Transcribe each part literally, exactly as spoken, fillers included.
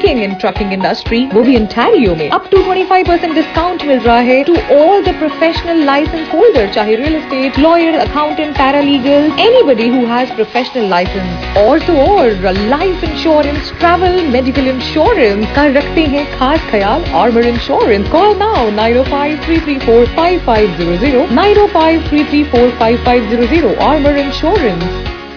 Working in trucking industry, वो भी Ontario में। Up to twenty-five percent discount मिल रहा है to all the professional licence holder, चाहे real estate, lawyer, accountant, paralegal, anybody who has professional licence. और तो और life insurance, travel, medical insurance का रखते हैं खास ख्याल Armour insurance. Call now nine oh five, three three four, five five zero zero, nine oh five, three three four, five five zero zero, Armour insurance.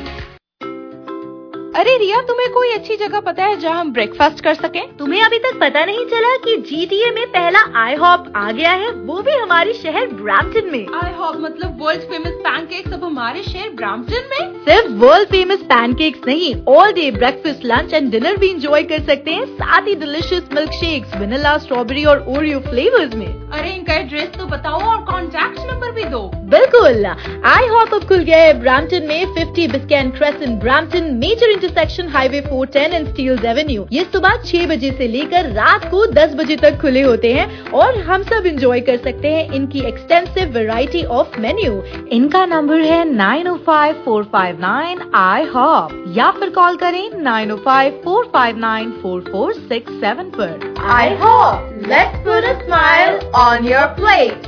अरे रिया, तुम्हें कोई अच्छी जगह पता है जहाँ हम ब्रेकफास्ट कर सकें? तुम्हें अभी तक पता नहीं चला कि जीटीए में पहला आई हॉप आ गया है, वो भी हमारे शहर ब्रैम्पटन में। आई हॉप मतलब वर्ल्ड फेमस पैनकेक्स अब हमारे शहर ब्रैम्पटन में? सिर्फ वर्ल्ड फेमस पैनकेक्स नहीं, all day breakfast, lunch and dinner भी इंजॉय कर सकते हैं, साथ ही delicious milk shakes, vanilla, strawberry और ओरियो फ्लेवर्स में। अरे इनका एड्रेस तो बताओ और कॉन्टैक्ट नंबर भी दो। बिल्कुल, आई हॉप अब खुल गया है ब्रैम्पटन में, fifty Biscayne crescent, Brampton major intersection highway four ten and Steeles avenue. ये सुबह छह बजे से लेकर रात को दस बजे तक खुले होते हैं और हम सब इंजॉय कर सकते हैं इनकी एक्सटेंसिव वैरायटी ऑफ मेन्यू। इनका नंबर है nine oh five, four five nine, I H O P या फिर कॉल करें nine oh five, four five nine, four four six seven पर। I H O P, let's put a smile on your plate.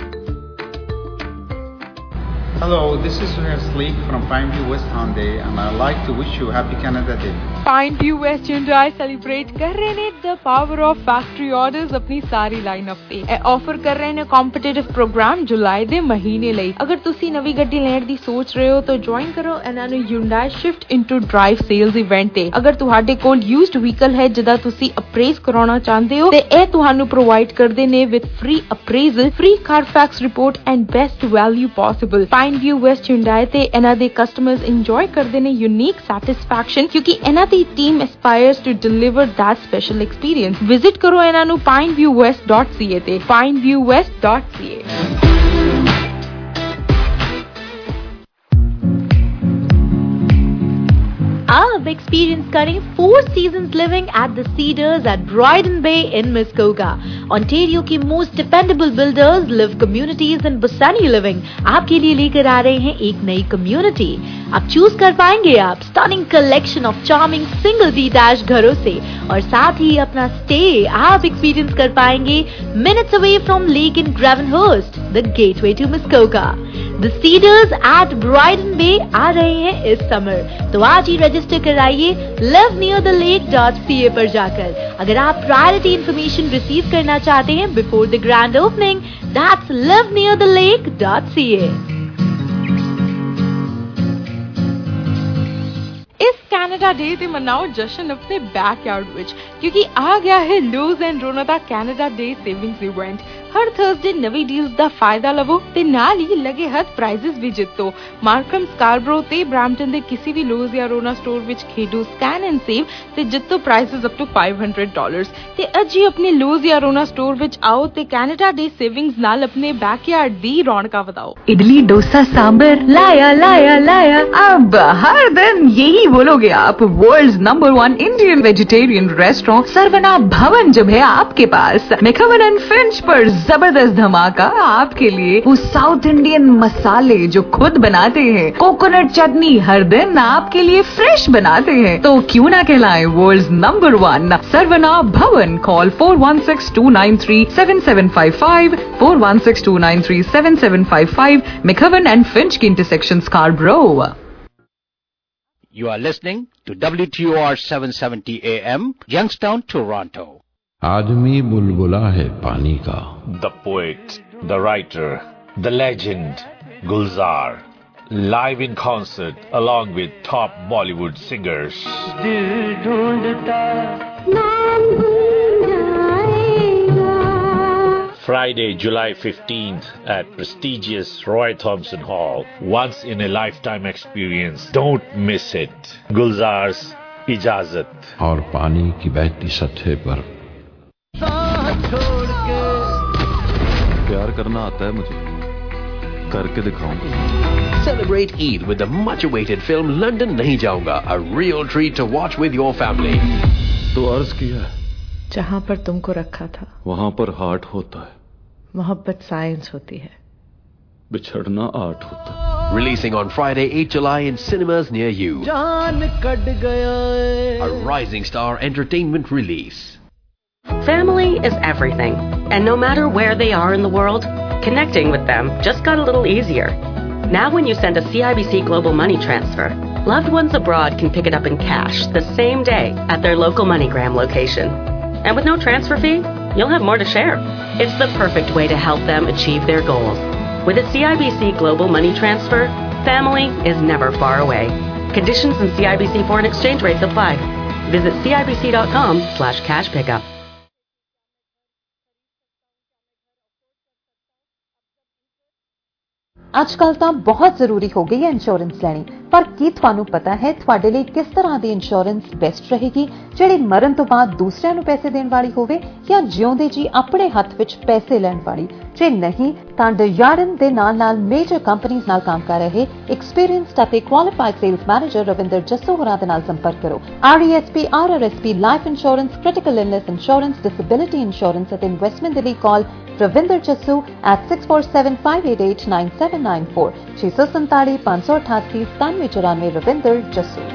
Hello, this is Zuhair Sleek from Pineview West Hyundai and I'd like to wish you a happy Canada Day. Pineview West Hyundai celebrate कर रहे ने the power of factory orders अपनी ਸਾਰੀ line-up ਤੇ। ਇਹ offer ਕਰ ਰਹੇ ਨੇ competitive programme ਜੁਲਾਈ ਦੇ ਮਹੀਨੇ ਲਈ। ਅਗਰ ਤੁਸੀਂ ਨਵੀਂ ਗੱਡੀ ਲੈਣ ਦੀ ਸੋਚ ਰਹੇ ਹੋ ਤਾਂ ਜੁਆਇਨ ਕਰੋ ਇਹਨਾਂ ਨੂੰ Hyundai Shift into Drive sales event ਤੇ। ਅਗਰ ਤੁਹਾਡੇ ਕੋਲ ਯੂਜ਼ਡ ਵਹੀਕਲ ਹੈ ਜਿਹਦਾ ਤੁਸੀਂ ਅਪਰੇਜ਼ ਕਰਾਉਣਾ ਚਾਹੁੰਦੇ ਹੋ ਤੇ ਇਹ ਤੁਹਾਨੂੰ ਪ੍ਰੋਵਾਈਡ ਕਰਦੇ ਨੇ with free appraisal, free Carfax report and best value possible. Pineview West Hyundai ਤੇ ਇਹਨਾਂ ਦੇ ਕਸਟਮਰਸ ਇੰਜੋय ਕਰਦੇ ਨੇ ਯੂਨੀਕ ਸੈਟੀਸਫੈਕਸ਼ਨ ਕਿਉਂਕਿ ਇਹਨਾਂ ਦੀ team aspires to deliver that special experience. Visit ਕਰੋ ਇਹਨਾਂ ਨੂੰ pineview west dot c a ਤੇ pineview west dot c a। अब एक्सपीरियंस करें four seasons living at the Cedars at Brydon Bay in Muskoka. Ontario की most dependable builders live communities in Basani living आपके लिए लेकर आ रहे हैं एक नई कम्युनिटी। अब चूज कर पाएंगे आप stunning collection of charming single detach घरों से और साथ ही अपना स्टे आप एक्सपीरियंस कर पाएंगे minutes away from lake in Gravenhurst, the gateway to Muskoka. The Cedars at Brydon Bay आ रहे हैं इस समर, तो आज ही रजिस्टर कराइए live near the lake dot C A पर जाकर। अगर आप प्रायोरिटी इंफॉर्मेशन रिसीव करना चाहते हैं before the grand opening, that's live near the lake dot C A. इस कैनेडा डे ते मनाओ जश्न अपने बैकयार्ड विच क्योंकि आ गया है लूज एंड रोना दा कैनेडा डे सेविंग्स इवेंट। हर थर्सडे नवी डील्स दा फायदा लवो ते नाल ही लगे हथ प्राइजेस भी जितो। मार्कम स्कारब्रो ते ब्रैम्पटन दे किसी भी लूज या रोना स्टोर विच खेडो स्कैन एंड सेव ते जितो prizes up to five hundred dollars ते अजी अपने लूज या रोना स्टोर विच आओ ते कैनेडा डे सेविंग्स नाल अपने बैकयार्ड दी रौनका वधाओ। इडली, डोसा, सांबर लाया लाया लाया। अब हर दिन यही बोलोगे आप। World's number one Indian vegetarian restaurant Saravana Bhavan जब है आपके पास। मैकवन एंड फिंच पर जबरदस्त धमाका आपके लिए। वो साउथ इंडियन मसाले जो खुद बनाते हैं, कोकोनट चटनी हर दिन आपके लिए फ्रेश बनाते हैं, तो क्यों ना कहलाए world's number one Saravana Bhavan. Call four one six, two nine three, seven seven five five, four one six, two nine three, seven seven five five, McCowan and Finch की intersection Scarborough. You are listening to W T O R seven seventy A M, Youngstown, Toronto. आदमी बुलबुला है पानी का। The poet, the writer, the legend, Gulzar, live in concert along with top Bollywood singers. Friday, July fifteenth at prestigious Roy Thompson Hall. Once in a lifetime experience. Don't miss it. Gulzar's Ijazat. और पानी की बहती सतह पर प्यार करना आता है मुझे, करके दिखाऊंगा। Celebrate Eid with the much-awaited film London नहीं जाऊंगा, a real treat to watch with your family. तो अर्ज किया, जहाँ पर तुमको रखा था वहाँ पर हार्ट होता है, मोहब्बत साइंस होती है, बिछड़ना आर्ट होता है। Releasing on Friday, eighth July in cinemas near you. A Rising Star Entertainment release. Family is everything, and no matter where they are in the world, connecting with them just got a little easier. Now when you send a C I B C Global Money Transfer, loved ones abroad can pick it up in cash the same day at their local MoneyGram location. And with no transfer fee, you'll have more to share. It's the perfect way to help them achieve their goals. With a C I B C Global Money Transfer, family is never far away. Conditions and C I B C foreign exchange rates apply. Visit cibc.com slash cash pickup. ਅੱਜਕੱਲ ਤਾਂ ਬਹੁਤ ਜ਼ਰੂਰੀ ਹੋ ਗਈ ਹੈ insurance ਲੈਣੀ, ਪਰ ਕੀ ਤੁਹਾਨੂੰ ਪਤਾ ਹੈ ਤੁਹਾਡੇ ਲਈ ਕਿਸ ਤਰ੍ਹਾਂ ਦੀ ਇੰਸ਼ੋਰੈਂਸ ਬੈਸਟ ਰਹੇਗੀ, ਜਿਹੜੀ ਮਰਨ ਤੋਂ ਬਾਅਦ ਦੂਸਰਿਆਂ ਨੂੰ ਪੈਸੇ ਦੇਣ ਵਾਲੀ ਹੋਵੇ ਜਾਂ ਜਿਉਂਦੇ ਜੀ ਆਪਣੇ ਹੱਥ ਵਿੱਚ ਪੈਸੇ ਲੈਣ ਵਾਲੀ? ਜੇ ਨਹੀਂ ਤਾਂ ਡਿਜ਼ਾਰਡਨ ਦੇ ਨਾਲ ਨਾਲ ਮੇਜਰ ਕੰਪਨੀਆਂ ਨਾਲ ਕੰਮ ਕਰ ਰਹੇ ਐਕਸਪੀਰੀਅੰਸਡ ਅਤੇ qualified sales manager Ravinder Jassu ਹੋਰਾਂ ਦੇ ਨਾਲ ਸੰਪਰਕ ਕਰੋ। R E S P, R R S P, life insurance, critical illness insurance, disability insurance ਅਤੇ ਇਨਵੈਸਟਮੈਂਟ ਦੇ ਲਈ ਕਾਲ Ravinder Jassu at six four seven five eight eight nine seven nine four ਛੇ ਸੌ ਸੰਤਾਲੀ ਪੰਜ ਸੌ ਅਠਾਸੀ ਸਤਾਨਵੇਂ ਚੁਰਾਨਵੇਂ ਰਵਿੰਦਰ ਜੱਸੂ।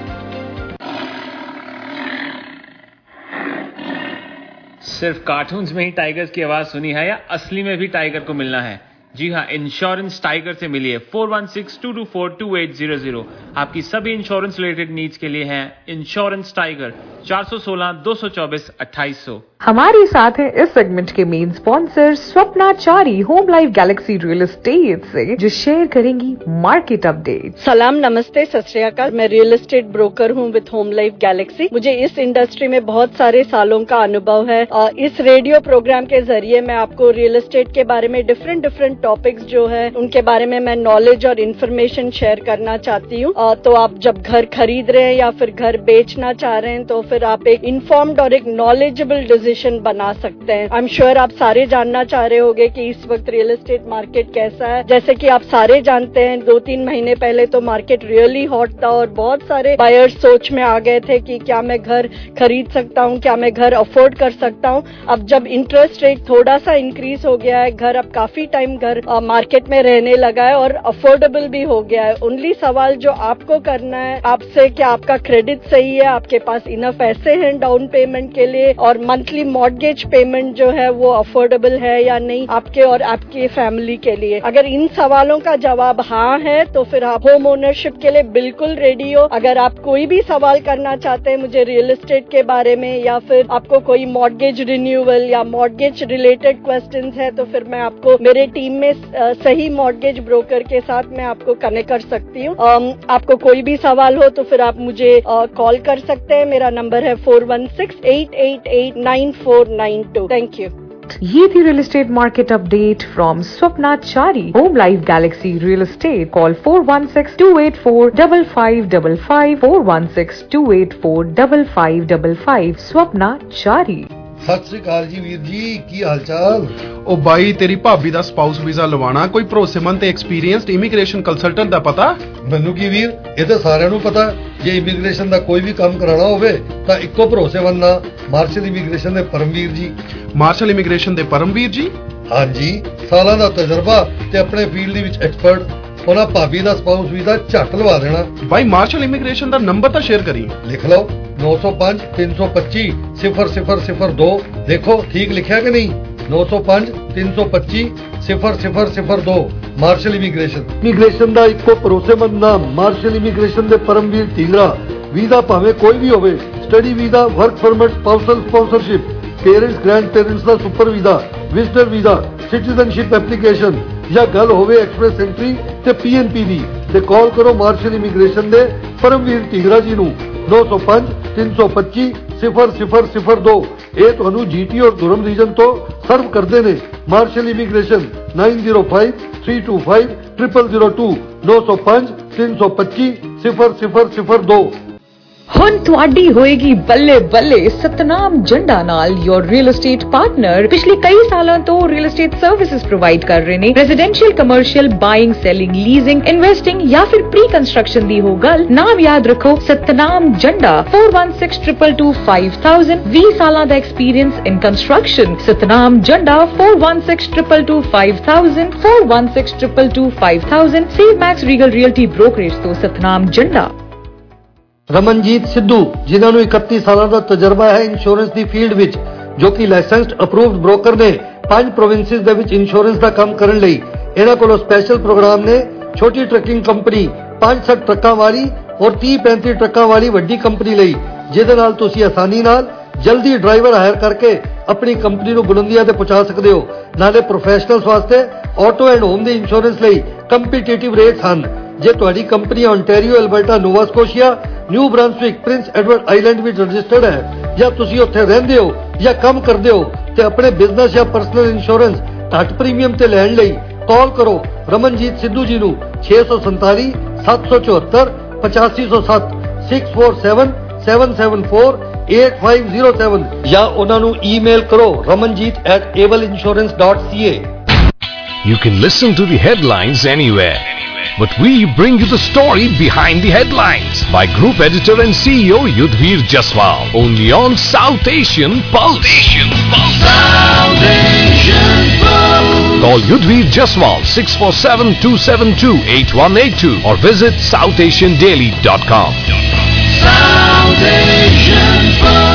सिर्फ कार्टून्स में ही टाइगर्स की आवाज सुनी है या असली में भी टाइगर को मिलना है? जी हाँ, इंश्योरेंस टाइगर से मिलिए। Four one six two two four two eight zero zero आपकी सभी इंश्योरेंस रिलेटेड नीड्स के लिए है इंश्योरेंस टाइगर। चार सौ सोलह दो सौ चौबीस अट्ठाईस सौ। हमारे साथ हैं इस सेगमेंट के main sponsor Swapna Chari home life galaxy real estate से, जो शेयर करेंगी मार्केट अपडेट। सलाम, नमस्ते, सत श्री अकाल। मैं रियल एस्टेट ब्रोकर हूं विद होम लाइफ गैलेक्सी। मुझे इस इंडस्ट्री में बहुत सारे सालों का अनुभव है। इस रेडियो प्रोग्राम के जरिए मैं आपको रियल एस्टेट के बारे में डिफरेंट डिफरेंट टॉपिक्स जो है उनके बारे में मैं नॉलेज और इन्फॉर्मेशन शेयर करना चाहती हूँ। तो आप जब घर खरीद रहे हैं या फिर घर बेचना चाह रहे हैं तो फिर आप एक इन्फॉर्म्ड और एक नॉलेजेबल डिसीजन बना सकते हैं। आई एम श्योर आप सारे जानना चाह रहे होंगे कि इस वक्त रियल एस्टेट मार्केट कैसा है। जैसे कि आप सारे जानते हैं, दो तीन महीने पहले तो मार्केट रियली हॉट था और बहुत सारे बायर्स सोच में आ गए थे कि क्या मैं घर खरीद सकता हूँ, क्या मैं घर अफोर्ड कर सकता हूँ। अब जब इंटरेस्ट रेट थोड़ा सा इंक्रीज हो गया है, घर अब काफी टाइम घर मार्केट में रहने लगा है और अफोर्डेबल भी हो गया है। ओनली सवाल जो आपको करना है आपसे, क्या आपका क्रेडिट सही है, आपके पास इनफ पैसे हैं डाउन पेमेंट के लिए, और मंथली मॉर्गेज पेमेंट जो है वो अफोर्डेबल है या नहीं आपके और आपकी फैमिली के लिए। अगर इन सवालों का जवाब हाँ है तो फिर आप होम ओनरशिप के लिए बिल्कुल रेडी हो। अगर आप कोई भी सवाल करना चाहते हैं मुझे रियल एस्टेट के बारे में, या फिर आपको कोई मॉर्गेज रिन्यूअल या मॉर्गेज रिलेटेड क्वेश्चंस है, तो फिर मैं आपको मेरे टीम में सही मॉर्गेज ब्रोकर के साथ मैं आपको कनेक्ट कर सकती हूँ। आपको कोई भी सवाल हो तो फिर आप मुझे कॉल कर सकते हैं। मेरा नंबर है four one six eight eight eight nine four nine two. Thank you. ये थी real estate market update from Swapna Chari home life galaxy real estate. Call four one six two eight four five five five five four one six two eight four five five five five. Swapna Chari. ਸਤਿ ਸ੍ਰੀ ਅਕਾਲ ਜੀ ਵੀਰ ਜੀ, ਕੀ ਹਾਲ ਚਾਲ? ਉਹ ਬਾਈ, ਤੇਰੀ ਭਾਬੀ ਦਾ spouse visa ਲਵਾਣਾ, ਕੋਈ ਭਰੋਸੇਮੰਦ ਤੇ ਐਕਸਪੀਰੀਅੰਸਡ ਇਮੀਗ੍ਰੇਸ਼ਨ ਕੰਸਲਟੈਂਟ ਦਾ ਪਤਾ? ਮੈਨੂੰ ਕੀ ਵੀਰ, ਇਹ ਤਾਂ ਸਾਰਿਆਂ ਨੂੰ ਪਤਾ। ਜੇ ਇਮੀਗ੍ਰੇਸ਼ਨ ਦਾ ਕੋਈ ਵੀ ਕੰਮ ਕਰਾਉਣਾ ਹੋਵੇ ਤਾਂ ਇੱਕੋ ਭਰੋਸੇਮੰਦ ਨਾ ਮਾਰਸ਼ਲ ਇਮੀਗ੍ਰੇਸ਼ਨ ਦੇ ਪਰਮਵੀਰ ਜੀ। ਮਾਰਸ਼ਲ ਇਮੀਗ੍ਰੇਸ਼ਨ ਦੇ ਪਰਮਵੀਰ ਜੀ? ਹਾਂਜੀ, ਸਾਲਾਂ ਦਾ ਤਜਰਬਾ ਤੇ ਆਪਣੇ ਫੀਲਡ ਦੇ ਵਿੱਚ ਐਕਸਪਰਟ। ਉਹਨਾਂ ਭਾਬੀ ਦਾ ਸਪਾਊਸ ਵੀਜ਼ਾ ਝੱਟ ਲਵਾ ਦੇਣਾ। ਬਾਈ, ਮਾਰਸ਼ਲ ਇਮੀਗ੍ਰੇਸ਼ਨ ਦਾ ਨੰਬਰ ਤਾਂ ਸ਼ੇਅਰ ਕਰੀ। ਲਿਖ ਲਓ नौ सौ पाँच तीन सौ पच्चीस सिफर सिफर सिफर दो। देखो ठीक लिखा कि नहीं? नौ सौ पाँच तीन सौ पच्चीस सिफर सिफर सिफर दो। Martial immigration. इमीग्रेशन ਦਾ ਇੱਕੋ ਭਰੋਸੇਮੰਦ ਨਾਮ ਮਾਰਸ਼ਲ ਇਮੀਗ੍ਰੇਸ਼ਨ ਦੇ ਪਰਮਵੀਰ ਢੀਂਗਰਾ। ਵੀਜ਼ਾ ਭਾਵੇਂ ਕੋਈ ਵੀ ਹੋਵੇ, study visa, work permit, spousal sponsorship, parents grand parents ਦਾ super visa, visitor visa, citizenship application ਜਾਂ ਗੱਲ ਹੋਵੇ ਐਕਸਪ੍ਰੈਸ ਐਂਟਰੀ ਤੇ ਪੀ ਐਨ ਪੀ ਦੀ, ਤੇ ਕਾਲ ਕਰੋ ਮਾਰਸ਼ਲ ਇਮੀਗ੍ਰੇਸ਼ਨ ਦੇ ਪਰਮਵੀਰ ਢੀਂਗਰਾ ਜੀ ਨੂੰ। नौ सौ पाँच तीन सौ पच्चीस सिफर सिफर सिफर दो। ਇਹ ਤੁਹਾਨੂੰ ਜੀਟੀ ਔਰ ਦੁਰਮ ਰੀਜਨ ਤੋਂ ਸਰਵ ਕਰਦੇ ਨੇ। Marshall immigration nine zero five three two five triple zero two. नौ सौ पाँच तीन सौ पच्चीस सिफर सिफर सिफर दो। ਹੁਣ ਤੁਹਾਡੀ ਹੋਏਗੀ ਬੱਲੇ ਬੱਲੇ ਸਤਨਾਮ ਜੰਡਾ ਨਾਲ your real estate partner ਪਿਛਲੇ ਕਈ ਸਾਲਾਂ ਤੋਂ real estate services provide ਕਰ ਰਹੇ ਨੇ residential commercial buying selling leasing investing ਜਾਂ ਫਿਰ pre construction ਦੀ ਹੋ ਗੱਲ ਨਾਮ ਯਾਦ ਰੱਖੋ Satnam ਜੰਡਾ four one six two two two five thousand ਵੀਹ ਸਾਲਾਂ ਦਾ experience in construction Satnam ਜੰਡਾ four one six two two two five thousand four one six two two two five thousand Save Max Regal Realty Brokerage ਤੋਂ ਸਤਨਾਮ ਜੰਡਾ ਰਮਨਜੀਤ ਸਿੱਧੂ ਜਿਨ੍ਹਾਂ ਨੂੰ ਇਕੱਤੀ ਸਾਲਾਂ ਦਾ ਤਜਰਬਾ ਹੈ insurance ਦੀ field ਵਿੱਚ ਜੋ ਕਿ ਲਾਇਸੈਂਸਡ ਅਪਰੂਵਡ ਬ੍ਰੋਕਰ ਨੇ ਪੰਜ ਪ੍ਰੋਵਿੰਸਿਸ ਦੇ ਵਿੱਚ ਇੰਸ਼ੋਰੈਂਸ ਦਾ ਕੰਮ ਕਰਨ ਲਈ ਇਹਨਾਂ ਕੋਲੋਂ ਸਪੈਸ਼ਲ ਪ੍ਰੋਗਰਾਮ ਨੇ ਛੋਟੀ ਟਰੱਕਿੰਗ ਕੰਪਨੀ ਪੰਜ ਸੱਠ ਟਰੱਕਾਂ ਵਾਲੀ ਔਰ ਤੀਹ ਪੈਂਤੀ ਟਰੱਕਾਂ ਵਾਲੀ ਵੱਡੀ ਕੰਪਨੀ ਲਈ ਜਿਹਦੇ ਨਾਲ ਤੁਸੀਂ ਆਸਾਨੀ ਨਾਲ ਜਲਦੀ ਡਰਾਈਵਰ ਹਾਇਰ ਕਰਕੇ ਆਪਣੀ ਕੰਪਨੀ ਨੂੰ ਬੁਲੰਦੀਆਂ ਤੇ ਪਹੁੰਚਾ ਸਕਦੇ ਹੋ ਨਾਲੇ ਪ੍ਰੋਫੈਸ਼ਨਲਸ ਵਾਸਤੇ ਆਟੋ ਐਂਡ ਹੋਮ ਦੇ ਇੰਸ਼ੋਰੈਂਸ ਲਈ ਕੰਪੀਟੀਟਿਵ ਰੇਟਸ ਹਨ ਜੇ ਤੁਹਾਡੀ company ontario Alberta Nova Scotia New Brunswick Prince Edward Island ਵਿੱਚ ਰਜਿਸਟਰਡ ਹੈ ਜਾਂ ਤੁਸੀਂ ਉੱਥੇ ਰਹਿੰਦੇ ਹੋ ਜਾਂ ਕੰਮ ਕਰਦੇ ਹੋ ਤੇ ਆਪਣੇ ਬਿਜ਼ਨਸ ਜਾਂ ਪਰਸਨਲ ਇੰਸ਼ੋਰੈਂਸ ਘੱਟ ਪ੍ਰੀਮੀਅਮ ਤੇ ਲੈਣ ਲਈ ਕਾਲ ਕਰੋ ਰਮਨਜੀਤ ਸਿੱਧੂ ਜੀ ਨੂੰ ਛੇ ਸੌ ਸੰਤਾਲੀ ਸੱਤ ਸੌ ਚੁਹੱਤਰ ਪਚਾਸੀ ਸੌ ਸੱਤ six four seven seven seven four eight five zero seven ਜਾਂ ਉਹਨਾਂ ਨੂੰ ਈਮੇਲ ਕਰੋ ramanjeet at able insurance dot c a. You can listen to the headlines anywhere. But we bring you the story behind the headlines by Group Editor and C E O Yudhvir Jaswal. Only on South Asian Pulse. South Asian Pulse. South Asian Pulse. Call Yudhvir Jaswal six four seven two seven two eight one eight two or visit south asian daily dot com. South Asian Pulse.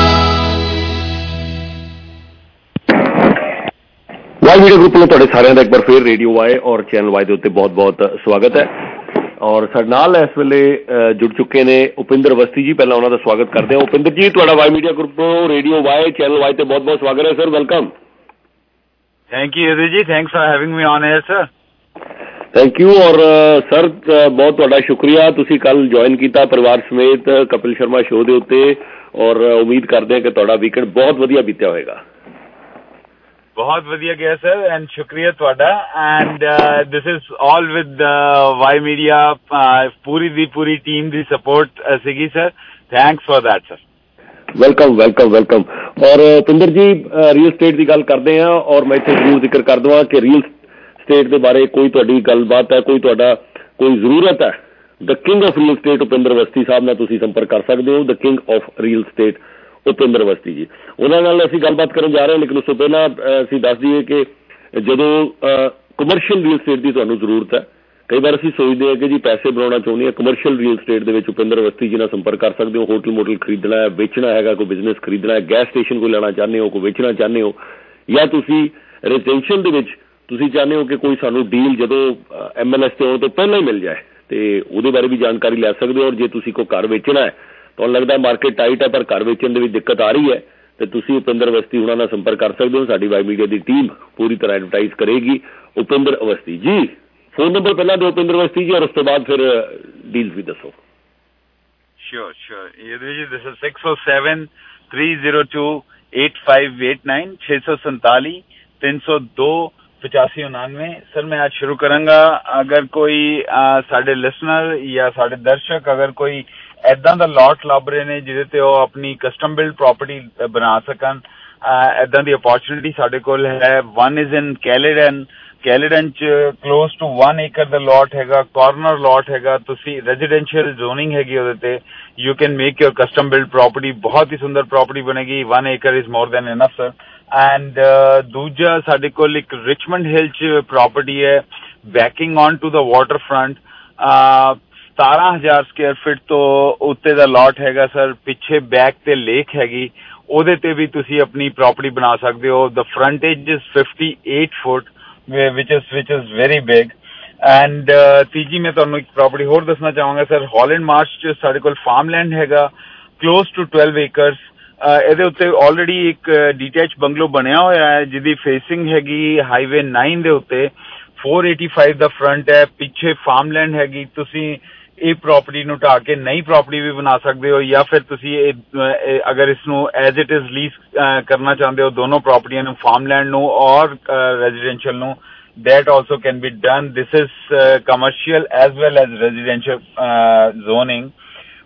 Y media group ਨੂੰ ਤੁਹਾਡੇ ਸਾਰਿਆਂ ਦਾ ਇੱਕ ਵਾਰ ਫੇਰ radio Y ਔਰ channel Y ਦੇ ਉੱਤੇ ਬਹੁਤ-ਬਹੁਤ ਸਵਾਗਤ ਹੈ ਔਰ ਸਾਡੇ ਨਾਲ ਇਸ ਵੇਲੇ ਜੁੜ ਚੁੱਕੇ ਨੇ ਉਪਿੰਦਰ ਅਵਸਥੀ ਜੀ ਪਹਿਲਾਂ ਉਹਨਾਂ ਦਾ ਸਵਾਗਤ ਕਰਦੇ ਹਾਂ ਉਪਿੰਦਰ ਜੀ ਤੁਹਾਡਾ ਵਾਈ ਮੀਡੀਆ ਗਰੁੱਪ ਤੋਂ ਰੇਡੀਓ ਵਾਈ ਚੈਨਲ ਵਾਈ ਤੇ ਬਹੁਤ-ਬਹੁਤ ਸਵਾਗਤ ਹੈ sir welcome thank you Yadu ji thanks for having me on air sir thank you ਔਰ ਸਰ ਬਹੁਤ ਤੁਹਾਡਾ ਸ਼ੁਕਰੀਆ ਤੁਸੀਂ ਕੱਲ ਜੁਆਇਨ ਕੀਤਾ ਪਰਿਵਾਰ ਸਮੇਤ ਕਪਿਲ ਸ਼ਰਮਾ ਸ਼ੋਅ ਦੇ ਉੱਤੇ ਔਰ ਉਮੀਦ ਕਰਦੇ ਹਾਂ ਕਿ ਤੁਹਾਡਾ ਵੀਕਐਂਡ ਬਹੁਤ ਵਧੀਆ ਬੀਤਿਆ ਹੋਵੇਗਾ ਬਹੁਤ ਵਧੀਆ ਗਿਆ ਸਰ ਐਂਡ ਸ਼ੁਕਰੀਆ ਤੁਹਾਡਾ and this is all with Y media ਪੂਰੀ ਦੀ ਪੂਰੀ ਟੀਮ ਦੀ ਸਪੋਰਟ ਸੀਗੀ sir thanks for that sir welcome welcome welcome ਔਰ ਪਿੰਦਰ ਜੀ ਰੀਅਲ ਸਟੇਟ ਦੀ ਗੱਲ ਕਰਦੇ ਹਾਂ ਔਰ ਮੈਂ ਇੱਥੇ ਜ਼ਰੂਰ ਜ਼ਿਕਰ ਕਰ ਦਵਾਂ ਕਿ ਰੀਅਲ ਸਟੇਟ ਦੇ ਬਾਰੇ ਕੋਈ ਤੁਹਾਡੀ ਗੱਲਬਾਤ ਹੈ ਕੋਈ ਤੁਹਾਡਾ ਕੋਈ ਜ਼ਰੂਰਤ ਹੈ the king of real estate Upinder Awasthi sahib ਨਾਲ ਤੁਸੀਂ ਸੰਪਰਕ ਕਰ ਸਕਦੇ ਹੋ the king of real estate Upinder Awasthi ji ਉਹਨਾਂ ਨਾਲ ਅਸੀਂ ਗੱਲਬਾਤ ਕਰਨ ਜਾ ਰਹੇ ਹਾਂ ਲੇਕਿਨ ਉਸ ਤੋਂ ਪਹਿਲਾਂ ਅਸੀਂ ਦੱਸ ਦਈਏ ਕਿ ਜਦੋਂ ਕਮਰਸ਼ੀਅਲ ਰੀਅਲ ਸਟੇਟ ਦੀ ਤੁਹਾਨੂੰ ਜ਼ਰੂਰਤ ਹੈ ਕਈ ਵਾਰ ਅਸੀਂ ਸੋਚਦੇ ਹਾਂ ਕਿ ਜੀ ਪੈਸੇ ਬਣਾਉਣਾ ਚਾਹੁੰਦੇ ਹਾਂ ਕਮਰਸ਼ੀਅਲ ਰੀਅਲ ਸਟੇਟ ਦੇ ਵਿੱਚ ਉਪਿੰਦਰ ਅਵਸਥੀ ਜੀ ਨਾਲ ਸੰਪਰਕ ਕਰ ਸਕਦੇ ਹੋ ਹੋਟਲ ਮੋਟਲ ਖਰੀਦਣਾ ਹੈ ਵੇਚਣਾ ਹੈਗਾ ਕੋਈ ਬਿਜ਼ਨਸ ਖਰੀਦਣਾ ਹੈ ਗੈਸ ਸਟੇਸ਼ਨ ਕੋਈ ਲੈਣਾ ਚਾਹੁੰਦੇ ਹੋ ਕੋਈ ਵੇਚਣਾ ਚਾਹੁੰਦੇ ਹੋ ਜਾਂ ਤੁਸੀਂ ਰੈਜ਼ੀਡੈਂਸ਼ੀਅਲ ਦੇ ਵਿੱਚ ਤੁਸੀਂ ਚਾਹੁੰਦੇ ਹੋ ਕਿ ਕੋਈ ਸਾਨੂੰ ਡੀਲ ਜਦੋਂ ਐਮ ਐਲ ਐਸ ਤੇ ਆਉਣ ਤੋਂ ਪਹਿਲਾਂ ਹੀ ਮਿਲ ਜਾਏ ਤੇ ਉਹਦੇ ਬਾਰੇ ਵੀ ਜਾਣਕਾਰੀ ਲੈ ਸਕਦੇ ਹੋ ਔਰ ਜੇ ਤੁਸੀਂ ਕੋਈ ਘਰ ਵੇਚਣਾ ਹੈ ਤੁਹਾਨੂੰ ਲੱਗਦਾ ਮਾਰਕੀਟ ਟਾਈਟ ਹੈ ਪਰ ਘਰ ਵੇਚਣ ਦੇ ਵਿੱਚ ਦਿੱਕਤ ਆ ਰਹੀ ਹੈ ਤੇ ਤੁਸੀਂ ਉਪਿੰਦਰ ਅਵਸਥੀ ਉਹਨਾਂ ਨਾਲ ਸੰਪਰਕ ਕਰ ਸਕਦੇ ਹੋ ਸਾਡੀ ਵਾਈ ਮੀਡੀਆ ਦੀ ਟੀਮ ਪੂਰੀ ਤਰ੍ਹਾਂ ਐਡਵਰਟਾਈਜ਼ ਕਰੇਗੀ ਉਪਿੰਦਰ ਅਵਸਥੀ ਜੀ ਫੋਨ ਨੰਬਰ ਪਹਿਲਾਂ ਦਿਓ ਉਪਿੰਦਰ ਅਵਸਥੀ ਜੀ ਔਰ ਉਸ ਤੋਂ ਬਾਅਦ ਫਿਰ ਡੀਲਸ ਵੀ ਦੱਸੋ ਸ਼ੋਰ sure Yadu ji this is six oh seven three oh two eight five eight nine ਛੇ ਸੌ ਸੰਤਾਲੀ ਤਿੰਨ ਸੌ ਦੋ ਪਚਾਸੀ ਉਨਾਨਵੇਂ ਸਰ ਮੈਂ ਅੱਜ ਸ਼ੁਰੂ ਕਰਾਂਗਾ ਅਗਰ ਕੋਈ ਸਾਡੇ ਲਿਸਨਰ ਜਾਂ ਸਾਡੇ ਦਰਸ਼ਕ ਅਗਰ ਕੋਈ ਏਦਾਂ ਦਾ ਲੋਟ ਲੱਭ ਰਹੇ ਨੇ ਜਿਹਦੇ ਤੇ ਉਹ ਆਪਣੀ ਕਸਟਮ ਬਿਲਡ ਪ੍ਰਾਪਰਟੀ ਬਣਾ ਸਕਣ ਏਦਾਂ ਦੀ ਅਪੋਰਚੁਨਿਟੀ ਸਾਡੇ ਕੋਲ ਹੈ ਵਨ ਇਜ਼ ਇਨ ਕੈਲੇਡਨ ਕੈਲੇਡਨ ਚ ਕਲੋਜ਼ ਟੂ one ਏਕੜ ਦਾ ਲੋਟ ਹੈਗਾ ਕਾਰਨਰ ਲੋਟ ਹੈਗਾ ਤੁਸੀਂ ਰੈਜ਼ੀਡੈਂਸ਼ੀਅਲ ਜ਼ੋਨਿੰਗ ਹੈਗੀ ਉਹਦੇ ਤੇ you can make your custom build property ਬਹੁਤ ਹੀ ਸੁੰਦਰ ਪ੍ਰਾਪਰਟੀ ਬਣੇਗੀ one acre is more than enough sir and ਦੂਜਾ ਸਾਡੇ ਕੋਲ ਇੱਕ ਰਿਚਮੰਡ ਹਿਲ ਚ ਪ੍ਰਾਪਰਟੀ ਹੈ backing on to the water front ਸਤਾਰਾਂ ਹਜ਼ਾਰ ਸਕੁਅਰ ਫਿਟ ਤੋਂ ਉੱਤੇ ਦਾ ਲੋਟ ਹੈਗਾ ਸਰ ਪਿੱਛੇ ਬੈਕ ਤੇ ਲੇਕ ਹੈਗੀ ਉਹਦੇ ਤੇ ਵੀ ਤੁਸੀਂ ਆਪਣੀ ਪ੍ਰਾਪਰਟੀ ਬਣਾ ਸਕਦੇ ਹੋ ਦ ਫਰੰਟੇਜ ਇਜ਼ fifty-eight ਫੁੱਟ width is width is very big and ਤੀਜੀ ਮੈਂ ਤੁਹਾਨੂੰ ਇੱਕ ਪ੍ਰਾਪਰਟੀ ਹੋਰ ਦੱਸਣਾ ਚਾਹਾਂਗਾ ਸਰ ਹਾਲੈਂਡ ਮਾਰਸ਼ ਚ ਸਾਡੇ ਕੋਲ ਫਾਰਮਲੈਂਡ ਹੈਗਾ ਕਲੋਜ਼ ਟੂ twelve ਏਕਰਸ ਇਹਦੇ ਉੱਤੇ ਆਲਰੇਡੀ ਇੱਕ ਡੀਟੈਚ ਬੰਗਲੋ ਬਣਿਆ ਹੋਇਆ ਹੈ ਜਿਹਦੀ ਫੇਸਿੰਗ ਹੈਗੀ ਹਾਈਵੇ nine ਦੇ ਉੱਤੇ four eighty-five ਦਾ ਫਰੰਟ ਹੈ ਪਿੱਛੇ ਫਾਰਮਲੈਂਡ ਹੈਗੀ ਤੁਸੀਂ ਇਹ ਪ੍ਰਾਪਰਟੀ ਨੂੰ ਢਾਹ ਕੇ ਨਈ ਪ੍ਰਾਪਰਟੀ ਵੀ ਬਣਾ ਸਕਦੇ ਹੋ ਜਾਂ ਫਿਰ ਤੁਸੀਂ ਇਹ ਅਗਰ ਇਸ ਨੂੰ ਐਜ਼ ਇਟ ਇਜ਼ ਲੀਜ਼ ਕਰਨਾ ਚਾਹੁੰਦੇ ਹੋ ਦੋਨੋਂ ਪ੍ਰਾਪਰਟੀਆਂ ਨੂੰ ਫਾਰਮਲੈਂਡ ਨੂੰ ਔਰ ਰੈਜ਼ੀਡੈਂਸ਼ੀਅਲ ਨੂੰ that also can be done this is uh, commercial as well as residential uh, zoning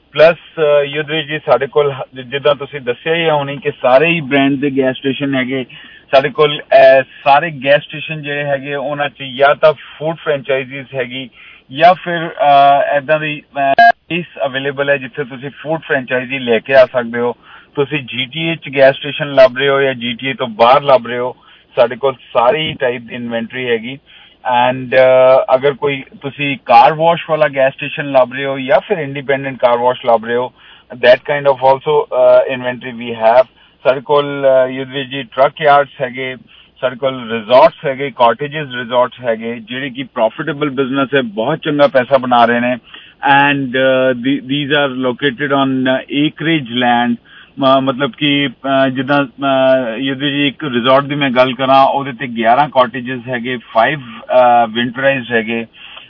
plus Yudhvir ji ਸਾਡੇ ਕੋਲ ਜਿੱਦਾਂ ਤੁਸੀਂ ਦੱਸਿਆ ਹੀ ਹੋਣੀ ਕਿ ਸਾਰੇ ਹੀ ਬ੍ਰਾਂਡ ਦੇ ਗੈਸ ਸਟੇਸ਼ਨ ਹੈਗੇ ਸਾਡੇ ਕੋਲ। ਸਾਰੇ ਗੈਸ ਸਟੇਸ਼ਨ ਜਿਹੜੇ ਹੈਗੇ ਉਹਨਾਂ 'ਚ ਜਾਂ ਤਾਂ ਫੂਡ ਫਰੈਂਚਾਈਜ਼ੀਜ਼ ਹੈਗੀ ਜਾਂ ਫਿਰ ਇੱਦਾਂ ਦੀ ਇਸ ਅਵੇਲੇਬਲ ਹੈ ਜਿੱਥੇ ਤੁਸੀਂ ਫੂਡ ਫਰੈਂਚਾਈਜ਼ੀ ਲੈ ਕੇ ਆ ਸਕਦੇ ਹੋ। ਤੁਸੀਂ ਜੀ ਟੀ ਏ 'ਚ ਗੈਸ ਸਟੇਸ਼ਨ ਲੱਭ ਰਹੇ ਹੋ ਜਾਂ ਜੀ ਟੀ ਏ ਤੋਂ ਬਾਹਰ ਲੱਭ ਰਹੇ ਹੋ, ਸਾਡੇ ਕੋਲ ਸਾਰੀ ਟਾਈਪ ਦੀ ਇਨਵੈਂਟਰੀ ਹੈਗੀ। ਐਂਡ ਅਗਰ ਕੋਈ ਤੁਸੀਂ ਕਾਰ ਵਾਸ਼ ਵਾਲਾ ਗੈਸ ਸਟੇਸ਼ਨ ਲੱਭ ਰਹੇ ਹੋ ਜਾਂ ਫਿਰ ਇੰਡੀਪੈਂਡੈਂਟ ਕਾਰ ਵਾਸ਼ ਲੱਭ ਰਹੇ ਹੋ, that kind of also inventory ਵੀ ਹੈਵ। ਸਾਡੇ ਕੋਲ ਯੁਧਵੀਰ ਜੀ ਟਰੱਕ ਯਾਰਡਸ ਹੈਗੇ, ਸਾਡੇ ਕੋਲ ਰਿਜ਼ੋਰਟਸ ਹੈਗੇ, ਕਾਟੇਜਸ ਰਿਜ਼ੋਰਟਸ ਹੈਗੇ ਜਿਹੜੇ ਕਿ ਪ੍ਰੋਫਿਟੇਬਲ ਬਿਜ਼ਨਸ ਹੈ, ਬਹੁਤ ਚੰਗਾ ਪੈਸਾ ਬਣਾ ਰਹੇ ਨੇ। And these are located on acreage land, ਮਤਲਬ ਕਿ ਜਿੱਦਾਂ ਯੁਧਵੀਰ ਜੀ ਇੱਕ ਰਿਜ਼ੋਰਟ ਦੀ ਮੈਂ ਗੱਲ ਕਰਾਂ ਉਹਦੇ ਤੇ ਗਿਆਰਾਂ ਕਾਟੇਜਸ ਹੈਗੇ, ਫਾਈਵ ਵਿੰਟਰਾਈਜ਼ਡ ਹੈਗੇ,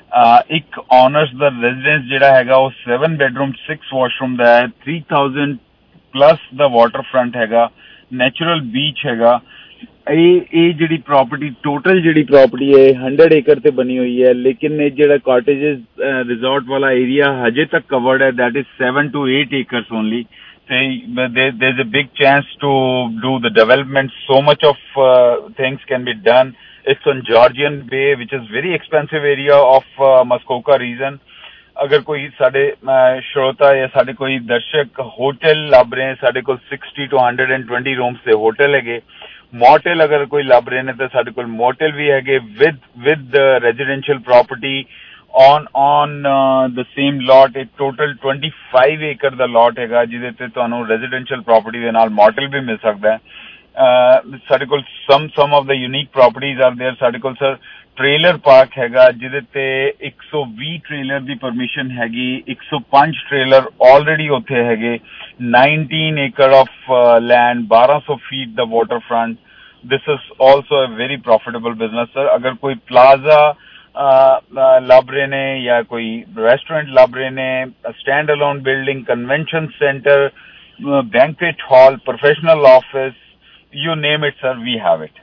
ਇੱਕ ਓਨਰਸ ਦਾ ਰੈਜ਼ੀਡੈਂਸ ਜਿਹੜਾ ਹੈਗਾ ਉਹ ਸੈਵਨ ਬੈਡਰੂਮ ਸਿਕਸ ਵਾਸ਼ਰੂਮ ਦਾ ਹੈ, ਥ੍ਰੀ ਥਾਊਜ਼ੈਂਡ ਪਲੱਸ ਦਾ ਵਾਟਰ ਫਰੰਟ ਹੈਗਾ, ਨੈਚੁਰਲ ਬੀਚ ਹੈਗਾ। ਇਹ ਇਹ ਜਿਹੜੀ ਪ੍ਰਾਪਰਟੀ ਟੋਟਲ ਜਿਹੜੀ ਪ੍ਰਾਪਰਟੀ ਹੈ ਹੰਡਰਡ ਏਕੜ ਤੇ ਬਣੀ ਹੋਈ ਹੈ, ਲੇਕਿਨ ਇਹ ਜਿਹੜਾ ਕਾਟੇਜਸ ਰਿਜ਼ੋਰਟ ਵਾਲਾ ਏਰੀਆ ਹਜੇ ਤੱਕ ਕਵਰਡ ਹੈ, that is seven to eight acres only. There, there's a big chance to do the development. So much of uh, things can be done. It's on Georgian Bay, which is very expensive area of uh, Muskoka region. अगर कोई साढ़े श्रोता या साढ़े कोई दर्शक hotel ਲੱਭ ਰਹੇ ਸਾਡੇ ਕੋਲ sixty to one hundred twenty rooms ਦੇ ਹੋਟਲ ਹੈਗੇ। ਮੋਟਲ ਅਗਰ ਕੋਈ ਲੱਭ ਰਹੇ ਨੇ ਤਾਂ ਸਾਡੇ ਕੋਲ ਮੋਟਲ ਵੀ ਹੈਗੇ with with residential property on on uh, the same lot। एक total twenty-five ਏਕੜ ਦਾ lot ਹੈਗਾ ਜਿਹਦੇ ਤੇ ਤੁਹਾਨੂੰ residential property ਦੇ ਨਾਲ ਮੋਟਲ ਵੀ ਮਿਲ ਸਕਦਾ ਹੈ। ਸਾਡੇ ਕੋਲ some some of the unique properties are there। ਸਾਡੇ ਕੋਲ ਸਰ ਟ੍ਰੇਲਰ ਪਾਰਕ ਹੈਗਾ ਜਿਹਦੇ ਤੇ ਇੱਕ ਸੌ ਵੀਹ ਟ੍ਰੇਲਰ ਦੀ ਪਰਮਿਸ਼ਨ ਹੈਗੀ, ਇੱਕ ਸੌ ਪੰਜ ਟ੍ਰੇਲਰ ਆਲਰੇਡੀ ਉੱਥੇ ਹੈਗੇ, nineteen ਏਕੜ ਆਫ ਲੈਂਡ, ਬਾਰਾਂ ਸੌ ਫੀਟ ਦਾ water front. This is also a very profitable business sir. ਅਗਰ ਕੋਈ ਪਲਾਜ਼ਾ ਲੱਭ ਰਹੇ ਨੇ ਜਾਂ ਕੋਈ ਰੈਸਟੋਰੈਂਟ ਲੱਭ ਰਹੇ ਨੇ, stand alone building, convention centre, banquet hall, professional office, you name it sir, we have it.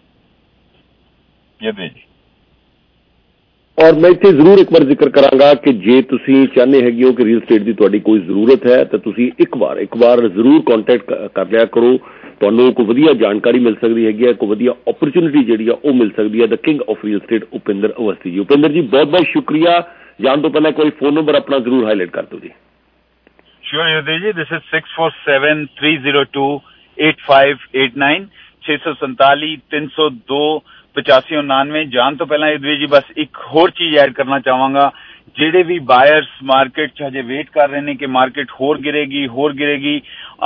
Yudhvir ji ਔਰ ਮੈਂ ਇੱਥੇ ਜ਼ਰੂਰ ਇੱਕ ਵਾਰ ਜ਼ਿਕਰ ਕਰਾਂਗਾ ਕਿ ਜੇ ਤੁਸੀਂ ਚਾਹੁੰਦੇ ਹੈਗੇ ਹੋ ਕਿ ਰੀਅਲ ਸਟੇਟ ਦੀ ਤੁਹਾਡੀ ਕੋਈ ਜ਼ਰੂਰਤ ਹੈ ਤਾਂ ਤੁਸੀਂ ਇੱਕ ਵਾਰ ਇੱਕ ਵਾਰ ਜ਼ਰੂਰ ਕੰਟੈਕਟ ਕਰ ਲਿਆ ਕਰੋ। ਤੁਹਾਨੂੰ ਕੋਈ ਵਧੀਆ ਜਾਣਕਾਰੀ ਮਿਲ ਸਕਦੀ ਹੈਗੀ ਹੈ, ਕੋਈ ਵਧੀਆ ਓਪਰਚੁਨਿਟੀ ਜਿਹੜੀ ਆ ਉਹ ਮਿਲ ਸਕਦੀ ਹੈ। The king of real estate Upinder Awasthi ji. Upinder ਜੀ ਬਹੁਤ ਬਹੁਤ ਸ਼ੁਕਰੀਆ। ਜਾਣ ਤੋਂ ਪਹਿਲਾਂ ਕੋਈ ਫੋਨ ਨੰਬਰ ਆਪਣਾ ਜ਼ਰੂਰ ਹਾਈਲਾਈਟ ਕਰ ਦਿਓ ਜੀ। Sure, Yudhi ji. This is six four seven three zero two eight five eight nine ਛੇ ਸੌ ਸੰਤਾਲੀ ਤਿੰਨ ਸੌ ਦੋ ਪਚਾਸੀ ਉਨਾਨਵੇਂ। ਜਾਣ ਤੋਂ ਪਹਿਲਾਂ ਯੁਧਵੀਰ ਜੀ ਬਸ ਇੱਕ ਹੋਰ ਚੀਜ਼ ਐਡ ਕਰਨਾ ਚਾਹਾਂਗਾ, ਜਿਹੜੇ ਵੀ ਬਾਇਰਸ ਮਾਰਕੀਟ 'ਚ ਹਜੇ ਵੇਟ ਕਰ ਰਹੇ ਨੇ ਕਿ ਮਾਰਕੀਟ ਹੋਰ ਗਿਰੇਗੀ ਹੋਰ ਗਿਰੇਗੀ,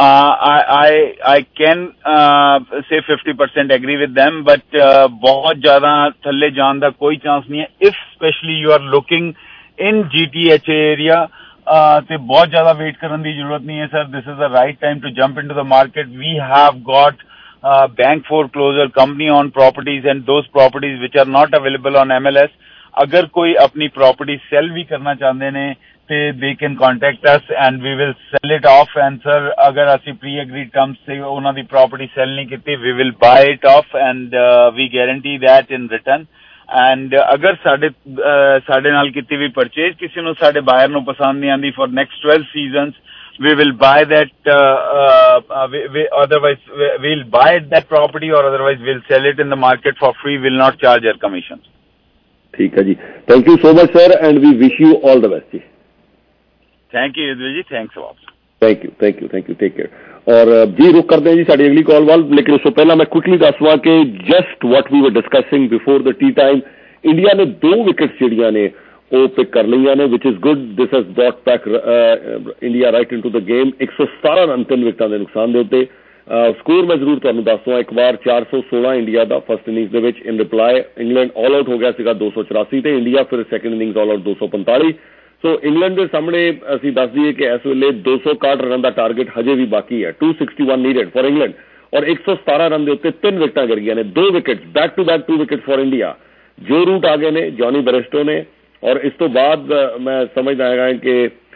I I can say fifty percent agree with them, but ਬਹੁਤ ਜ਼ਿਆਦਾ ਥੱਲੇ ਜਾਣ ਦਾ ਕੋਈ ਚਾਂਸ ਨਹੀਂ ਹੈ। If specially you are looking in G T H area ਤੇ ਬਹੁਤ ਜ਼ਿਆਦਾ ਵੇਟ ਕਰਨ ਦੀ ਜ਼ਰੂਰਤ ਨਹੀਂ ਹੈ sir. This is the right time to jump in to the market. We have got Uh, bank foreclosure, company owned properties and those properties which are not available on M L S. अगर कोई अपनी property sell भी करना चाहते ने ते they can contact us and we will sell it off। And sir अगर असी pre-agreed terms से उन्हां दी property sell नहीं कीती, we will buy it off and uh, we guarantee that in return। and uh, अगर साडे uh, साडे नाल कीती भी purchase किसी नूं साडे buyer नूं पसंद नहीं आंदी for next twelve seasons, we will buy that uh, uh, we, we, otherwise we, we'll buy that property or otherwise we'll sell it in the market for free, will not charge our commissions। ठीक है जी, thank you so much sir and we wish you all the best ji. thank you Yudhvir ji, thanks a lot। thank you thank you thank you take care। और जी रुक करते हैं जी साड़ी अगली call वाल, लेकिन उससे पहला मैं क्विकली दसवा कि just what we were discussing before the tea time, India ने दो विकेट ਜਿਹੜੀਆਂ ਨੇ ਉਹ ਪਿਕ ਕਰ ਲਈਆਂ ਨੇ, which is good. This has brought back India right into the game. ਇੱਕ ਸੌ ਸਤਾਰਾਂ ਰਨ ਤਿੰਨ ਵਿਕਟਾਂ ਦੇ ਨੁਕਸਾਨ ਦੇ ਉੱਤੇ। ਸਕੋਰ ਮੈਂ ਜ਼ਰੂਰ ਤੁਹਾਨੂੰ ਦੱਸ ਦਵਾਂ ਇੱਕ ਵਾਰ, ਚਾਰ ਸੌ ਸੋਲਾਂ ਇੰਡੀਆ ਦਾ ਫਸਟ ਇਨਿੰਗਸ ਦੇ ਵਿੱਚ। In reply England all out ਹੋ ਗਿਆ ਸੀਗਾ ਦੋ ਸੌ ਚੁਰਾਸੀ ਤੇ, ਇੰਡੀਆ ਫਿਰ ਸੈਕਿੰਡ ਇਨਿੰਗਸ ਆਲ ਆਊਟ ਦੋ ਸੌ ਪੰਤਾਲੀ। ਸੋ ਇੰਗਲੈਂਡ ਦੇ ਸਾਹਮਣੇ ਅਸੀਂ ਦੱਸ ਦਈਏ ਕਿ ਇਸ ਵੇਲੇ ਦੋ ਸੌ ਇਕਾਹਠ ਰਨ ਦਾ ਟਾਰਗੇਟ ਹਜੇ ਵੀ ਬਾਕੀ ਹੈ, two sixty one needed for England. ਔਰ ਇੱਕ ਸੌ ਸਤਾਰਾਂ ਰਨ ਦੇ ਉੱਤੇ ਤਿੰਨ ਵਿਕਟਾਂ ਗਿਰ ਗਈਆਂ ਨੇ, ਦੋ wickets back to back, two wicket for India. Joe Root ਆ ਗਏ ਨੇ ਜੌਨੀ ਬੈਰਸਟੋ ਨੇ, और इस तो बाद मैं समझदा हैगा कि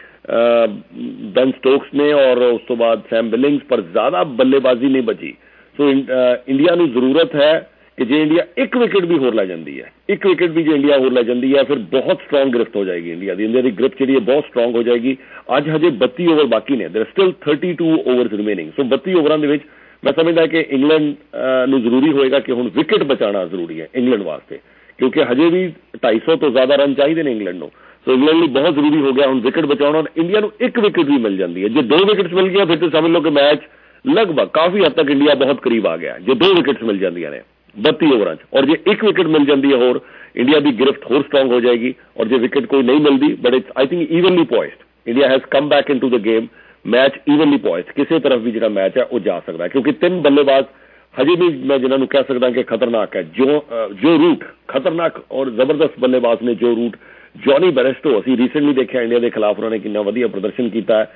बेन स्टोक्स ने और उस तो बाद सैम बिलिंग्स, पर ज्यादा बल्लेबाजी नहीं बची। सो इंडिया नूं जरूरत है कि जे इंडिया एक विकेट भी होर लै जाती है, एक विकेट भी जो इंडिया होर लै जाती है, फिर बहुत स्ट्रॉन्ग गिरफ्त हो जाएगी इंडिया की। इंडिया की गिरफ्त जी बहुत स्ट्रॉन्ग हो जाएगी। अज हजे बत्ती ओवर बाकी ने, there still thirty two overs remaining. So बत्ती ओवरां दे विच मैं समझदा कि इंग्लैंड नूं जरूरी होएगा कि हुण विकेट बचाना जरूरी है इंग्लैंड वास्ते, क्योंकि हजे भी ढाई सौ तो ज़्यादा रन चाहिए ने इंग्लैंड को। सो इंग्लैंड लिए बहुत जरूरी हो गया हुण विकेट बचाना, और इंडिया को एक विकेट भी मिल जाती है। जो दो विकेट्स मिल गया फिर तो समझ लो कि मैच लगभग काफ़ी हद तक इंडिया बहुत करीब आ गया, जो दो विकेट्स मिल जाती ने बत्ती ओवर। और जो एक विकेट मिल जाती है होर, इंडिया की गिरफ्त होर स्ट्रॉन्ग हो जाएगी। और जो विकेट कोई नहीं मिलती, but it's I think evenly poised. India has come back into the game, match evenly poised, किसी तरफ भी जो मैच है वह जा सकता है, क्योंकि तीन बल्लेबाज हजे भी मैं जिन्होंने कह सकता कि खतरनाक है। जो जो रूट खतरनाक और जबरदस्त बल्लेबाज ने, जो रूट जॉनी बेरेस्टो असी रिसेंटली देखा इंडिया के खिलाफ, उन्होंने कितना वधिया प्रदर्शन किया है,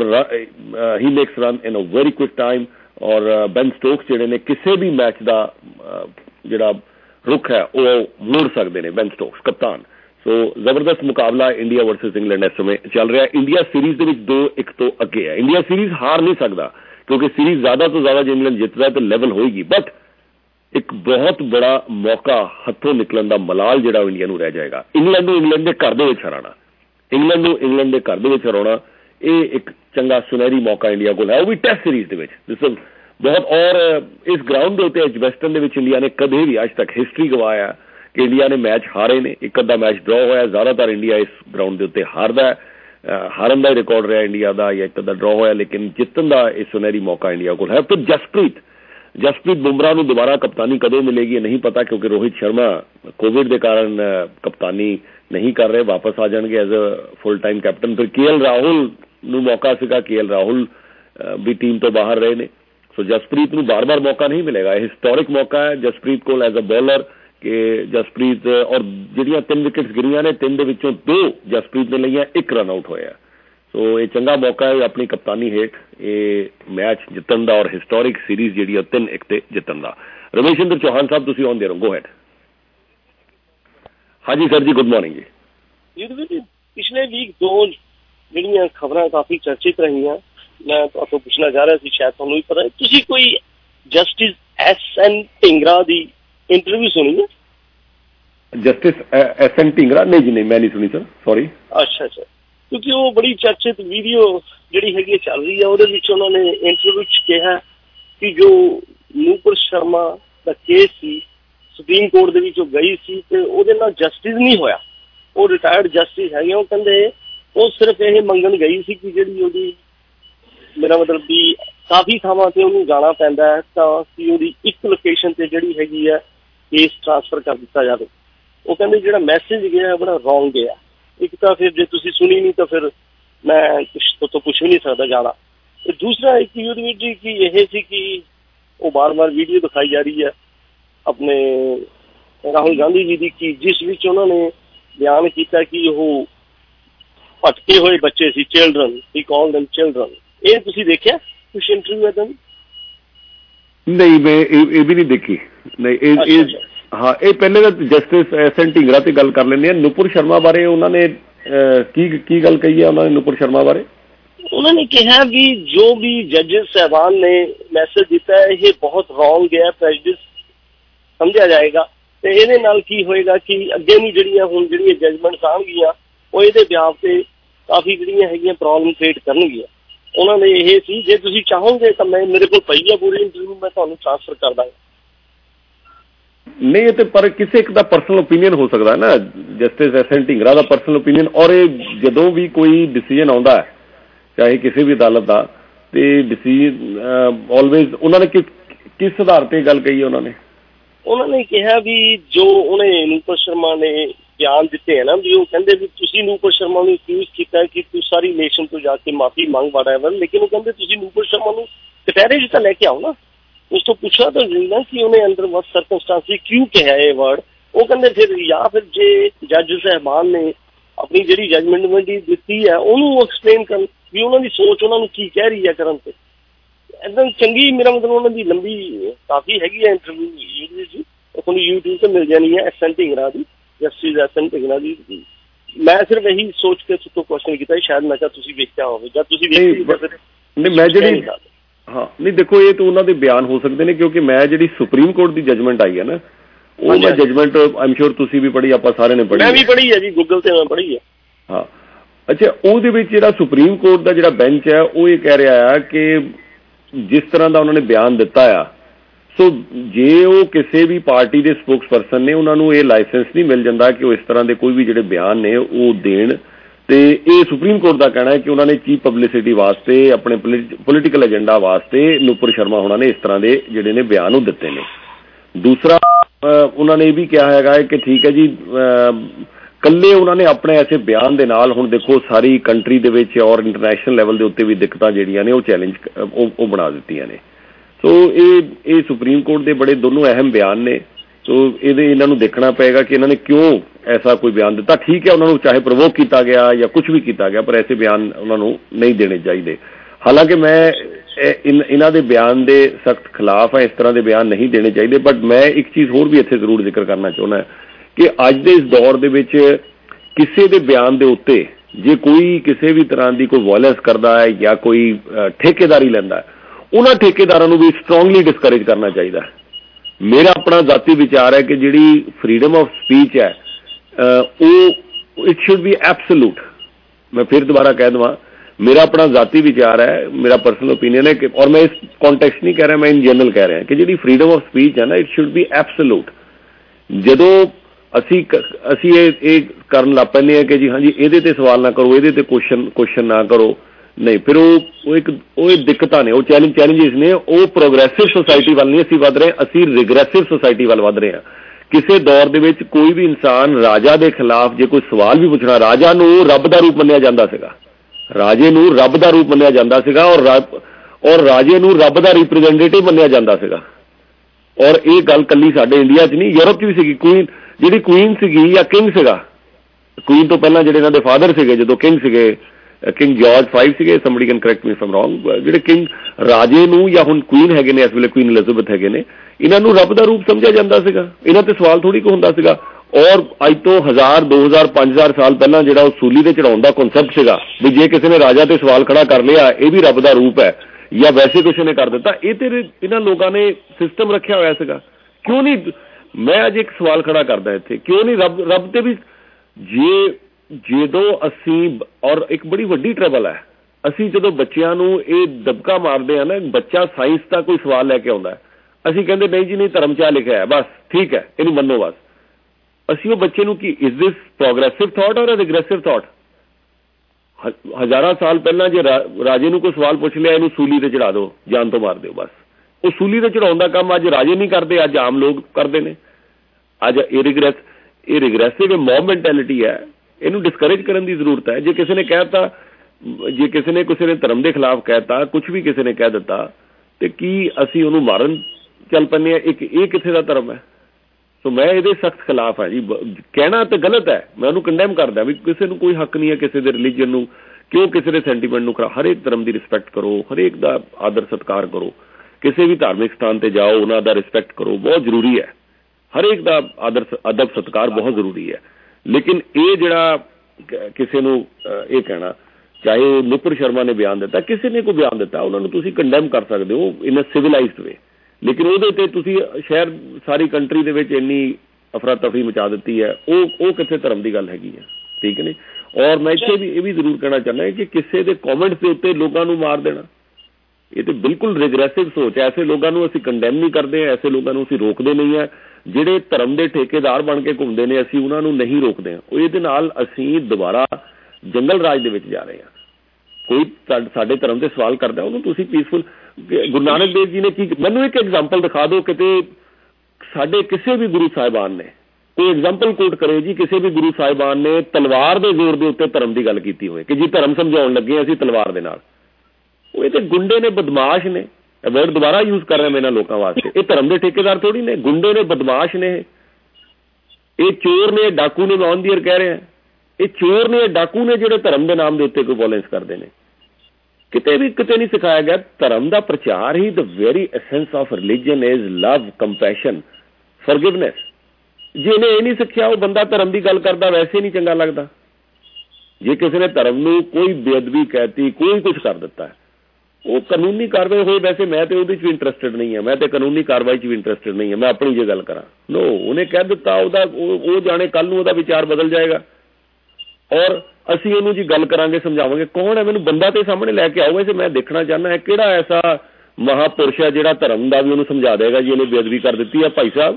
और ही makes run in a very quick time. और बेन स्टोक्स जिहड़े ने किसी भी मैच का जिहड़ा रुख है वो मोड़ सकते हैं, बेन स्टोक्स कप्तान। सो जबरदस्त मुकाबला इंडिया वर्सेस इंग्लैंड इस समय चल रहा है। इंडिया सीरीज के दो एक तो अगे है, इंडिया सीरीज हार नहीं सकता, क्योंकि सीरीज ज्यादा तो ज्यादा जो इंग्लैंड जितदा है तो लेवल होएगी। बट एक बहुत बड़ा मौका हथों निकलन का मलाल जो इंडिया को रह जाएगा। इंग्लैंड को इंग्लैंड के घर के हराना, इंग्लैंड को इंग्लैंड के घर के हराना, ये एक चंगा सुनहरी मौका इंडिया को है, वो भी टेस्ट सीरीज के जिस बहुत। और इस ग्राउंड के उत्ते एजबेस्टन के इंडिया ने कदे भी अज तक हिस्टरी गवाया कि इंडिया ने मैच हारे ने, एक अद्धा मैच ड्रॉ होया, ज्यादातर इंडिया इस ग्राउंड के उत्ते हारदा है। हारन का ही रिकॉर्ड रहा इंडिया का, या एक अद्धा ड्रॉ होया, लेकिन जितन का यह सुनहरी मौका इंडिया को है। तो जसप्रीत जसप्रीत बुमराह को दोबारा कप्तानी कदों मिलेगी नहीं पता, क्योंकि रोहित शर्मा कोविड के कारण कप्तानी नहीं कर रहे, वापस आ जाएंगे as a full time captain. फिर के एल राहुल नूं मौका सीगा, के एल राहुल भी टीम तो बाहर रहे ने। सो जसप्रीत नूं बार बार मौका नहीं मिलेगा, हिस्टोरिक मौका है जसप्रीत को एज अ बॉलर कि जसप्रीत, और जिहड़ियां तीन विकेट्स गिरियां ने, तीन दे विचों दो जसप्रीत ने लईआं, एक रन आउट होया। सो ये चंगा मौका है अपनी कप्तानी हेठ ये मैच जितन का, और हिस्टोरिक सीरीज जी तीन एक ते जितन का। रमेशिंदर चौहान साहब तुसीं ऑन दे रहो, गो हैड। हाँ जी सर जी, गुड मॉर्निंग जी। पिछले वीक दो ਜਿਹੜੀਆਂ ਖਬਰਾਂ ਕਾਫੀ ਚਰਚਿਤ ਰਹੀਆਂ, ਮੈਂ ਤੁਹਾਨੂੰ ਪੁੱਛਣਾ ਚਾਹ ਰਿਹਾ ਸੀ, ਸ਼ਾਇਦ ਤੁਹਾਨੂੰ ਵੀ ਪਤਾ ਹੈ, ਤੁਸੀਂ ਕੋਈ ਜਸਟਿਸ ਐਸ ਐਨ ਢਿੰਗਰਾ ਦੀ ਇੰਟਰਵਿਊ ਸੁਣੀ ਹੈ? Justice S N Dhingra? ਨਹੀਂ ਜੀ, ਨਹੀਂ ਮੈਂ ਨਹੀਂ ਸੁਣੀ ਸਰ, ਸੌਰੀ। ਅੱਛਾ ਅੱਛਾ, ਕਿਉਂਕਿ ਉਹ ਬੜੀ ਚਰਚਿਤ ਵੀਡੀਓ ਜਿਹੜੀ ਹੈਗੀ ਚੱਲ ਰਹੀ ਹੈ, ਉਹਦੇ ਵਿੱਚ ਉਹਨਾਂ ਨੇ ਇੰਟਰਵਿਊ 'ਚ ਕਿਹਾ ਕਿ ਜੋ ਨੂਪੁਰ ਸ਼ਰਮਾ ਦਾ ਕੇਸ ਸੀ ਸੁਪਰੀਮ ਕੋਰਟ ਦੇ ਵਿੱਚ ਉਹ ਗਈ ਸੀ ਤੇ ਉਹਦੇ ਨਾਲ ਜਸਟਿਸ ਨਹੀਂ ਹੋਇਆ। ਉਹ ਰਿਟਾਇਰਡ ਜਸਟਿਸ ਹੈਗੇ, ਉਹ ਕਹਿੰਦੇ ਉਹ ਸਿਰਫ ਇਹ ਮੰਗਣ ਗਈ ਸੀ ਕਿ ਜਿਹੜੀ ਉਹਦੀ, ਮੇਰਾ ਮਤਲਬ ਵੀ ਕਾਫੀ ਥਾਵਾਂ ਤੇ ਉਹਨੂੰ ਜਾਣਾ ਪੈਂਦਾ ਹੈ ਤਾਂ ਕਿ ਉਹਦੀ ਇੱਕ ਲੋਕੇਸ਼ਨ ਤੇ ਜਿਹੜੀ ਹੈਗੀ ਹੈ ਕੇਸ ਟ੍ਰਾਂਸਫਰ ਕਰ ਦਿੱਤਾ ਜਾਵੇ। ਉਹ ਕਹਿੰਦੇ ਜਿਹੜਾ ਮੈਸੇਜ ਗਿਆ ਬੜਾ ਰੌਂਗ ਗਿਆ। ਇੱਕ ਤਾਂ ਫਿਰ ਜੇ ਤੁਸੀਂ ਸੁਣੀ ਨਹੀਂ ਤਾਂ ਫਿਰ ਮੈਂ ਕੁਛ ਤੋਂ ਪੁੱਛ ਵੀ ਨਹੀਂ ਸਕਦਾ ਜ਼ਿਆਦਾ। ਤੇ ਦੂਸਰਾ ਇੱਕ ਉਹਦੇ ਵਿੱਚ ਕਿ ਇਹ ਸੀ ਕਿ ਉਹ ਬਾਰ ਬਾਰ ਵੀਡੀਓ ਦਿਖਾਈ ਜਾ ਰਹੀ ਹੈ ਆਪਣੇ ਰਾਹੁਲ ਗਾਂਧੀ ਜੀ ਦੀ, ਕਿ ਜਿਸ ਵਿੱਚ ਉਹਨਾਂ ਨੇ ਬਿਆਨ ਕੀਤਾ ਕਿ ਉਹ ਭਟਕੇ ਹੋਏ ਬੱਚੇ ਸੀ, children, he call them children। ਇਹ ਤੁਸੀਂ ਦੇਖਿਆ ਕੁਛ ਇੰਟਰਵਿਊ ਹੈ ਤੁਹਾਨੂੰ? ਨਹੀਂ, ਮੈਂ ਇਹ ਵੀ ਨਹੀਂ ਦੇਖੀ। ਨਹੀਂ ਇਹ ਹਾਂ, ਇਹ ਪਹਿਲੇ ਤਾਂ ਜਸਟਿਸ ਐਸ ਐਨ ਢਿੰਗਰਾ ਤੇ ਗੱਲ ਕਰ ਲੈਂਦੇ ਆ। ਨੂਪੁਰ ਸ਼ਰਮਾ ਬਾਰੇ ਉਹਨਾਂ ਨੇ ਕੀ ਕੀ ਗੱਲ ਕਹੀ ਹੈ ਉਹਨਾਂ ਨੇ ਨੂਪੁਰ ਸ਼ਰਮਾ ਬਾਰੇ? ਉਹਨਾਂ ਨੇ ਕਿਹਾ ਵੀ ਜੋ ਵੀ ਜੱਜਿਸ ਸਾਹਿਬਾਨ ਨੇ ਮੈਸੇਜ ਦਿੱਤਾ ਹੈ ਇਹ ਬਹੁਤ ਰੌਂਗ ਹੈ, ਪ੍ਰੈਜੁਡਿਸ ਸਮਝਿਆ ਜਾਏਗਾ ਤੇ ਇਹਦੇ ਨਾਲ ਕੀ ਹੋਏਗਾ ਕਿ ਅੱਗੇ ਨੂੰ ਜਿਹੜੀਆਂ ਹੁਣ ਜਿਹੜੀਆਂ ਜਜਮੈਂਟਸ ਆਉਣਗੀਆਂ ਉਹ ਇਹਦੇ ਬਿਆਨ ਤੇ ਕਾਫੀ ਜਿਹੜੀਆਂ ਹੈਗੀਆਂ ਪ੍ਰੋਬਲਮ ਕ੍ਰੀਏਟ ਕਰਨਗੀਆਂ। ਉਹਨਾਂ ਨੇ ਇਹ ਸੀ, ਜੇ ਤੁਸੀਂ ਚਾਹੋਗੇ ਤਾਂ ਮੈਂ ਮੇਰੇ ਕੋਲ ਪਈ ਆ ਪੂਰੀ ਇੰਟਰਵਿਊ, ਮੈਂ ਤੁਹਾਨੂੰ ਟ੍ਰਾਂਸਫਰ ਕਰ ਦਾਂਗਾ। ਨਹੀਂ, ਇਹ ਤੇ ਪਰ ਕਿਸੇ ਇੱਕ ਦਾ ਪਰਸਨਲ ਓਪੀਨੀਅਨ ਹੋ ਸਕਦਾ ਨਾ, ਜਸਟਿਸ ਐਸ ਐਨ ਢਿੰਗਰਾ ਦਾ ਪਰਸਨਲ ਓਪੀਨੀਅਨ। ਔਰ ਇਹ ਜਦੋਂ ਵੀ ਕੋਈ ਡਿਸੀਜਨ ਆਉਂਦਾ ਹੈ ਚਾਹੇ ਕਿਸੇ ਵੀ ਅਦਾਲਤ ਦਾ, ਤੇ ਡਿਸੀਜਨ ਆਲਵੇਜ਼ ਉਹਨਾਂ ਨੇ ਕਿਸ ਕਿਸ ਆਧਾਰ ਤੇ ਗੱਲ ਕਹੀ ਹੈ? ਉਹਨਾਂ ਨੇ ਉਹਨਾਂ ਨੇ ਕਿਹਾ ਵੀ ਜੋ ਉਹਨੇ ਨੂਪੁਰ ਸ਼ਰਮਾ ਨੇ ਬਿਆਨ ਦਿੱਤੇ ਹੈ ਨਾ, ਵੀ ਉਹ ਕਹਿੰਦੇ ਵੀ ਤੁਸੀਂ ਨੂਪੁਰ ਸ਼ਰਮਾ ਨੂੰ ਅਕਿਊਜ਼ ਕੀਤਾ ਕਿ ਤੂੰ ਸਾਰੀ ਨੇਸ਼ਨ ਤੋਂ ਜਾ ਕੇ ਮਾਫੀ ਮੰਗ ਵਾਟਐਵਰ, ਲੇਕਿਨ ਉਹ ਕਹਿੰਦੇ ਤੁਸੀਂ ਨੂਪੁਰ ਸ਼ਰਮਾ ਨੂੰ ਕਟਹਿਰੇ 'ਚ ਤਾਂ ਲੈ ਕੇ ਆਓ ਨਾ। ਉਸ ਤੋਂ ਪੁੱਛਿਆ ਤਾਂ ਨਾ ਕਿ ਉਹਨੇ ਅੰਦਰ ਵਟ ਸਰਕਮਸਟੈਂਸਿਸ ਕਿਉਂ ਕਿਹਾ ਇਹ ਵਰਡ। ਉਹ ਕਹਿੰਦੇ ਫਿਰ ਜਾਂ ਫਿਰ ਜੇ ਜੱਜ ਸਾਹਿਬਾਨ ਨੇ ਆਪਣੀ ਜਿਹੜੀ ਜਜਮੈਂਟ ਦਿੱਤੀ ਹੈ ਉਹਨੂੰ ਐਕਸਪਲੇਨ ਕਰਨ ਵੀ ਉਹਨਾਂ ਦੀ ਸੋਚ ਉਹਨਾਂ ਨੂੰ ਕੀ ਕਹਿ ਰਹੀ ਹੈ ਕਰਨ ਤੇ। ਇੱਦਾਂ ਚੰਗੀ, ਮੇਰਾ ਮਤਲਬ ਉਹਨਾਂ ਦੀ ਲੰਬੀ ਕਾਫੀ ਹੈਗੀ ਹੈ ਇੰਟਰਵਿਊ ਜੀ, ਉਹ ਤੁਹਾਨੂੰ ਯੂਟਿਊਬ 'ਤੇ ਮਿਲ ਜਾਣੀ ਹੈ ਐਸ ਐਨ ਢਿੰਗਰਾ ਦੀ, ਜਸਟਿਸ ਐਸ ਐਨ ਢਿੰਗਰਾ ਦੀ। ਮੈਂ ਸਿਰਫ ਇਹੀ ਸੋਚ ਕੇ ਤੋਂ ਕੁਐਸਚਨ ਕੀਤਾ, ਸ਼ਾਇਦ ਮੈਂ ਕਿਹਾ ਤੁਸੀਂ ਵੇਖਿਆ ਹੋਵੇ ਜਾਂ ਤੁਸੀਂ ਵੇਖੀ। ਨਹੀਂ, ਮੈਂ ਜਿਹੜੀ ਹਾਂ ਨਹੀਂ ਦੇਖੋ ਇਹ ਤਾਂ ਉਹਨਾਂ ਦੇ ਬਿਆਨ ਹੋ ਸਕਦੇ ਨੇ, ਕਿਉਂਕਿ ਮੈਂ ਜਿਹੜੀ ਸੁਪਰੀਮ ਕੋਰਟ ਦੀ ਜਜਮੈਂਟ ਆਈ ਹੈ ਨਾ ਉਹ ਮੈਂ ਜਜਮੈਂਟ ਆਈਮ ਸ਼ੋਰ ਤੁਸੀਂ ਵੀ ਪੜ੍ਹੀ, ਆਪਾਂ ਸਾਰਿਆਂ ਨੇ ਪੜ੍ਹੀ, ਮੈਂ ਵੀ ਪੜ੍ਹੀ ਹੈ ਜੀ, ਗੂਗਲ ਤੇ ਮੈਂ ਪੜ੍ਹੀ ਹੈ। ਹਾਂ ਅੱਛਾ, ਉਹਦੇ ਵਿੱਚ ਜਿਹੜਾ ਸੁਪਰੀਮ ਕੋਰਟ ਦਾ ਜਿਹੜਾ ਬੈਂਚ ਹੈ ਉਹ ਇਹ ਕਹਿ ਰਿਹਾ ਆ ਕਿ ਜਿਸ ਤਰ੍ਹਾਂ ਦਾ ਉਹਨਾਂ ਨੇ ਬਿਆਨ ਦਿੱਤਾ ਆ, ਸੋ ਜੇ ਉਹ ਕਿਸੇ ਵੀ ਪਾਰਟੀ ਦੇ ਸਪੋਕਸ ਪਰਸਨ ਨੇ ਉਹਨਾਂ ਨੂੰ ਇਹ ਲਾਇਸੈਂਸ ਨਹੀਂ ਮਿਲ ਜਾਂਦਾ ਕਿ ਉਹ ਇਸ ਤਰ੍ਹਾਂ ਦੇ ਕੋਈ ਵੀ ਜਿਹੜੇ ਬਿਆਨ ਨੇ ਉਹ ਦੇਣ, ਤੇ ਇਹ ਸੁਪਰੀਮ ਕੋਰਟ ਦਾ ਕਹਿਣਾ ਹੈ ਕਿ ਉਹਨਾਂ ਨੇ ਚੀਪ ਪਬਲਿਸਿਟੀ ਵਾਸਤੇ ਆਪਣੇ ਪੋਲੀਟੀਕਲ ਏਜੰਡਾ ਵਾਸਤੇ ਨੂਪੁਰ ਸ਼ਰਮਾ ਹੋਣਾ ਨੇ ਇਸ ਤਰ੍ਹਾਂ ਦੇ ਜਿਹੜੇ ਨੇ ਬਿਆਨ ਉਹ ਦਿੱਤੇ ਨੇ। ਦੂਸਰਾ ਉਹਨਾਂ ਨੇ ਇਹ ਵੀ ਕਿਹਾ ਹੈਗਾ ਹੈ ਕਿ ਠੀਕ ਹੈ ਜੀ ਕੱਲੇ ਉਹਨਾਂ ਨੇ ਆਪਣੇ ਐਸੇ ਬਿਆਨ ਦੇ ਨਾਲ ਹੁਣ ਦੇਖੋ ਸਾਰੀ ਕੰਟਰੀ ਦੇ ਵਿੱਚ ਔਰ ਇੰਟਰਨੈਸ਼ਨਲ ਲੈਵਲ ਦੇ ਉੱਤੇ ਵੀ ਦਿੱਕਤਾਂ ਜਿਹੜੀਆਂ ਨੇ ਉਹ ਚੈਲੰਜ ਉਹ ਉਹ ਬਣਾ ਦਿੱਤੀਆਂ ਨੇ। ਸੋ ਇਹ ਇਹ ਸੁਪਰੀਮ ਕੋਰਟ ਦੇ ਬੜੇ ਦੋਨੋਂ ਅਹਿਮ ਬਿਆਨ ਨੇ। ਸੋ ਇਹਦੇ ਇਹਨਾਂ ਨੂੰ ਦੇਖਣਾ ਪਏਗਾ ਕਿ ਇਹਨਾਂ ਨੇ ਕਿਉਂ ਐਸਾ ਕੋਈ ਬਿਆਨ ਦਿੱਤਾ। ਠੀਕ ਹੈ ਉਹਨਾਂ ਨੂੰ ਚਾਹੇ ਪ੍ਰਵੋਕ ਕੀਤਾ ਗਿਆ ਜਾਂ ਕੁਝ ਵੀ ਕੀਤਾ ਗਿਆ, ਪਰ ਐਸੇ ਬਿਆਨ ਉਹਨਾਂ ਨੂੰ ਨਹੀਂ ਦੇਣੇ ਚਾਹੀਦੇ। ਹਾਲਾਂਕਿ ਮੈਂ ਇਹਨਾਂ ਦੇ ਬਿਆਨ ਦੇ ਸਖਤ ਖਿਲਾਫ ਹੈ, ਇਸ ਤਰ੍ਹਾਂ ਦੇ ਬਿਆਨ ਨਹੀਂ ਦੇਣੇ ਚਾਹੀਦੇ। ਬਟ ਮੈਂ ਇੱਕ ਚੀਜ਼ ਹੋਰ ਵੀ ਇੱਥੇ ਜ਼ਰੂਰ ਜ਼ਿਕਰ ਕਰਨਾ ਚਾਹੁੰਦਾ ਕਿ ਅੱਜ ਦੇ ਇਸ ਦੌਰ ਦੇ ਵਿੱਚ ਕਿਸੇ ਦੇ ਬਿਆਨ ਦੇ ਉੱਤੇ ਜੇ ਕੋਈ ਕਿਸੇ ਵੀ ਤਰ੍ਹਾਂ ਦੀ ਕੋਈ ਵਾਇਲੈਂਸ ਕਰਦਾ ਹੈ ਜਾਂ ਕੋਈ ਠੇਕੇਦਾਰੀ ਲੈਂਦਾ ਹੈ, ਉਹਨਾਂ ਠੇਕੇਦਾਰਾਂ ਨੂੰ ਵੀ ਸਟਰੋਂਗਲੀ ਡਿਸਕਰੇਜ ਕਰਨਾ ਚਾਹੀਦਾ ਹੈ। ਮੇਰਾ ਆਪਣਾ ਜ਼ਾਤੀ ਵਿਚਾਰ ਹੈ ਕਿ ਜਿਹੜੀ ਫਰੀडम ਆਫ ਸਪੀਚ ਹੈ ਉਹ ਇਟ ਸ਼ੁੱਡ ਬੀ ਐਬਸੋਲੂਟ। ਮੈਂ ਫਿਰ ਦੁਬਾਰਾ ਕਹਿ ਦੇਵਾਂ, ਮੇਰਾ ਆਪਣਾ ਜ਼ਾਤੀ ਵਿਚਾਰ ਹੈ, ਮੇਰਾ ਪਰਸਨਲ ਓਪੀਨੀਅਨ ਹੈ ਕਿ, ਔਰ ਮੈਂ ਇਸ ਕੌਂਟੈਕਸਟ ਨਹੀਂ ਕਹਿ ਰਿਹਾ, ਮੈਂ ਇਨ ਜਨਰਲ ਕਹਿ ਰਿਹਾ ਕਿ ਜਿਹੜੀ ਫਰੀडम ਆਫ ਸਪੀਚ ਹੈ ਨਾ ਇਟ ਸ਼ੁੱਡ ਬੀ ਐਬਸੋਲੂਟ। ਜਦੋਂ ਅਸੀਂ ਅਸੀਂ ਇਹ ਇਹ ਕਰਨ ਲੱਗ ਪੈਂਦੇ ਹਾਂ ਕਿ ਜੀ ਹਾਂਜੀ ਇਹਦੇ ਤੇ ਸਵਾਲ ਨਾ ਕਰੋ, ਇਹਦੇ ਤੇ ਕੁਐਸਚਨ ਕੁਐਸਚਨ ਨਾ ਕਰੋ, ਨਹੀਂ ਫਿਰ ਉਹ ਉਹ ਇੱਕ ਉਹ ਦਿੱਕਤਾਂ ਨੇ, ਉਹ ਚੈਲੰਜ ਚੈਲੰਜਿਸ ਨੇ। ਉਹ ਪ੍ਰੋਗਰੈਸਿਵ ਸੁਸਾਇਟੀ ਵੱਲ ਨਹੀਂ ਅਸੀਂ ਵੱਧ ਰਹੇ, ਅਸੀਂ ਰਿਗਰੈਸਿਵ ਸੁਸਾਇਟੀ ਵੱਲ ਵੱਧ ਰਹੇ ਹਾਂ। ਕਿਸੇ ਦੌਰ ਦੇ ਵਿੱਚ ਕੋਈ ਵੀ ਇਨਸਾਨ ਰਾਜਾ ਦੇ ਖਿਲਾਫ ਜੇ ਕੋਈ ਸਵਾਲ ਵੀ ਪੁੱਛਣਾ, ਰਾਜਾ ਨੂੰ ਰੱਬ ਦਾ ਰੂਪ ਮੰਨਿਆ ਜਾਂਦਾ ਸੀਗਾ, ਰਾਜੇ ਨੂੰ ਰੱਬ ਦਾ ਰੂਪ ਮੰਨਿਆ ਜਾਂਦਾ ਸੀਗਾ ਔਰ ਔਰ ਰਾਜੇ ਨੂੰ ਰੱਬ ਦਾ ਰਿਪਰੈਜ਼ੈਂਟੇਟਿਵ ਮੰਨਿਆ ਜਾਂਦਾ ਸੀਗਾ। ਔਰ ਇਹ ਗੱਲ ਕੱਲੀ ਸਾਡੇ ਇੰਡੀਆ 'ਚ ਨਹੀਂ, ਯੂਰਪ 'ਚ ਵੀ ਸੀਗੀ। ਕੁਈਨ ਜਿਹੜੀ ਕੁਈਨ ਸੀਗੀ ਜਾਂ ਕਿੰਗ ਸੀਗਾ, ਕੁਈਨ ਤੋਂ ਪਹਿਲਾਂ ਜਿਹੜੇ ਇਹਨਾਂ ਦੇ ਫਾਦਰ ਸੀਗੇ ਜਦੋਂ ਕਿੰਗ ਸੀਗੇ, ਕਿੰਗ ਜਾਰਜ ਫਾਈਵ ਸੀਗੇ, somebody can correct me if I'm wrong, ਜਿਹੜੇ ਕਿੰਗ ਰਾਜੇ ਨੂੰ ਜਾਂ ਹੁਣ ਕੁਈਨ ਹੈਗੇ ਨੇ ਇਸ ਵੇਲੇ ਕੁਈਨ ਐਲਿਜ਼ਾਬੈਥ ਹੈਗੇ ਨੇ, ਇਹਨਾਂ ਨੂੰ ਰੱਬ ਦਾ ਰੂਪ ਸਮਝਿਆ ਜਾਂਦਾ ਸੀਗਾ। ਇਹਨਾਂ ਤੇ ਸਵਾਲ ਥੋੜੀ ਕੋ ਹੁੰਦਾ ਸੀਗਾ। ਔਰ ਅੱਜ ਤੋਂ ਹਜ਼ਾਰ ਦੋ ਹਜ਼ਾਰ ਪੰਜ ਹਜ਼ਾਰ ਸਾਲ ਪਹਿਲਾਂ ਜਿਹੜਾ ਉਹ ਸੂਲੀ ਤੇ ਚੜਾਉਣ ਦਾ ਕਨਸੈਪਟ ਸੀਗਾ ਵੀ ਜੇ ਕਿਸੇ ਨੇ ਰਾਜਾ ਤੇ ਸਵਾਲ ਖੜਾ ਕਰ ਲਿਆ ਇਹ ਵੀ ਰੱਬ ਦਾ ਰੂਪ ਹੈ ਜਾਂ ਵੈਸੇ ਕਿਸੇ ਨੇ ਕਰ ਦਿੱਤਾ, ਇਹ ਤੇ ਇਹਨਾਂ ਲੋਕਾਂ ਨੇ ਸਿਸਟਮ ਰੱਖਿਆ ਹੋਇਆ ਸੀਗਾ। ਕਿਉਂ ਨਹੀਂ, ਮੈਂ ਅੱਜ ਇੱਕ ਸਵਾਲ ਖੜਾ ਕਰਦਾ ਇੱਥੇ, ਕਿਉਂ ਨਹੀਂ ਰੱਬ ਰੱਬ ਤੇ ਵੀ ਜੇ ਜਦੋਂ ਅਸੀਂ, ਔਰ ਇੱਕ ਬੜੀ ਵੱਡੀ ਟਰਬਲ ਹੈ, ਅਸੀਂ ਜਦੋਂ ਬੱਚਿਆਂ ਨੂੰ ਇਹ ਦਬਕਾ ਮਾਰਦੇ ਹਾਂ ਨਾ, ਬੱਚਾ ਸਾਇੰਸ ਦਾ ਕੋਈ ਸਵਾਲ ਲੈ ਕੇ ਆਉਂਦਾ, ਅਸੀਂ ਕਹਿੰਦੇ ਨਹੀਂ ਜੀ ਨਹੀਂ ਧਰਮ 'ਚ ਲਿਖਿਆ ਹੈ, ਬਸ ਠੀਕ ਹੈ ਇਹਨੂੰ ਮੰਨੋ ਬਸ। ਅਸੀਂ ਉਹ ਬੱਚੇ ਨੂੰ ਕੀ ਇਜ਼ ਦਿਸ ਪ੍ਰੋਗਰੈਸਿਵ ਥਾਟ ਔਰ ਰਿਗਰੈਸਿਵ ਥਾਟ? ਹਜ਼ਾਰਾਂ ਸਾਲ ਪਹਿਲਾਂ ਜੇ ਰਾਜੇ ਨੂੰ ਕੋਈ ਸਵਾਲ ਪੁੱਛ ਲਿਆ ਇਹਨੂੰ ਸੂਲੀ ਤੇ ਚੜਾ ਦਿਓ, ਜਾਨ ਤੋਂ ਮਾਰ ਦਿਓ, ਬਸ। ਉਹ ਸੂਲੀ ਤੇ ਚੜਾਉਣ ਦਾ ਕੰਮ ਅੱਜ ਰਾਜੇ ਨਹੀਂ ਕਰਦੇ, ਅੱਜ ਆਮ ਲੋਕ ਕਰਦੇ ਨੇ। ਅੱਜ ਇਹ ਰਿਗਰੈਸ ਇਹ ਰਿਗਰੈਸਿਵ ਮੌਬ ਮੈਂਟੈਲਿਟੀ ਹੈ, ਇਹਨੂੰ ਡਿਸਕਰੇਜ ਕਰਨ ਦੀ ਜ਼ਰੂਰਤ ਹੈ। ਜੇ ਕਿਸੇ ਨੇ ਕਹਿਤਾ, ਜੇ ਕਿਸੇ ਨੇ ਕਿਸੇ ਨੇ ਧਰਮ ਦੇ ਖਿਲਾਫ ਕਹਿਤਾ, ਕੁਝ ਵੀ ਕਿਸੇ ਨੇ ਕਹਿ ਦਿੱਤਾ, ਤੇ ਕੀ ਅਸੀਂ ਉਹਨੂੰ ਮਾਰਨ ਚੱਲ ਪੈਂਦੇ ਹਾਂ? ਇੱਕ ਇਹ ਕਿੱਥੇ ਦਾ ਧਰਮ ਹੈ? ਸੋ ਮੈਂ ਇਹਦੇ ਸਖਤ ਖਿਲਾਫ ਹੈ ਜੀ। ਕਹਿਣਾ ਤਾਂ ਗਲਤ ਹੈ, ਮੈਂ ਉਹਨੂੰ ਕੰਡੈਮ ਕਰਦਾ ਵੀ ਕਿਸੇ ਨੂੰ ਕੋਈ ਹੱਕ ਨਹੀਂ ਹੈ ਕਿਸੇ ਦੇ ਰਿਲੀਜਨ ਨੂੰ, ਕਿਉਂ ਕਿਸੇ ਦੇ ਸੈਂਟੀਮੈਂਟ ਨੂੰ ਖਰਾ। ਹਰੇਕ ਧਰਮ ਦੀ ਰਿਸਪੈਕਟ ਕਰੋ, ਹਰੇਕ ਦਾ ਆਦਰ ਸਤਿਕਾਰ ਕਰੋ, ਕਿਸੇ ਵੀ ਧਾਰਮਿਕ ਸਥਾਨ ਤੇ ਜਾਓ ਉਹਨਾਂ ਦਾ ਰਿਸਪੈਕਟ ਕਰੋ, ਬਹੁਤ ਜ਼ਰੂਰੀ ਹੈ। ਹਰੇਕ ਦਾ ਆਦਰ ਅਦਬ ਸਤਿਕਾਰ ਬਹੁਤ ਜ਼ਰੂਰੀ ਹੈ। ਲੇਕਿਨ ਇਹ ਜਿਹੜਾ ਕਿਸੇ ਨੂੰ ਇਹ ਕਹਿਣਾ, ਚਾਹੇ ਨੂਪੁਰ ਸ਼ਰਮਾ ਨੇ ਬਿਆਨ ਦਿੱਤਾ, ਕਿਸੇ ਨੇ ਕੋਈ ਬਿਆਨ ਦਿੱਤਾ, ਉਹਨਾਂ ਨੂੰ ਤੁਸੀਂ ਕੰਡੈਮ ਕਰ ਸਕਦੇ ਹੋ ਇਨ ਅ ਸਿਵਲਾਈਜ਼ਡ ਵੇ, ਲੇਕਿਨ ਉਹਦੇ ਤੇ ਤੁਸੀਂ ਸ਼ਹਿਰ ਸਾਰੀ ਕੰਟਰੀ ਦੇ ਵਿੱਚ ਇੰਨੀ ਅਫਰਾ ਤਫਰੀ ਮਚਾ ਦਿੱਤੀ ਹੈ, ਉਹ ਉਹ ਕਿੱਥੇ ਧਰਮ ਦੀ ਗੱਲ ਹੈਗੀ ਹੈ? ਠੀਕ ਨਹੀਂ। ਔਰ ਮੈਂ ਇੱਥੇ ਵੀ ਇਹ ਵੀ ਜ਼ਰੂਰ ਕਹਿਣਾ ਚਾਹੁੰਦਾ ਕਿ ਕਿਸੇ ਦੇ ਕਮੈਂਟਸ ਦੇ ਉੱਤੇ ਲੋਕਾਂ ਨੂੰ ਮਾਰ ਦੇਣਾ, ਇਹ ਤੇ ਬਿਲਕੁਲ ਰਿਗਰੈਸਿਵ ਸੋਚ ਹੈ। ਐਸੇ ਲੋਕਾਂ ਨੂੰ ਅਸੀਂ ਕੰਡੈਮ ਨਹੀਂ ਕਰਦੇ, ਐਸੇ ਲੋਕਾਂ ਨੂੰ ਅਸੀਂ ਰੋਕਦੇ ਨਹੀਂ ਹੈ। ਜਿਹੜੇ ਧਰਮ ਦੇ ਠੇਕੇਦਾਰ ਬਣ ਕੇ ਘੁੰਮਦੇ ਨੇ, ਅਸੀਂ ਉਹਨਾਂ ਨੂੰ ਨਹੀਂ ਰੋਕਦੇ ਹਾਂ। ਇਹਦੇ ਨਾਲ ਅਸੀਂ ਦੁਬਾਰਾ ਜੰਗਲ ਰਾਜ ਦੇ ਵਿੱਚ ਜਾ ਰਹੇ ਹਾਂ। ਕੋਈ ਸਾਡੇ ਧਰਮ ਦੇ ਸਵਾਲ ਕਰਦਾ ਉਹਨੂੰ ਤੁਸੀਂ ਪੀਸਫੁਲ, ਗੁਰੂ ਨਾਨਕ ਦੇਵ ਜੀ ਨੇ ਕੀ, ਮੈਨੂੰ ਇੱਕ ਐਗਜ਼ਾਮਪਲ ਦਿਖਾ ਦਿਓ ਕਿਤੇ ਸਾਡੇ ਕਿਸੇ ਵੀ ਗੁਰੂ ਸਾਹਿਬਾਨ ਨੇ ਕੋਈ ਐਗਜ਼ਾਮਪਲ ਕੋਟ ਕਰੇ ਜੀ, ਕਿਸੇ ਵੀ ਗੁਰੂ ਸਾਹਿਬਾਨ ਨੇ ਤਲਵਾਰ ਦੇ ਜ਼ੋਰ ਦੇ ਉੱਤੇ ਧਰਮ ਦੀ ਗੱਲ ਕੀਤੀ ਹੋਵੇ ਕਿ ਜੀ ਧਰਮ ਸਮਝਾਉਣ ਲੱਗੇ ਅਸੀਂ ਤਲਵਾਰ ਦੇ ਨਾਲ। ਉਹ ਇਹ ਤੇ ਗੁੰਡੇ ਨੇ, ਬਦਮਾਸ਼ ਨੇ। ਇਹ ਵਰਡ ਦੁਬਾਰਾ ਯੂਜ਼ ਕਰ ਰਿਹਾ ਇਹਨਾਂ ਲੋਕਾਂ ਵਾਸਤੇ। ਇਹ ਧਰਮ ਦੇ ਠੇਕੇਦਾਰ ਥੋੜੀ ਨੇ, ਗੁੰਡੇ ਨੇ, ਬਦਮਾਸ਼ ਨੇ, ਇਹ ਚੋਰ ਨੇ, ਡਾਕੂ ਨੇ। ਮੈਂ ਔਨ ਦੀ ਏਅਰ ਕਹਿ ਰਿਹਾ, ਇਹ ਚੋਰ ਨੇ, ਡਾਕੂ ਨੇ ਜਿਹੜੇ ਧਰਮ ਦੇ ਨਾਮ ਦੇ ਉੱਤੇ ਕੋਈ ਵਾਇਲੈਂਸ ਕਰਦੇ ਨੇ। ਕਿਤੇ ਵੀ ਕਿਤੇ ਨਹੀਂ ਸਿਖਾਇਆ ਗਿਆ ਧਰਮ ਦਾ ਪ੍ਰਚਾਰ ਹੀ the very essence of religion is love, compassion, forgiveness. ਜੇ ਇਹਨੇ ਇਹ ਨਹੀਂ ਸਿੱਖਿਆ, ਉਹ ਬੰਦਾ ਧਰਮ ਦੀ ਗੱਲ ਕਰਦਾ ਵੈਸੇ ਨਹੀਂ ਚੰਗਾ ਲੱਗਦਾ। ਜੇ ਕਿਸੇ ਨੇ ਧਰਮ ਨੂੰ ਕੋਈ ਬੇਅਦਬੀ ਕਹਿਤੀ, ਕੋਈ ਕੁਛ ਕਰ ਦਿੱਤਾ, ਉਹ ਕਾਨੂੰਨੀ ਕਾਰਵਾਈ ਹੋਏ। ਵੈਸੇ ਮੈਂ ਤੇ ਉਹਦੇ 'ਚ ਵੀ ਇੰਟਰਸਟਿਡ ਨਹੀਂ ਹਾਂ, ਮੈਂ ਤੇ ਕਾਨੂੰਨੀ ਕਾਰਵਾਈ 'ਚ ਵੀ ਇੰਟਰਸਟਿਡ ਨਹੀਂ ਹਾਂ। ਮੈਂ ਆਪਣੀ ਜੇ ਗੱਲ ਕਰਾਂ, ਨੋ, ਉਹਨੇ ਕਹਿ ਦਿੱਤਾ, ਉਹਦਾ ਉਹ ਜਾਣੇ ਕੱਲ੍ਹ ਨੂੰ ਉਹਦਾ ਵਿਚਾਰ ਬਦਲ ਜਾਏਗਾ ਔਰ ਅਸੀਂ ਉਹਨੂੰ ਜੀ ਗੱਲ ਕਰਾਂਗੇ, ਸਮਝਾਵਾਂਗੇ। ਕੌਣ ਹੈ? ਮੈਨੂੰ ਬੰਦਾ ਤੇ ਸਾਹਮਣੇ ਲੈ ਕੇ ਆਓ। ਵੈਸੇ ਮੈਂ ਦੇਖਣਾ ਚਾਹੁੰਦਾ ਹੈ ਕਿਹੜਾ ਐਸਾ ਮਹਾਂਪੁਰਸ਼ ਹੈ ਜਿਹੜਾ ਧਰਮ ਦਾ ਵੀ ਉਹਨੂੰ ਸਮਝਾ ਦੇਗਾ ਜੀ ਇਹਨੇ ਬੇਅਦਬੀ ਕਰ ਦਿੱਤੀ ਹੈ। ਭਾਈ ਸਾਹਿਬ,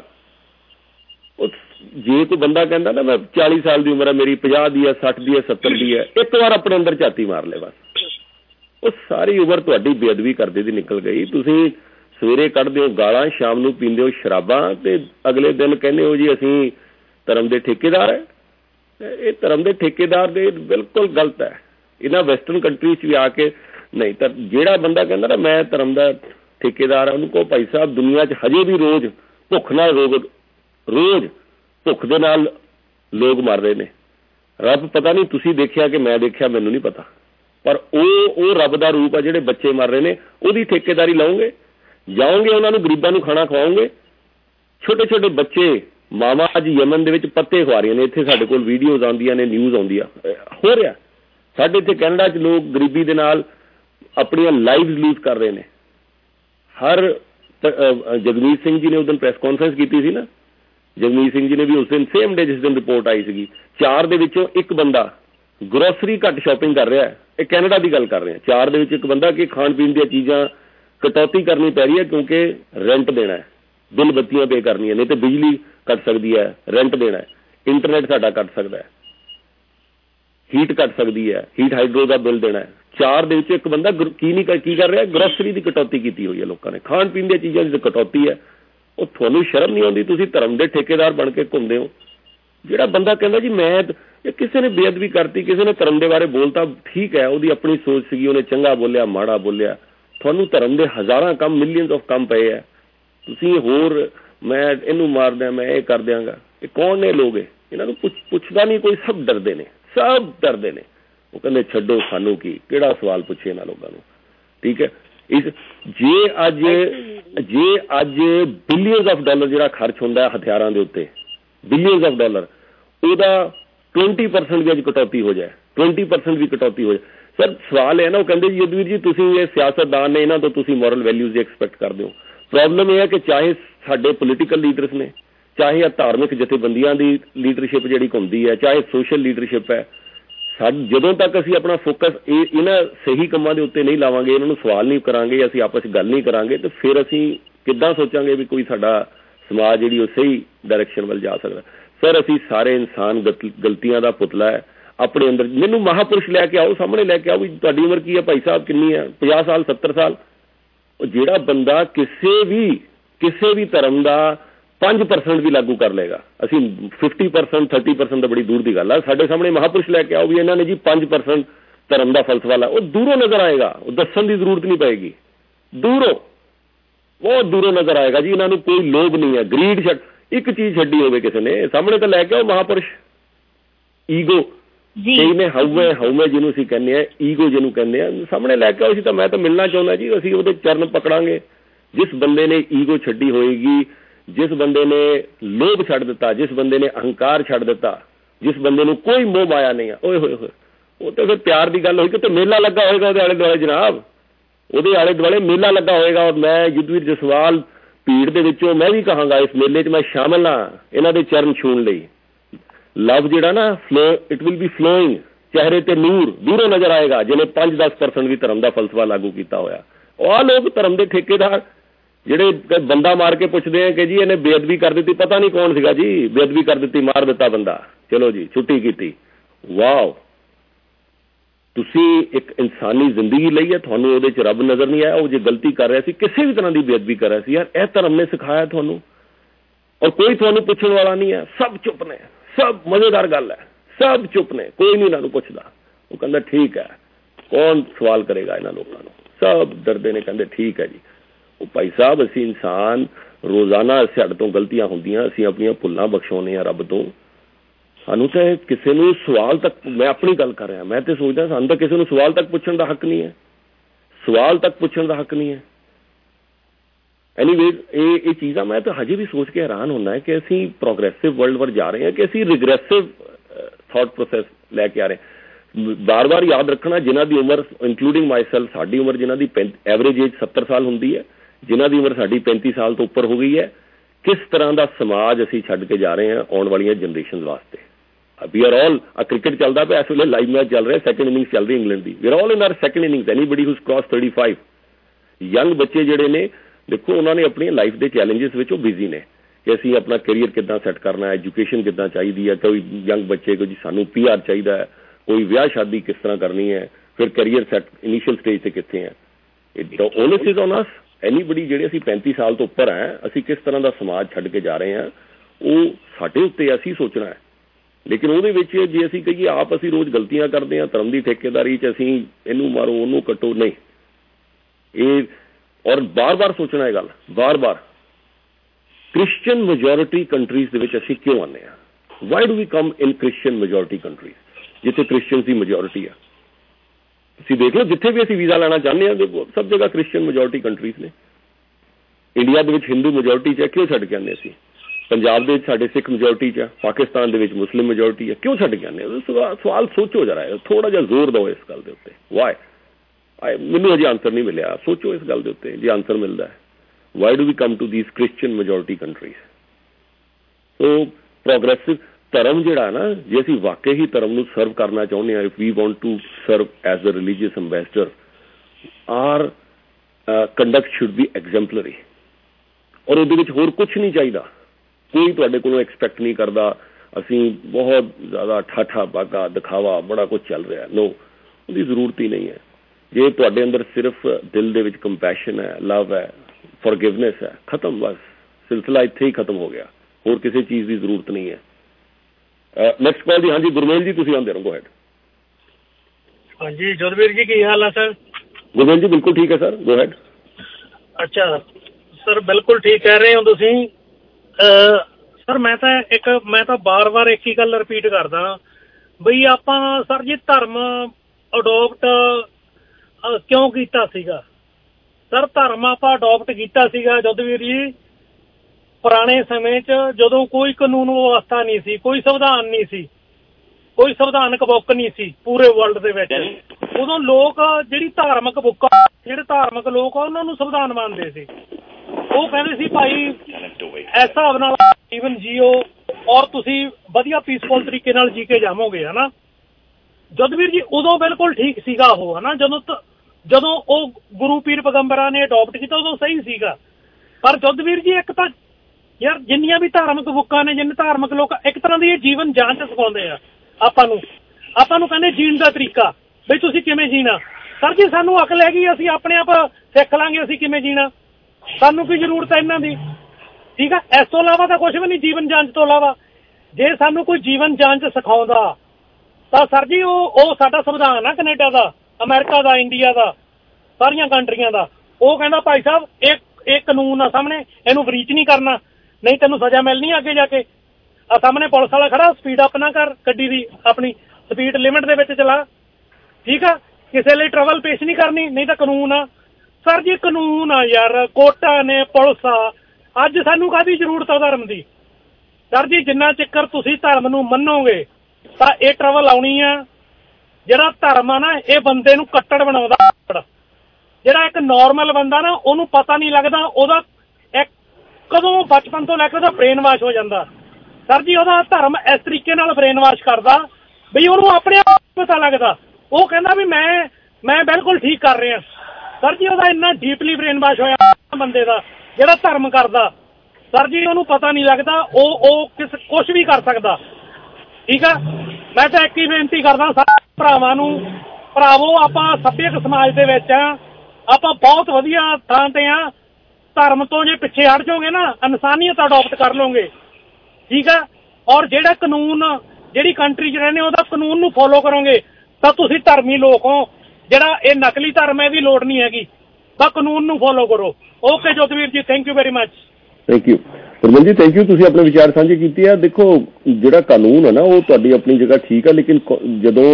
ਉਹ ਜੇ ਕੋਈ ਬੰਦਾ ਕਹਿੰਦਾ ਨਾ ਮੈਂ ਚਾਲੀ ਸਾਲ ਦੀ ਉਮਰ ਹੈ ਮੇਰੀ, ਪੰਜਾਹ ਦੀ ਹੈ, ਸੱਠ ਦੀ ਹੈ, ਸੱਤਰ ਦੀ ਹੈ, ਇੱਕ ਵਾਰ ਆਪਣੇ ਅੰਦਰ ਝਾਤੀ ਮਾਰ ਲੈ ਬਸ, ਉਹ ਸਾਰੀ ਉਮਰ ਤੁਹਾਡੀ ਬੇਅਦਬੀ ਕਰਦੇ ਦੀ ਨਿਕਲ ਗਈ। ਤੁਸੀਂ ਸਵੇਰੇ ਕੱਢਦੇ ਹੋ ਗਾਲਾਂ, ਸ਼ਾਮ ਨੂੰ ਪੀਂਦੇ ਹੋ ਸ਼ਰਾਬਾਂ, ਤੇ ਅਗਲੇ ਦਿਨ ਕਹਿੰਦੇ ਹੋ ਜੀ ਅਸੀਂ ਧਰਮ ਦੇ ਠੇਕੇਦਾਰ ਹੈ। ਇਹ ਧਰਮ ਦੇ ਠੇਕੇਦਾਰ ਦੇ ਬਿਲਕੁਲ ਗਲਤ ਹੈ। ਇਹਨਾਂ ਵੈਸਟਰਨ ਕੰਟਰੀਜ਼ 'ਚ ਵੀ ਆ ਕੇ ਨਹੀਂ ਤਾਂ ਜਿਹੜਾ ਬੰਦਾ ਕਹਿੰਦਾ ਨਾ ਮੈਂ ਧਰਮ ਦਾ ਠੇਕੇਦਾਰ ਹਾਂ, ਉਹਨੂੰ ਕਹੋ ਭਾਈ ਸਾਹਿਬ ਦੁਨੀਆ 'ਚ ਹਜੇ ਵੀ ਰੋਜ਼ ਭੁੱਖ ਨਾਲ ਰੋਗ ਰੋਜ਼ ਭੁੱਖ ਦੇ ਨਾਲ ਲੋਕ ਮਰ ਰਹੇ ਨੇ। ਰੱਬ ਪਤਾ ਨਹੀਂ ਤੁਸੀਂ ਦੇਖਿਆ ਕਿ ਮੈਂ ਦੇਖਿਆ, ਮੈਨੂੰ ਨਹੀਂ ਪਤਾ, ਪਰ ਉਹ ਉਹ ਰੱਬ ਦਾ ਰੂਪ ਆ। ਜਿਹੜੇ ਬੱਚੇ ਮਰ ਰਹੇ ਨੇ ਉਹਦੀ ਠੇਕੇਦਾਰੀ ਲਾਓਗੇ, ਜਾਓਗੇ ਉਹਨਾਂ ਨੂੰ ਗਰੀਬਾਂ ਨੂੰ ਖਾਣਾ ਖਵਾਓਗੇ। ਛੋਟੇ ਛੋਟੇ ਬੱਚੇ, ਮਾਵਾਂ ਅੱਜ ਯਮਨ ਦੇ ਵਿੱਚ ਪੱਤੇ ਖਵਾ ਰਹੀਆਂ ਨੇ। ਇੱਥੇ ਸਾਡੇ ਕੋਲ ਵੀਡੀਓਜ਼ ਆਉਂਦੀਆਂ ਨੇ, ਨਿਊਜ਼ ਆਉਂਦੀ ਆ, ਹੋ ਰਿਹਾ। ਸਾਡੇ ਇੱਥੇ ਕੈਨੇਡਾ 'ਚ ਲੋਕ ਗਰੀਬੀ ਦੇ ਨਾਲ ਆਪਣੀਆਂ ਲਾਈਵਜ਼ ਲੂਜ਼ ਕਰ ਰਹੇ ਨੇ। ਹਰ ਜਗਮੀਤ ਸਿੰਘ ਜੀ ਨੇ ਉਸ ਦਿਨ ਪ੍ਰੈਸ ਕਾਨਫਰੰਸ ਕੀਤੀ ਸੀ ਨਾ, ਜਗਮੀਤ ਸਿੰਘ ਜੀ ਨੇ ਵੀ ਉਸ ਦਿਨ ਸੇਮ ਡੇ ਜਿਸ ਦਿਨ ਰਿਪੋਰਟ ਆਈ ਸੀਗੀ, ਚਾਰ ਦੇ ਵਿੱਚੋਂ ਇੱਕ ਬੰਦਾ ਗਰੋਸਰੀ ਘੱਟ ਸ਼ਾਪਿੰਗ ਕਰ ਰਿਹਾ ਹੈ। ਇਹ ਕੈਨੇਡਾ ਦੀ ਗੱਲ ਕਰ ਰਹੇ ਹਾਂ। ਚਾਰ ਦੇ ਵਿੱਚ ਇੱਕ ਬੰਦਾ ਕਿ ਖਾਣ ਪੀਣ ਦੀਆਂ ਚੀਜ਼ਾਂ ਕਟੌਤੀ ਕਰਨੀ ਪੈ ਰਹੀ ਹੈ ਕਿਉਂਕਿ ਰੈਂਟ ਦੇਣਾ ਹੈ, ਬਿੱਲ ਬੱਤੀਆਂ ਪੇ ਕਰਨੀਆਂ ਨੇ, ਤੇ ਬਿਜਲੀ ਕੱਟ ਸਕਦੀ ਹੈ, ਰੈਂਟ ਦੇਣਾ ਹੈ, ਇੰਟਰਨੈਟ ਸਾਡਾ ਕੱਟ ਸਕਦਾ ਹੈ, ਹੀਟ ਕੱਟ ਸਕਦੀ ਹੈ, ਹੀਟ ਹਾਈਡਰੋ ਦਾ ਬਿੱਲ ਦੇਣਾ ਹੈ। ਚਾਰ ਦੇ ਵਿੱਚ ਇੱਕ ਬੰਦਾ ਕੀ ਨਹੀਂ ਕੀ ਕਰ ਰਿਹਾ, ਗਰੋਸਰੀ ਦੀ ਕਟੌਤੀ ਕੀਤੀ ਹੋਈ ਹੈ ਲੋਕਾਂ ਨੇ, ਖਾਣ ਪੀਣ ਦੀਆਂ ਚੀਜ਼ਾਂ ਦੀ ਕਟੌਤੀ ਹੈ। ਉਹ ਤੁਹਾਨੂੰ ਸ਼ਰਮ ਨਹੀਂ ਆਉਂਦੀ? ਤੁਸੀਂ ਧਰਮ ਦੇ ਠੇਕੇਦਾਰ ਬਣ ਕੇ ਘੁੰਮਦੇ ਹੋ। ਜਿਹੜਾ ਬੰਦਾ ਕਹਿੰਦਾ ਜੀ ਮੈਂ ਇਹ ਕਿਸੇ ਨੇ ਬੇਅਦਬੀ ਕਰਤੀ, ਕਿਸੇ ਨੇ ਧਰਮ ਦੇ ਬਾਰੇ ਬੋਲਤਾ, ਠੀਕ ਹੈ, ਉਹਦੀ ਆਪਣੀ ਸੋਚ ਸੀਗੀ, ਉਹਨੇ ਚੰਗਾ ਬੋਲਿਆ, ਮਾੜਾ ਬੋਲਿਆ। ਤੁਹਾਨੂੰ ਧਰਮ ਦੇ ਹਜ਼ਾਰਾਂ ਕੰਮ, ਮਿਲੀਅਨਸ ਆਫ ਕੰਮ ਪਏ ਹੈ। ਤੁਸੀਂ ਹੋਰ ਮੈਂ ਇਹਨੂੰ ਮਾਰ ਦਿਆਂ, ਮੈਂ ਇਹ ਕਰ ਦਿਆਂਗਾ। ਇਹ ਕੌਣ ਨੇ ਲੋਕ? ਇਹਨਾਂ ਨੂੰ ਪੁੱਛ ਪੁੱਛਦਾ ਨਹੀਂ ਕੋਈ, ਸਭ ਡਰਦੇ ਨੇ, ਸਭ ਡਰਦੇ ਨੇ। ਉਹ ਕਹਿੰਦੇ ਛੱਡੋ, ਸਾਨੂੰ ਕੀ, ਕਿਹੜਾ ਸਵਾਲ ਪੁੱਛੇ ਇਹਨਾਂ ਲੋਕਾਂ ਨੂੰ। ਠੀਕ ਹੈ, ਇਸ ਜੇ ਅੱਜ ਜੇ ਅੱਜ ਬਿਲੀਅਨਸ ਆਫ ਡਾਲਰ ਜਿਹੜਾ ਖਰਚ ਹੁੰਦਾ ਹਥਿਆਰਾਂ ਦੇ ਉੱਤੇ, ਬਿਲੀਅਨਸ ਆਫ ਡਾਲਰ, ਉਹਦਾ ਟਵੈਂਟੀ ਪਰਸੈਂਟ ਵੀ ਅੱਜ ਕਟੌਤੀ ਹੋ ਜਾਏ, ਟਵੈਂਟੀ ਪਰਸੈਂਟ ਵੀ ਕਟੌਤੀ ਹੋ ਜਾਏ। ਸਰ ਸਵਾਲ ਹੈ ਨਾ, ਉਹ ਕਹਿੰਦੇ ਜੀ ਯੁੱਧਵੀਰ ਜੀ ਤੁਸੀਂ ਇਹ ਸਿਆਸਤਦਾਨ ਨੇ, ਇਹਨਾਂ ਤੋਂ ਤੁਸੀਂ ਮੋਰਲ ਵੈਲਿਊਜ਼ ਐਕਸਪੈਕਟ ਕਰਦੇ ਹੋ। ਪ੍ਰੋਬਲਮ ਇਹ ਹੈ ਕਿ ਚਾਹੇ ਸਾਡੇ ਪੋਲੀਟੀਕਲ ਲੀਡਰਸ ਨੇ, ਚਾਹੇ ਧਾਰਮਿਕ ਜਥੇਬੰਦੀਆਂ ਦੀ ਲੀਡਰਸ਼ਿਪ ਜਿਹੜੀ ਘੁੰਮਦੀ ਹੈ, ਚਾਹੇ ਸੋਸ਼ਲ ਲੀਡਰਸ਼ਿਪ ਹੈ, ਸਾਡ ਜਦੋਂ ਤੱਕ ਅਸੀਂ ਆਪਣਾ ਫੋਕਸ ਇਹ ਇਹਨਾਂ ਸਹੀ ਕੰਮਾਂ ਦੇ ਉੱਤੇ ਨਹੀਂ ਲਾਵਾਂਗੇ, ਇਹਨਾਂ ਨੂੰ ਸਵਾਲ ਨਹੀਂ ਕਰਾਂਗੇ, ਅਸੀਂ ਆਪਸ ਵਿੱਚ ਗੱਲ ਨਹੀਂ ਕਰਾਂਗੇ, ਤਾਂ ਫਿਰ ਅਸੀਂ ਕਿੱਦਾਂ ਸੋਚਾਂਗੇ ਵੀ ਕੋਈ ਸਾਡਾ ਸਮਾਜ ਜਿਹੜੀ ਉਹ ਸਹੀ ਡਾਇਰੈਕਸ਼ਨ ਵੱਲ ਜਾ ਸਕਦਾ। ਸਰ ਅਸੀਂ ਸਾਰੇ ਇਨਸਾਨ ਗਲਤੀਆਂ ਦਾ ਪੁਤਲਾ ਹੈ। ਆਪਣੇ ਅੰਦਰ ਮੈਨੂੰ ਮਹਾਂਪੁਰਸ਼ ਲੈ ਕੇ ਆਓ, ਸਾਹਮਣੇ ਲੈ ਕੇ ਆਓ ਵੀ ਤੁਹਾਡੀ ਉਮਰ ਕੀ ਹੈ ਭਾਈ ਸਾਹਿਬ, ਕਿੰਨੀ ਹੈ, ਪੰਜਾਹ ਸਾਲ, ਸੱਤਰ ਸਾਲ। ਉਹ ਜਿਹੜਾ ਬੰਦਾ ਕਿਸੇ ਵੀ ਕਿਸੇ ਵੀ ਧਰਮ ਦਾ ਪੰਜ ਪਰਸੈਂਟ ਵੀ ਲਾਗੂ ਕਰ ਲਏਗਾ, ਅਸੀਂ ਫਿਫਟੀ ਪਰਸੈਂਟ ਥਰਟੀ ਪਰਸੈਂਟ ਤਾਂ ਬੜੀ ਦੂਰ ਦੀ ਗੱਲ ਆ। ਸਾਡੇ ਸਾਹਮਣੇ ਮਹਾਂਪੁਰਸ਼ ਲੈ ਕੇ ਆਓ ਵੀ ਇਹਨਾਂ ਨੇ ਜੀ ਪੰਜ ਪਰਸੈਂਟ ਧਰਮ ਦਾ ਫਲਸਫਾ ਲਾ, ਉਹ ਦੂਰੋਂ ਨਜ਼ਰ ਆਏਗਾ, ਉਹ ਦੱਸਣ ਦੀ ਜ਼ਰੂਰਤ ਨਹੀਂ ਪਏਗੀ, ਦੂਰੋਂ ਬਹੁਤ ਦੂਰੋਂ ਨਜ਼ਰ ਆਏਗਾ ਜੀ। ਇਹਨਾਂ ਨੂੰ ਕੋਈ ਲੋਭ ਨਹੀਂ ਹੈ, ਗਰੀਡ ਛੱਡ, ਇੱਕ ਚੀਜ਼ ਛੱਡੀ ਹੋਵੇ ਕਿਸੇ ਨੇ, ਸਾਹਮਣੇ ਤਾਂ ਲੈ ਕੇ ਆਓ ਮਹਾਂਪੁਰਸ਼। ਈਗੋ ਕਈ ਨੇ ਹਉਮੈ ਹਉਮੈ ਜਿਹਨੂੰ ਅਸੀਂ ਕਹਿੰਦੇ ਆ, ਈਗੋ ਜਿਹਨੂੰ ਕਹਿੰਦੇ ਆ, ਸਾਹਮਣੇ ਲੈ ਕੇ ਆਓ। ਅਸੀਂ ਤਾਂ ਮੈਂ ਤਾਂ ਮਿਲਣਾ ਚਾਹੁੰਦਾ ਜੀ, ਅਸੀਂ ਉਹਦੇ ਚਰਨ ਪਕੜਾਂਗੇ। ਜਿਸ ਬੰਦੇ ਨੇ ਈਗੋ ਛੱਡੀ ਹੋਏਗੀ, ਜਿਸ ਬੰਦੇ ਨੇ ਲੋਭ ਛੱਡ ਦਿੱਤਾ, ਜਿਸ ਬੰਦੇ ਨੇ ਅਹੰਕਾਰ ਛੱਡ ਦਿੱਤਾ, ਜਿਸ ਬੰਦੇ ਨੂੰ ਕੋਈ ਮੋਹ ਮਾਇਆ ਨਹੀਂ ਆ, ਓਏ ਹੋਏ ਹੋਏ, ਉਹ ਤਾਂ ਫਿਰ ਪਿਆਰ ਦੀ ਗੱਲ ਹੋਈ ਕਿ ਮੇਲਾ ਲੱਗਾ ਹੋਏਗਾ ਉਹਦੇ ਆਲੇ ਦੁਆਲੇ ਜਨਾਬ, ਉਹਦੇ ਆਲੇ ਦੁਆਲੇ ਮੇਲਾ ਲੱਗਾ ਹੋਏਗਾ। ਔਰ ਮੈਂ ਯੁੱਧਵੀਰ ਜਸਵਾਲ ਭੀੜ ਦੇ ਵਿੱਚੋਂ ਮੈਂ ਵੀ ਕਹਾਂਗਾ ਇਸ ਮੇਲੇ 'ਚ ਮੈਂ ਸ਼ਾਮਲ ਹਾਂ ਇਹਨਾਂ ਦੇ ਚਰਨ ਛੂਹਣ ਲਈ। ਲਵ ਜਿਹੜਾ ਨਾ flow, it will be flowing, ਚਿਹਰੇ ਤੇ ਨੂਰ ਦੂਰੋਂ ਨਜ਼ਰ ਆਏਗਾ ਜਿਹਨੇ ਪੰਜ ਦਸ ਪਰਸੈਂਟ ਵੀ ਧਰਮ ਦਾ ਫਲਸਫਾ ਲਾਗੂ ਕੀਤਾ ਹੋਇਆ। ਉਹ ਆਹ ਲੋਕ ਧਰਮ ਦੇ ਠੇਕੇਦਾਰ ਜਿਹੜੇ ਬੰਦਾ ਮਾਰ ਕੇ ਪੁੱਛਦੇ ਆ ਕਿ ਜੀ ਇਹਨੇ ਬੇਅਦਬੀ ਕਰ ਦਿੱਤੀ, ਪਤਾ ਨਹੀਂ ਕੌਣ ਸੀਗਾ ਜੀ, ਬੇਅਦਬੀ ਕਰ ਦਿੱਤੀ, ਮਾਰ ਦਿੱਤਾ ਬੰਦਾ, ਚਲੋ ਜੀ ਛੁੱਟੀ ਕੀਤੀ। ਵਾਓ, ਤੁਸੀਂ ਇੱਕ ਇਨਸਾਨੀ ਜ਼ਿੰਦਗੀ ਲਈ ਹੈ, ਤੁਹਾਨੂੰ ਉਹਦੇ 'ਚ ਰੱਬ ਨਜ਼ਰ ਨਹੀਂ ਆਇਆ। ਉਹ ਜੇ ਗਲਤੀ ਕਰ ਰਿਹਾ ਸੀ, ਕਿਸੇ ਵੀ ਤਰ੍ਹਾਂ ਦੀ ਬੇਅਦਬੀ ਕਰ ਰਿਹਾ ਸੀ, ਯਾਰ ਇਹ ਧਰਮ ਨੇ ਸਿਖਾਇਆ ਤੁਹਾਨੂੰ, ਔਰ ਕੋਈ ਤੁਹਾਨੂੰ ਪੁੱਛਣ ਵਾਲਾ ਨਹੀਂ ਹੈ, ਸਭ ਚੁੱਪ ਨੇ, ਸਭ ਮਜ਼ੇਦਾਰ ਗੱਲ ਹੈ, ਸਭ ਚੁੱਪ ਨੇ, ਕੋਈ ਨਹੀਂ ਇਹਨਾਂ ਨੂੰ ਪੁੱਛਦਾ। ਉਹ ਕਹਿੰਦਾ ਠੀਕ ਹੈ, ਕੌਣ ਸਵਾਲ ਕਰੇਗਾ ਇਹਨਾਂ ਲੋਕਾਂ ਨੂੰ, ਸਭ ਡਰਦੇ ਨੇ, ਕਹਿੰਦੇ ਠੀਕ ਹੈ ਜੀ। ਉਹ ਭਾਈ ਸਾਹਿਬ ਅਸੀਂ ਇਨਸਾਨ ਰੋਜ਼ਾਨਾ ਸਾਡੇ ਤੋਂ ਗਲਤੀਆਂ ਹੁੰਦੀਆਂ, ਅਸੀਂ ਆਪਣੀਆਂ ਭੁੱਲਾਂ ਬਖਸ਼ਾਉਂਦੇ ਹਾਂ ਰੱਬ ਤੋਂ। ਸਾਨੂੰ ਤਾਂ ਕਿਸੇ ਨੂੰ ਸਵਾਲ ਤੱਕ, ਮੈਂ ਆਪਣੀ ਗੱਲ ਕਰ ਰਿਹਾ, ਮੈਂ ਤੇ ਸੋਚਦਾ ਸਾਨੂੰ ਤਾਂ ਕਿਸੇ ਨੂੰ ਸਵਾਲ ਤੱਕ ਪੁੱਛਣ ਦਾ ਹੱਕ ਨਹੀਂ ਹੈ, ਸਵਾਲ ਤੱਕ ਪੁੱਛਣ ਦਾ ਹੱਕ ਨਹੀਂ ਹੈ। ਐਨੀਵੇਜ਼ ਇਹ ਇਹ ਚੀਜ਼ਾਂ ਮੈਂ ਤਾਂ ਹਜੇ ਵੀ ਸੋਚ ਕੇ ਹੈਰਾਨ ਹੁੰਦਾ ਹੈ ਕਿ ਅਸੀਂ ਪ੍ਰੋਗਰੈਸਿਵ ਵਰਲਡ ਵੱਲ ਜਾ ਰਹੇ ਹਾਂ ਕਿ ਅਸੀਂ ਰਿਗਰੈਸਿਵ ਥਾਟ ਪ੍ਰੋਸੈਸ ਲੈ ਕੇ ਆ ਰਹੇ। बार बार याद रखना जिन्हां दी उम्र इंक्लूडिंग माई सैल्फ साडी उम्र जिन्हां दी एवरेज एज सत्तर साल हुंदी है, जिन्हां दी उम्र साडी पैंती साल तो उपर हो गई है, किस तरह का समाज असीं छड्ड के जा रहे हैं आने वाली जनरेशन वास्ते। वी आर ऑल आ क्रिकेट चलता पे इस वे लाइव मैच चल रहा है, सैकेंड इनिंग्स चल रही इंग्लैंड की, we are all in our second innings, anybody who's cross thirty five. Young बच्चे जिहड़े ने देखो उन्होंने अपनी लाइफ के चैलेंजेस विच बिजी ने कि असीं अपना करियर किद्दां सैट करना है, एजुकेशन किद्दां चाहिदी है। कोई यंग बच्चे को जी सानू पी आर चाहिदा है, कोई विआह शादी किस तरह करनी है, फिर करियर सैट इनिशियल स्टेज से कित्थे है। The onus is on us, anybody जिहड़े असीं पैंती साल तो उपर हैं, असीं किस तरह का समाज छड्ड के जा रहे हैं वो साडे उत्ते असीं सोचना है। लेकिन ਉਹਦੇ ਵਿੱਚ ਜੇ ਅਸੀਂ ਕਹੀਏ ਆਪ ਅਸੀਂ ਰੋਜ਼ ਗਲਤੀਆਂ ਕਰਦੇ ਹਾਂ ਧਰਮ ਦੀ ਠੇਕੇਦਾਰੀ 'ਚ ਅਸੀਂ ਇਹਨੂੰ ਮਾਰੋ ਉਹਨੂੰ ਕੱਟੋ, ਨਹੀਂ। ਇਹ ਔਰ ਬਾਰ-ਬਾਰ ਸੋਚਣਾ ਇਹ ਗੱਲ ਬਾਰ-ਬਾਰ ਕ੍ਰਿਸਚੀਅਨ ਮੈਜੋਰਿਟੀ ਕੰਟਰੀਜ਼ ਦੇ ਵਿੱਚ ਅਸੀਂ ਕਿਉਂ ਆਉਂਦੇ ਹਾਂ? Why do we come in Christian majority countries ਜਿੱਥੇ ਕ੍ਰਿਸਚੀਅਨਸ ਦੀ ਮੈਜੋਰਿਟੀ ਆ? ਤੁਸੀਂ ਦੇਖ ਲਓ ਜਿੱਥੇ ਵੀ ਅਸੀਂ ਵੀਜ਼ਾ ਲੈਣਾ ਚਾਹੁੰਦੇ ਹਾਂ ਸਭ ਜਗ੍ਹਾ ਕ੍ਰਿਸਚੀਅਨ ਮੈਜੋਰਿਟੀ ਕੰਟਰੀਜ਼ ਨੇ। ਇੰਡੀਆ ਦੇ ਵਿੱਚ ਹਿੰਦੂ ਮੈਜੋਰਿਟੀ 'ਚ ਹੈ, ਕਿਉਂ ਛੱਡ ਕੇ ਆਉਂਦੇ ਅਸੀਂ? पंजाब ਦੇ ਸਾਡੇ ਸਿੱਖ ਮੈਜੋਰਿਟੀ 'ਚ ਆ, ਪਾਕਿਸਤਾਨ ਦੇ ਵਿੱਚ ਮੁਸਲਿਮ ਮੈਜੋਰਿਟੀ ਹੈ, ਕਿਉਂ ਛੱਡ ਕੇ ਆਉਂਦੇ? ਸਵਾਲ ਸੋਚੋ ਜਰਾ, ਥੋੜਾ ਜਿਹਾ ਜ਼ੋਰ ਦਿਓ ਇਸ ਗੱਲ ਦੇ ਉੱਤੇ। ਵਾਈ ਆਈ ਮੈਨੂੰ ਅਜੇ ਆਨਸਰ ਨਹੀਂ ਮਿਲਿਆ, ਸੋਚੋ ਇਸ ਗੱਲ ਦੇ ਉੱਤੇ। ਜੇ ਆਨਸਰ ਮਿਲਦਾ ਹੈ why do we come to these Christian majority countries? So progressive ਧਰਮ ਜਿਹੜਾ ਨਾ, ਜੇ ਅਸੀਂ ਵਾਕਈ ਹੀ ਧਰਮ ਨੂੰ ਸਰਵ ਕਰਨਾ ਚਾਹੁੰਦੇ ਹਾਂ, if we want to serve as a religious ambassador, our conduct should be exemplary. ਔਰ ਉਹਦੇ ਵਿੱਚ ਹੋਰ ਕੁਛ ਨਹੀਂ ਚਾਹੀਦਾ, ਕੋਈ ਤੁਹਾਡੇ ਕੋਲੋਂ ਐਕਸਪੈਕਟ ਨਹੀਂ ਕਰਦਾ ਅਸੀਂ ਬਹੁਤ ਜ਼ਿਆਦਾ ਠਾਠਾ ਬਾਗਾ ਦਿਖਾਵਾ ਬੜਾ ਕੁਝ ਚੱਲ ਰਿਹਾ, ਨੋ, ਉਹਦੀ ਜ਼ਰੂਰਤ ਹੀ ਨਹੀਂ ਹੈ। ਜੇ ਤੁਹਾਡੇ ਅੰਦਰ ਸਿਰਫ ਦਿਲ ਦੇ ਵਿੱਚ ਕੰਪੈਸ਼ਨ ਹੈ, ਲਵ ਹੈ, ਫੋਰਗਿਵਨੈਸ ਹੈ, ਖਤਮ, ਬਸ ਸਿਲਸਿਲਾ ਇੱਥੇ ਹੀ ਖਤਮ ਹੋ ਗਿਆ, ਹੋਰ ਕਿਸੇ ਚੀਜ਼ ਦੀ ਜ਼ਰੂਰਤ ਨਹੀਂ ਹੈ। ਨੈਕਸਟ ਕਾਲ ਜੀ। ਹਾਂਜੀ ਗੁਰਮੇਲ ਜੀ, ਤੁਸੀਂ ਆਉਂਦੇ ਰਹੋ, ਗੋ ਹੈਡ। ਹਾਂਜੀ ਜੋਧਵੀਰ ਜੀ, ਕੀ ਹਾਲ ਹੈ ਸਰ? ਗੁਰਮੇਲ ਜੀ ਬਿਲਕੁਲ ਠੀਕ ਹੈ ਸਰ, ਗੋ ਹੈਡ। ਅੱਛਾ ਸਰ, ਬਿਲਕੁਲ ਠੀਕ ਕਹਿ ਰਹੇ ਹੋ ਤੁਸੀਂ। ਸਰ ਮੈਂ ਤਾਂ ਇੱਕ ਮੈਂ ਤਾਂ ਬਾਰ ਬਾਰ ਇੱਕ ਹੀ ਗੱਲ ਰਿਪੀਟ ਕਰਦਾ ਬਈ ਆਪਾਂ ਸਰ ਜੀ ਧਰਮ ਅਡੋਪਟ ਕਿਉਂ ਕੀਤਾ ਸੀਗਾ? ਸਰ ਧਰਮ ਆਪਾਂ ਅਡੋਪਟ ਕੀਤਾ ਸੀਗਾ ਜੋਧਵੀਰ ਜੀ ਪੁਰਾਣੇ ਸਮੇਂ 'ਚ, ਜਦੋਂ ਕੋਈ ਕਾਨੂੰਨ ਵਿਵਸਥਾ ਨਹੀਂ ਸੀ, ਕੋਈ ਸੰਵਿਧਾਨ ਨਹੀਂ ਸੀ, ਕੋਈ ਸੰਵਿਧਾਨਕ ਬੁੱਕ ਨਹੀਂ ਸੀ ਪੂਰੇ ਵਰਲਡ ਦੇ ਵਿੱਚ। ਉਦੋਂ ਲੋਕ ਜਿਹੜੀ ਧਾਰਮਿਕ ਬੁੱਕਾਂ, ਜਿਹੜੇ ਧਾਰਮਿਕ ਲੋਕ ਆ ਉਹਨਾਂ ਨੂੰ ਸੰਵਿਧਾਨ ਮੰਨਦੇ ਸੀ। ਉਹ ਕਹਿੰਦੇ ਸੀ ਭਾਈ ਇਸ ਹਿਸਾਬ ਨਾਲ ਜੀਵਨ ਜੀਓ ਔਰ ਤੁਸੀਂ ਵਧੀਆ ਪੀਸਫੁਲ ਤਰੀਕੇ ਨਾਲ ਜੀ ਕੇ ਜਾਵੋਗੇ, ਹਨਾ ਜੋਧਵੀਰ ਜੀ। ਉਦੋਂ ਬਿਲਕੁਲ ਠੀਕ ਸੀਗਾ ਉਹ, ਹਨਾ ਜਦੋਂ ਜਦੋਂ ਉਹ ਗੁਰੂ ਪੀਰ ਪੈਗੰਬਰਾਂ ਨੇ ਅਡੋਪਟ ਕੀਤਾ ਉਦੋਂ ਸਹੀ ਸੀਗਾ। ਪਰ ਜੋਧਵੀਰ ਜੀ ਇੱਕ ਤਾਂ ਯਾਰ ਜਿੰਨੀਆਂ ਵੀ ਧਾਰਮਿਕ ਬੁੱਕਾਂ ਨੇ, ਜਿੰਨੇ ਧਾਰਮਿਕ ਲੋਕ ਇੱਕ ਤਰ੍ਹਾਂ ਦੀ ਇਹ ਜੀਵਨ ਜਾਂਚ ਸਿਖਾਉਂਦੇ ਆ ਆਪਾਂ ਨੂੰ, ਆਪਾਂ ਨੂੰ ਕਹਿੰਦੇ ਜੀਣ ਦਾ ਤਰੀਕਾ ਬਈ ਤੁਸੀਂ ਕਿਵੇਂ ਜੀਣਾ। ਸਰ ਜੀ ਸਾਨੂੰ ਅਕਲ ਹੈਗੀ, ਅਸੀਂ ਆਪਣੇ ਆਪ ਸਿੱਖ ਲਾਂਗੇ ਅਸੀਂ ਕਿਵੇਂ ਜੀਣਾ, ਸਾਨੂੰ ਕੀ ਜ਼ਰੂਰਤ ਹੈ ਇਹਨਾਂ ਦੀ, ਠੀਕ ਆ। ਇਸ ਤੋਂ ਇਲਾਵਾ ਤਾਂ ਕੁਛ ਵੀ ਨਹੀਂ ਜੀਵਨ ਜਾਂਚ ਤੋਂ ਇਲਾਵਾ। ਜੇ ਸਾਨੂੰ ਕੋਈ ਜੀਵਨ ਜਾਂਚ ਸਿਖਾਉਂਦਾ ਤਾਂ ਸਰ ਜੀ ਉਹ ਉਹ ਸਾਡਾ ਸੰਵਿਧਾਨ ਆ ਕੈਨੇਡਾ ਦਾ, ਅਮਰੀਕਾ ਦਾ, ਇੰਡੀਆ ਦਾ, ਸਾਰੀਆਂ ਕੰਟਰੀਆਂ ਦਾ। ਉਹ ਕਹਿੰਦਾ ਭਾਈ ਸਾਹਿਬ ਇਹ ਇਹ ਕਾਨੂੰਨ ਆ ਸਾਹਮਣੇ, ਇਹਨੂੰ ਬਰੀਚ ਨਹੀਂ ਕਰਨਾ, ਨਹੀਂ ਤੈਨੂੰ ਸਜ਼ਾ ਮਿਲਣੀ ਅੱਗੇ ਜਾ ਕੇ। ਆ ਸਾਹਮਣੇ ਪੁਲਿਸ ਵਾਲਾ ਖੜਾ, ਸਪੀਡ ਅਪ ਨਾ ਕਰ ਗੱਡੀ ਦੀ, ਆਪਣੀ ਸਪੀਡ ਲਿਮਿਟ ਦੇ ਵਿੱਚ ਚਲਾ, ਠੀਕ ਆ। ਕਿਸੇ ਲਈ ਟਰਬਲ ਪੇਸ਼ ਨਹੀਂ ਕਰਨੀ, ਨਹੀਂ ਤਾਂ ਕਾਨੂੰਨ ਆ। ਸਰ ਜੀ ਕਾਨੂੰਨ ਆ ਯਾਰ, ਕੋਰਟਾਂ ਨੇ, ਪੁਲਿਸ ਆ। ਅੱਜ ਸਾਨੂੰ ਕਾਹਦੀ ਜ਼ਰੂਰਤ ਆ ਧਰਮ ਦੀ? ਸਰ ਜੀ ਜਿੰਨਾ ਚਿਰ ਤੁਸੀਂ ਧਰਮ ਨੂੰ ਮੰਨੋਗੇ ਤਾਂ ਇਹ ਟਰਬਲ ਆਉਣੀ ਆ। ਜਿਹੜਾ ਧਰਮ ਆ ਨਾ ਇਹ ਬੰਦੇ ਨੂੰ ਕੱਟੜ ਬਣਾਉਂਦਾ। ਜਿਹੜਾ ਇੱਕ ਨੋਰਮਲ ਬੰਦਾ ਨਾ ਉਹਨੂੰ ਪਤਾ ਨਹੀਂ ਲੱਗਦਾ, ਉਹਦਾ ਇੱਕ ਕਦੋਂ ਬਚਪਨ ਤੋਂ ਲੈ ਕੇ ਉਹਦਾ ਬ੍ਰੇਨ ਵਾਸ਼ ਹੋ ਜਾਂਦਾ। ਸਰ ਜੀ ਉਹਦਾ ਧਰਮ ਇਸ ਤਰੀਕੇ ਨਾਲ ਬ੍ਰੇਨ ਵਾਸ਼ ਕਰਦਾ ਬਈ ਉਹਨੂੰ ਆਪਣੇ ਆਪ ਪਤਾ ਲੱਗਦਾ। ਉਹ ਕਹਿੰਦਾ ਵੀ ਮੈਂ ਮੈਂ ਬਿਲਕੁਲ ਠੀਕ ਕਰ ਰਿਹਾ। ਸਰ ਜੀ ਉਹਦਾ ਇੰਨਾ ਡੀਪਲੀ ਬ੍ਰੇਨ ਵਾਸ਼ ਹੋਇਆ ਬੰਦੇ ਦਾ ਜਿਹੜਾ ਧਰਮ ਕਰਦਾ। ਸਰ ਜੀ ਉਹਨੂੰ ਪਤਾ ਨਹੀਂ ਲੱਗਦਾ ਉਹ ਉਹ ਕਿਸ ਕੁਛ ਵੀ ਕਰ ਸਕਦਾ, ਠੀਕ ਆ। ਮੈਂ ਤਾਂ ਇੱਕ ਹੀ ਬੇਨਤੀ ਕਰਦਾ ਸਾਰੇ ਭਰਾਵਾਂ ਨੂੰ, ਭਰਾਵੋ ਆਪਾਂ ਸੱਭਿਅਕ ਸਮਾਜ ਦੇ ਵਿੱਚ ਆ, ਆਪਾਂ ਬਹੁਤ ਵਧੀਆ ਥਾਂ ਤੇ ਆ। ਧਰਮ ਤੋਂ ਜੇ ਪਿੱਛੇ ਹਟ ਜਾਓਗੇ ਨਾ, ਇਨਸਾਨੀਅਤ ਅਡੋਪਟ ਕਰ ਲਓਗੇ, ਠੀਕ ਆ। ਔਰ ਜਿਹੜਾ ਕਾਨੂੰਨ ਜਿਹੜੀ ਕੰਟਰੀ 'ਚ ਰਹਿੰਦੇ ਉਹਦਾ ਕਾਨੂੰਨ ਨੂੰ ਫੋਲੋ ਕਰੋਗੇ ਤਾਂ ਤੁਸੀਂ ਧਰਮੀ ਲੋਕ ਹੋ। ਜਿਹੜਾ ਇਹ ਨਕਲੀ ਧਰਮ ਹੈ ਇਹਦੀ ਲੋੜ ਨਹੀਂ ਹੈਗੀ, ਤਾਂ ਕਾਨੂੰਨ ਨੂੰ ਫੋਲੋ ਕਰੋ। Okay Jotvir ji, thank you very much. Thank you Raman ji, thank you. ਤੁਸੀਂ ਆਪਣੇ ਵਿਚਾਰ ਸਾਂਝੇ ਕੀਤੇ ਆ। ਦੇਖੋ ਜਿਹੜਾ ਕਾਨੂੰਨ ਹੈ ਨਾ ਉਹ ਤੁਹਾਡੀ ਆਪਣੀ ਜਗ੍ਹਾ ਠੀਕ ਆ, ਲੇਕਿਨ ਜਦੋਂ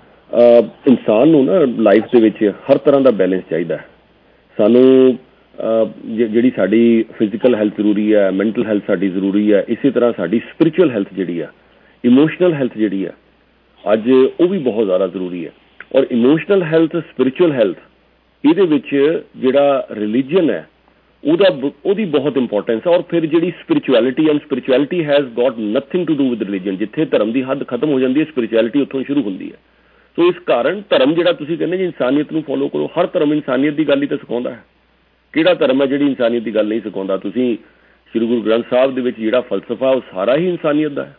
ਇਨਸਾਨ ਨੂੰ ਨਾ ਲਾਈਫ ਦੇ ਵਿੱਚ ਹਰ ਤਰ੍ਹਾਂ ਦਾ ਬੈਲੈਂਸ ਚਾਹੀਦਾ। ਸਾਨੂੰ ਜਿਹੜੀ ਸਾਡੀ ਫਿਜ਼ੀਕਲ ਹੈਲਥ ਜ਼ਰੂਰੀ ਹੈ, ਮੈਂਟਲ ਹੈਲਥ ਸਾਡੀ ਜ਼ਰੂਰੀ ਹੈ, ਇਸੇ ਤਰ੍ਹਾਂ ਸਾਡੀ ਸਪਿਰਿਚੁਅਲ ਹੈਲਥ ਜਿਹੜੀ ਆ, ਇਮੋਸ਼ਨਲ ਹੈਲਥ ਜਿਹੜੀ ਆ, ਅੱਜ ਉਹ ਵੀ ਬਹੁਤ ਜ਼ਿਆਦਾ ਜ਼ਰੂਰੀ ਹੈ। ਔਰ ਇਮੋਸ਼ਨਲ ਹੈਲਥ, ਸਪਿਰਿਚੁਅਲ ਹੈਲਥ, ਇਹਦੇ ਵਿੱਚ ਜਿਹੜਾ ਰਿਲੀਜਨ ਹੈ ਉਹਦਾ ਉਹਦੀ ਬਹੁਤ ਇੰਪੋਰਟੈਂਸ ਹੈ। ਔਰ ਫਿਰ ਜਿਹੜੀ spirituality, and spirituality has got nothing to do with religion. ਜਿੱਥੇ ਧਰਮ ਦੀ ਹੱਦ ਖਤਮ ਹੋ ਜਾਂਦੀ ਹੈ, ਸਪਿਰਿਚੁਅਲਿਟੀ ਉੱਥੋਂ ਸ਼ੁਰੂ ਹੁੰਦੀ ਹੈ। ਸੋ ਇਸ ਕਾਰਨ ਧਰਮ ਜਿਹੜਾ ਤੁਸੀਂ ਕਹਿੰਦੇ ਜੀ ਇਨਸਾਨੀਅਤ ਨੂੰ ਫੋਲੋ ਕਰੋ, ਹਰ ਧਰਮ ਇਨਸਾਨੀਅਤ ਦੀ ਗੱਲ ਹੀ ਤਾਂ ਸਿਖਾਉਂਦਾ ਹੈ। ਕਿਹੜਾ ਧਰਮ ਹੈ ਜਿਹੜੀ ਇਨਸਾਨੀਅਤ ਦੀ ਗੱਲ ਨਹੀਂ ਸਿਖਾਉਂਦਾ? ਤੁਸੀਂ ਸ਼੍ਰੀ ਗੁਰੂ ਗ੍ਰੰਥ ਸਾਹਿਬ ਦੇ ਵਿੱਚ ਜਿਹੜਾ ਫਲਸਫਾ ਉਹ ਸਾਰਾ ਹੀ ਇਨਸਾਨੀਅਤ ਦਾ ਹੈ।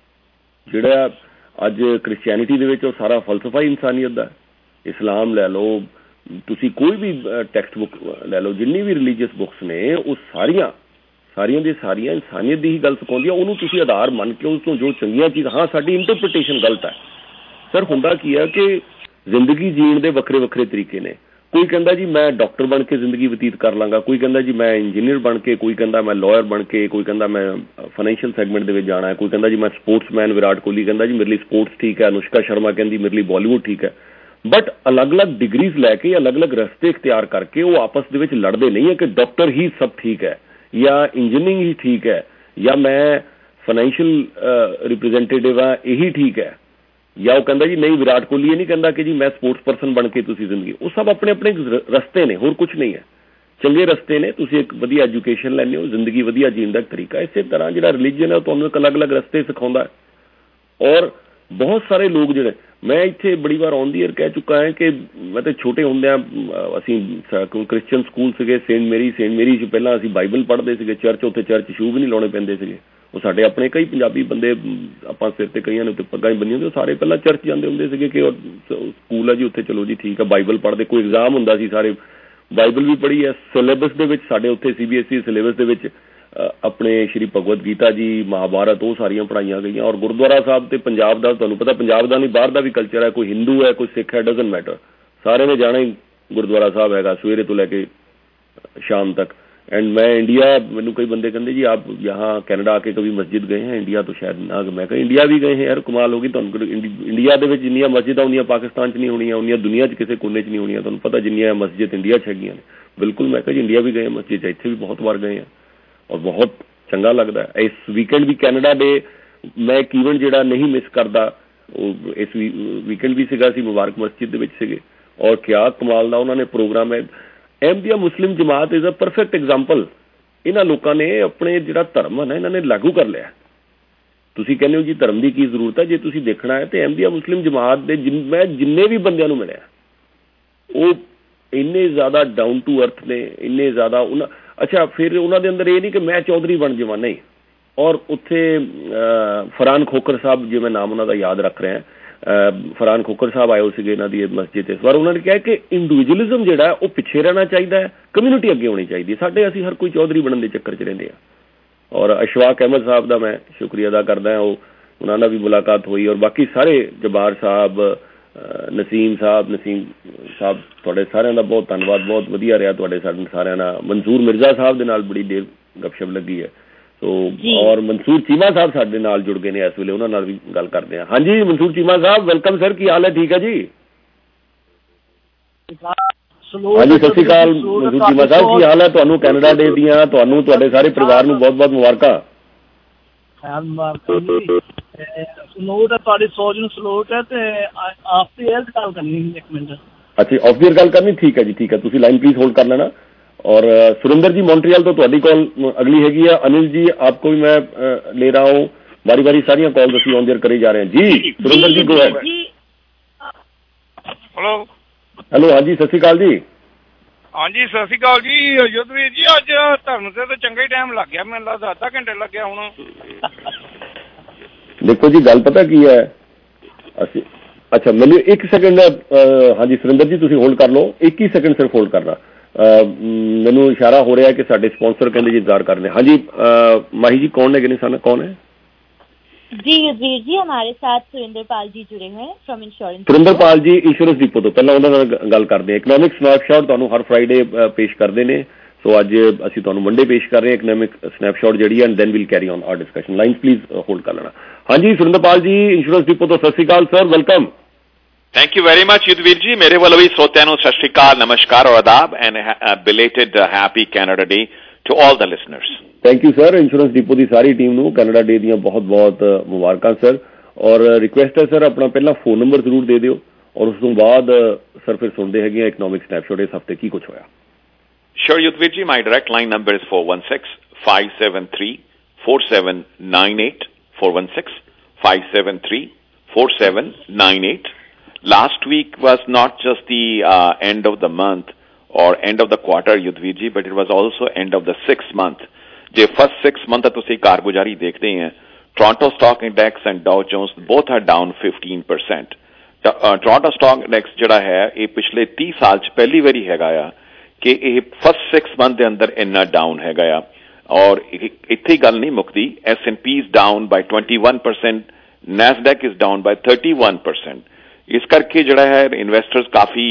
ਜਿਹੜਾ ਅੱਜ ਕ੍ਰਿਸਚੈਨਿਟੀ ਦੇ ਵਿੱਚ ਉਹ ਸਾਰਾ ਫਲਸਫਾ ਹੀ ਇਨਸਾਨੀਅਤ ਦਾ ਹੈ। ਇਸਲਾਮ ਲੈ ਲਓ, ਤੁਸੀਂ ਕੋਈ ਵੀ ਟੈਕਸਟ ਬੁੱਕ ਲੈ ਲਓ, ਜਿੰਨੀ ਵੀ ਰਿਲੀਜੀਅਸ ਬੁੱਕਸ ਨੇ ਉਹ ਸਾਰੀਆਂ ਸਾਰੀਆਂ ਦੀਆਂ ਸਾਰੀਆਂ ਇਨਸਾਨੀਅਤ ਦੀ ਹੀ ਗੱਲ ਸਿਖਾਉਂਦੀਆਂ। ਉਹਨੂੰ ਤੁਸੀਂ ਆਧਾਰ ਮੰਨ ਕੇ ਉਸ ਤੋਂ ਜੋ ਚੰਗੀਆਂ ਚੀਜ਼, ਹਾਂ ਸਾਡੀ ਇੰਟਰਪ੍ਰੀਟੇਸ਼ਨ ਗਲਤ ਹੈ। ਸਰ ਹੁੰਦਾ ਕੀ ਹੈ ਕਿ ਜ਼ਿੰਦਗੀ ਜੀਣ ਦੇ ਵੱਖਰੇ ਵੱਖਰੇ ਤਰੀਕੇ ਨੇ। ਕੋਈ ਕਹਿੰਦਾ ਜੀ ਮੈਂ ਡਾਕਟਰ ਬਣ ਕੇ ਜ਼ਿੰਦਗੀ ਬਤੀਤ ਕਰ ਲਾਂਗਾ, ਕੋਈ ਕਹਿੰਦਾ ਜੀ ਮੈਂ ਇੰਜੀਨੀਅਰ ਬਣ ਕੇ, ਕੋਈ ਕਹਿੰਦਾ ਮੈਂ ਲਾਇਰ ਬਣ ਕੇ, ਕੋਈ ਕਹਿੰਦਾ ਮੈਂ ਫਾਈਨੈਂਸ਼ੀਅਲ ਸੈਗਮੈਂਟ ਦੇ ਵਿੱਚ ਜਾਣਾ ਹੈ, ਕੋਈ ਕਹਿੰਦਾ ਜੀ ਮੈਂ ਸਪੋਰਟਸਮੈਨ, ਵਿਰਾਟ ਕੋਹਲੀ ਕਹਿੰਦਾ ਜੀ ਮੇਰੇ ਲਈ ਸਪੋਰਟਸ ਠੀਕ ਹੈ, ਅਨੁਸ਼ਕਾ ਸ਼ਰਮਾ ਕਹਿੰਦੀ ਮੇਰੇ ਲਈ ਬਾਲੀਵੁੱਡ ਠੀਕ ਹੈ। ਬਟ ਅਲੱਗ-ਅਲੱਗ ਡਿਗਰੀਜ਼ ਲੈ ਕੇ, ਅਲੱਗ-ਅਲੱਗ ਰਸਤੇ ਇਖਤਿਆਰ ਕਰਕੇ ਉਹ ਆਪਸ ਦੇ ਵਿੱਚ ਲੜਦੇ ਨਹੀਂ ਹੈ ਕਿ ਡਾਕਟਰ ਹੀ ਸਭ ਠੀਕ ਹੈ ਜਾਂ ਇੰਜੀਨੀਅਰਿੰਗ ਹੀ ਠੀਕ ਹੈ ਜਾਂ ਮੈਂ ਫਾਈਨੈਂਸ਼ੀਅਲ ਰਿਪਰੈਜ਼ੈਂਟੇਟਿਵ ਹਾਂ ਇਹੀ ਠੀਕ ਹੈ, ਜਾਂ ਉਹ ਕਹਿੰਦਾ ਜੀ ਨਹੀਂ ਵਿਰਾਟ ਕੋਹਲੀ ਇਹ ਨਹੀਂ ਕਹਿੰਦਾ ਕਿ ਜੀ ਮੈਂ ਸਪੋਰਟਸ ਪਰਸਨ ਬਣ ਕੇ ਤੁਸੀਂ ਜ਼ਿੰਦਗੀ। ਉਹ ਸਭ ਆਪਣੇ ਆਪਣੇ ਰਸਤੇ ਨੇ, ਹੋਰ ਕੁਝ ਨਹੀਂ ਹੈ। ਚੰਗੇ ਰਸਤੇ ਨੇ, ਤੁਸੀਂ ਇੱਕ ਵਧੀਆ ਐਜੂਕੇਸ਼ਨ ਲੈਂਦੇ ਹੋ, ਜ਼ਿੰਦਗੀ ਵਧੀਆ ਜੀਣ ਦਾ ਤਰੀਕਾ। ਇਸੇ ਤਰ੍ਹਾਂ ਜਿਹੜਾ ਰਿਲੀਜਨ ਹੈ ਉਹ ਤੁਹਾਨੂੰ ਇੱਕ ਅਲੱਗ-ਅਲੱਗ ਰਸਤੇ ਸਿਖਾਉਂਦਾ ਹੈ। ਔਰ ਬਹੁਤ ਸਾਰੇ ਲੋਕ ਜਿਹੜੇ, ਮੈਂ ਇੱਥੇ ਬੜੀ ਵਾਰ ਔਨ ਦੀ ਏਅਰ ਕਹਿ ਚੁੱਕਾ ਹੈ ਕਿ ਮੈਂ ਤਾਂ ਛੋਟੇ ਹੁੰਦਿਆਂ ਅਸੀਂ ਕ੍ਰਿਸਚਨ ਸਕੂਲ ਸੀਗੇ, ਸੇਂਟ ਮੇਰੀ ਸੇਂਟ ਮੇਰੀ 'ਚ ਪਹਿਲਾਂ ਅਸੀਂ ਬਾਈਬਲ ਪੜ੍ਹਦੇ ਸੀਗੇ, ਚਰਚ, ਉੱਥੇ ਚਰਚ ਸ਼ੂ ਵੀ ਨਹੀਂ ਲਾਉਣੇ ਪੈਂਦੇ ਸੀਗੇ। ਉਹ ਸਾਡੇ ਆਪਣੇ ਕਈ ਪੰਜਾਬੀ ਬੰਦੇ, ਆਪਾਂ ਸਿਰ ਤੇ ਕਈਆਂ ਨੇ ਉੱਤੇ ਪੱਗਾਂ ਹੀ ਬੰਨੀਆਂ ਹੁੰਦੀਆਂ, ਉਹ ਸਾਰੇ ਪਹਿਲਾਂ ਚਰਚ ਜਾਂਦੇ ਹੁੰਦੇ ਸੀਗੇ ਕਿ ਸਕੂਲ ਹੈ ਜੀ ਉੱਥੇ ਚਲੋ ਜੀ ਠੀਕ ਹੈ, ਬਾਈਬਲ ਪੜ੍ਹਦੇ। ਕੋਈ ਐਗਜ਼ਾਮ ਹੁੰਦਾ ਸੀ, ਸਾਰੇ ਬਾਈਬਲ ਵੀ ਪੜ੍ਹੀ ਹੈ। ਸਿਲੇਬਸ ਦੇ ਵਿੱਚ ਸਾਡੇ ਉੱਥੇ C B S E syllabus ਦੇ ਵਿੱਚ ਆਪਣੇ ਸ਼੍ਰੀ ਭਗਵਦ ਗੀਤਾ ਜੀ, ਮਹਾਭਾਰਤ, ਉਹ ਸਾਰੀਆਂ ਪੜ੍ਹਾਈਆਂ ਗਈਆਂ। ਔਰ ਗੁਰਦੁਆਰਾ ਸਾਹਿਬ ਤੇ ਪੰਜਾਬ ਦਾ ਤੁਹਾਨੂੰ ਪਤਾ, ਪੰਜਾਬ ਦਾ ਨਹੀਂ ਬਾਹਰ ਦਾ ਵੀ ਕਲਚਰ ਹੈ, ਕੋਈ ਹਿੰਦੂ ਹੈ ਕੋਈ ਸਿੱਖ ਹੈ, ਡਜ਼ਨਟ ਮੈਟਰ, ਸਾਰੇ ਨੇ ਜਾਣਾ ਹੀ ਗੁਰਦੁਆਰਾ ਸਾਹਿਬ ਹੈਗਾ ਸਵੇਰੇ ਤੋਂ ਲੈ ਕੇ ਸ਼ਾਮ ਤੱਕ। एंड मैं इंडिया, मैंने कई बंदे कहते जी आप यहाँ कनाडा आके कभी मस्जिद गए हैं? इंडिया तो शायद ना। मैं कहा इंडिया भी गए हैं यार, कमाल होगी। तो इंडिया ਦੇ ਵਿੱਚ ਜਿੰਨੀਆਂ ਮਸਜਿਦਾਂ ਹੁੰਦੀਆਂ ਪਾਕਿਸਤਾਨ 'ਚ ਨਹੀਂ ਹੋਣੀਆਂ, ਉਨੀਆਂ ਦੁਨੀਆ 'ਚ ਕਿਸੇ ਕੋਨੇ 'ਚ ਨਹੀਂ ਹੋਣੀਆਂ। ਤੁਹਾਨੂੰ ਪਤਾ ਜਿੰਨੀਆਂ ਮਸਜਿਦ ਇੰਡੀਆ 'ਚ ਹੈਗੀਆਂ ਨੇ। ਬਿਲਕੁਲ ਮੈਂ ਕਿਹਾ ਜੀ ਇੰਡੀਆ ਵੀ ਗਏ ਮਸਜਿਦ 'ਚ, ਇੱਥੇ ਵੀ ਬਹੁਤ ਵਾਰ ਗਏ ਹਾਂ ਔਰ ਬਹੁਤ ਚੰਗਾ ਲੱਗਦਾ ਹੈ। ਇਸ ਵੀਕਐਂਡ ਵੀ ਕੈਨੇਡਾ ਡੇ ਮੈਂ ਇੱਕ ਈਵੈਂਟ ਜਿਹੜਾ ਨਹੀਂ ਮਿਸ ਕਰਦਾ, ਉਹ ਇਸ ਵੀਕਐਂਡ ਵੀ ਸੀਗਾ, ਅਸੀਂ ਮੁਬਾਰਕ ਮਸਜਿਦ ਦੇ ਵਿੱਚ ਸੀਗੇ ਔਰ ਕਿਆ ਕਮਾਲ ਦਾ ਉਹਨਾਂ ਨੇ ਪ੍ਰੋਗਰਾਮ ਹੈ। ਅਹਿਮਦੀਆ ਮੁਸਲਿਮ ਜਮਾਤ ਇਜ਼ ਅ ਪਰਫੈਕਟ ਐਗਜ਼ਾਮਪਲ। ਇਹਨਾਂ ਲੋਕਾਂ ਨੇ ਆਪਣੇ ਜਿਹੜਾ ਧਰਮ ਹੈ ਨਾ ਇਹਨਾਂ ਨੇ ਲਾਗੂ ਕਰ ਲਿਆ। ਤੁਸੀਂ ਕਹਿੰਦੇ ਹੋ ਜੀ ਧਰਮ ਦੀ ਕੀ ਜ਼ਰੂਰਤ ਹੈ? ਜੇ ਤੁਸੀਂ ਦੇਖਣਾ ਹੈ ਤੇ ਅਹਿਮਦੀਆ ਮੁਸਲਿਮ ਜਮਾਤ ਦੇ ਜਿਨ ਮੈਂ ਜਿੰਨੇ ਵੀ ਬੰਦਿਆਂ ਨੂੰ ਮਿਲਿਆ ਉਹ ਇੰਨੇ ਜ਼ਿਆਦਾ ਡਾਊਨ ਟੂ ਅਰਥ ਨੇ, ਇੰਨੇ ਜ਼ਿਆਦਾ ਉਹਨਾਂ ਅੱਛਾ ਫਿਰ ਉਹਨਾਂ ਦੇ ਅੰਦਰ ਇਹ ਨਹੀਂ ਕਿ ਮੈਂ ਚੌਧਰੀ ਬਣ ਜਾਵਾਂ, ਨਹੀਂ। ਔਰ ਉੱਥੇ ਫਰਹਾਨ ਖੋਖਰ ਸਾਹਿਬ, ਜੇ ਮੈਂ ਨਾਮ ਉਹਨਾਂ ਦਾ ਯਾਦ ਰੱਖ ਰਿਹਾ, ਫਰਹਾਨ ਖੋਖਰ ਸਾਹਿਬ ਆਏ ਹੋ ਸੀਗੇ ਇਹਨਾਂ ਦੀ ਮਸਜਿਦ ਇਸ ਵਾਰ। ਉਹਨਾਂ ਨੇ ਕਿਹਾ ਕਿ ਇੰਡੀਵਿਜੂਅਲਿਜ਼ਮ ਜਿਹੜਾ ਉਹ ਪਿੱਛੇ ਰਹਿਣਾ ਚਾਹੀਦਾ ਹੈ, ਕਮਿਊਨਿਟੀ ਅੱਗੇ ਹੋਣੀ ਚਾਹੀਦੀ ਹੈ। ਸਾਡੇ ਅਸੀਂ ਹਰ ਕੋਈ ਚੌਧਰੀ ਬਣਨ ਦੇ ਚੱਕਰ 'ਚ ਰਹਿੰਦੇ ਹਾਂ। ਔਰ ਅਸ਼ਫਾਕ ਅਹਿਮਦ ਸਾਹਿਬ ਦਾ ਮੈਂ ਸ਼ੁਕਰੀਆ ਅਦਾ ਕਰਦਾ ਹਾਂ, ਉਹ ਉਹਨਾਂ ਨਾਲ ਵੀ ਮੁਲਾਕਾਤ ਹੋਈ। ਔਰ ਬਾਕੀ ਸਾਰੇ ਜਬਾਰ ਸਾਹਿਬ, ਨਸੀਮ ਸਾਹਿਬ ਨਸੀਮ ਸਾਹਿਬ ਤੁਹਾਡੇ ਸਾਰਿਆਂ ਦਾ ਬਹੁਤ ਧੰਨਵਾਦ, ਬਹੁਤ ਵਧੀਆ ਰਿਹਾ ਤੁਹਾਡੇ ਸਾਡੇ ਸਾਰਿਆਂ ਨਾਲ। ਮਨਸੂਰ ਮਿਰਜ਼ਾ ਸਾਹਿਬ ਦੇ ਨਾਲ ਬੜੀ ਦੇਰ ਗੱਪਸ਼ਪ ਲੱਗੀ ਹੈ। ਸੋ ਔਰ ਮਨਸੂਰ ਚੀਮਾ ਸਾਹਿਬ ਸਾਡੇ ਨਾਲ ਜੁੜ ਗਏ ਨੇ ਇਸ ਵੇਲੇ, ਉਹਨਾਂ ਨਾਲ ਵੀ ਗੱਲ ਕਰਦੇ ਹਾਂ। ਹਾਂਜੀ ਮਨਸੂਰ ਚੀਮਾ ਸਾਹਿਬ, ਵੈਲਕਮ ਸਰ, ਕੀ ਹਾਲ ਹੈ? ਠੀਕ ਹੈ ਜੀ। ਹਾਂਜੀ ਸਤਿ ਸ਼੍ਰੀ ਅਕਾਲ ਮਨਸੂਰ ਚੀਮਾ ਸਾਹਿਬ, ਕੀ ਹਾਲ ਹੈ? ਤੁਹਾਨੂੰ ਕੈਨੇਡਾ ਡੇ ਦੀਆਂ, ਤੁਹਾਨੂੰ ਤੁਹਾਡੇ ਸਾਰੇ ਪਰਿਵਾਰ ਨੂੰ ਬਹੁਤ ਬਹੁਤ ਮੁਬਾਰਕਾਂ। ਸਲੂਟ ਹੈ, ਤੁਹਾਡੀ ਸੋਚ ਨੂੰ ਸਲੂਟ ਹੈ। ਤੇ ਆਫ ਦੀ ਏਅਰ ਗੱਲ ਕਰਨੀ ਇੱਕ ਮਿੰਟ। ਅੱਛਾ ਆਫ ਦੀ ਏਅਰ ਗੱਲ ਕਰਨੀ, ਠੀਕ ਹੈ ਜੀ, ਠੀਕ ਹੈ। ਤੁਸੀਂ ਲਾਈਨ ਪਲੀਜ਼ ਹੋਲਡ ਕਰ ਲੈਣਾ। और सुरेंद्र जी मॉन्ट्रियल तो ਤੁਹਾਡੀ कॉल अगली हैगी है। अनिल जी आपको भी मैं ले रहा हूँ, बारी बारी सारियां कॉल ਅਸੀਂ ऑन देयर करे जा रहे हैं जी। Surender ji go ahead. Hello hello हाँ जी सत श्री अकाल जी। हाँ जी सत श्री अकाल जी। युद्धवीर जी ਅੱਜ ਧਰਮ ਤੇ ਤਾਂ ਚੰਗਾ ਹੀ ਟਾਈਮ ਲੱਗ ਗਿਆ, ਮੈਨੂੰ ਲੱਗਦਾ ਅੱਧਾ ਘੰਟੇ ਲੱਗਿਆ ਹੁਣ। ਦੇਖੋ ਜੀ ਗੱਲ ਪਤਾ ਕੀ ਹੈ, ਅਸੀਂ ਅੱਛਾ ਮੈਨੂੰ ਇੱਕ ਸੈਕਿੰਡ हाँ जी सुरेंद्र जी ਤੁਸੀਂ ਹੋਲਡ ਕਰ ਲਓ, ਇੱਕ ਹੀ ਸੈਕਿੰਡ ਸਿਰਫ ਹੋਲਡ ਕਰਨਾ। ਮੈਨੂੰ ਇਸ਼ਾਰਾ ਹੋ ਰਿਹਾ ਕਿ ਸਾਡੇ ਸਪਾਂਸਰ ਕਹਿੰਦੇ ਜੀ ਇੰਤਜ਼ਾਰ कर रहे हैं। हाँ जी माही जी कौन है निशाना, कौन है? जी युद्धवीर जी हमारे साथ सुरेंद्र पाल जी जुड़े हुए हैं from insurance. Surender Pal ji insurance depot ਤੋਂ ਪਹਿਲਾਂ ਉਹਨਾਂ ਨਾਲ ਗੱਲ ਕਰਦੇ ਹਾਂ। ਇਕਨੋਮਿਕ ਸਨੈਪਸ਼ਾਟ ਤੁਹਾਨੂੰ ਹਰ ਫਰਾਈਡੇ ਪੇਸ਼ ਕਰਦੇ ਨੇ, ਸੋ ਅੱਜ ਅਸੀਂ ਤੁਹਾਨੂੰ ਮੰਡੇ ਪੇਸ਼ ਕਰ ਰਹੇ ਹਾਂ ਇਕਨੋਮਿਕ ਸਨੈਪਸ਼ਾਟ ਜਿਹੜੀ ਹੈ, and then we'll carry on our discussion. Line please hold ਕਰ ਲੈਣਾ। ਹਾਂਜੀ ਸੁਰਿੰਦਰ ਪਾਲ ਜੀ ਇੰਸ਼ੋਰੈਂਸ ਡਿਪੋ ਤੋਂ ਸਤਿ ਸ਼੍ਰੀ ਅਕਾਲ sir, welcome. Thank you very much Yudhveer ji. मेरे वालों भी श्रोतियां सत श्री अकाल, नमस्कार और आदाब, and belated happy Canada day to all the listeners. Thank you sir. Insurance depot की सारी टीम ਨੂੰ ਕੈਨੇਡਾ ਡੇ ਦੀਆਂ ਬਹੁਤ ਬਹੁਤ ਮੁਬਾਰਕਾਂ ਸਰ। ਔਰ ਰਿਕੁਐਸਟ ਹੈ ਸਰ ਆਪਣਾ ਪਹਿਲਾਂ ਫੋਨ ਨੰਬਰ ਜ਼ਰੂਰ ਦੇ ਦਿਓ ਔਰ ਉਸ ਤੋਂ ਬਾਅਦ ਸਰ ਫਿਰ ਸੁਣਦੇ ਹੈਗੇ ਆ ਇਕਨੋਮਿਕ ਸਨੈਪਸ਼ਾਟ ਇਸ ਹਫ਼ਤੇ ਕੀ ਕੁਝ ਹੋਇਆ। Sure, Yudhvir ji, my direct line number is four one six, five seven three, four seven nine eight, four one six, five seven three, four seven nine eight. Last week was not just the uh, end of the month or end of the quarter, Yudhvir ji, but it was also end of the sixth month. The first six month ਤੁਸੀਂ ਕਾਰਗੁਜ਼ਾਰੀ ਦੇਖਦੇ हैं, Toronto Stock Index and Dow Jones both are down fifteen percent. Toronto Stock Index ਜਿਹੜਾ ਹੈ ਇਹ ਪਿਛਲੇ तीस ਸਾਲ ਚ ਪਹਿਲੀ ਵਾਰੀ ਹੈਗਾ ਆ ਕਿ ਇਹ ਫਸਟ ਸਿਕਸ ਮੰਥ ਦੇ ਅੰਦਰ ਇੰਨਾ ਡਾਊਨ ਹੈਗਾ ਆ ਔਰ ਇੱਥੇ ਹੀ ਗੱਲ ਨਹੀਂ ਮੁੱਕਦੀ। S and P is down by twenty-one percent, Nasdaq is down by thirty-one percent। ਇਸ ਕਰਕੇ ਜਿਹੜਾ ਹੈ ਇਨਵੈਸਟਰਸ ਕਾਫੀ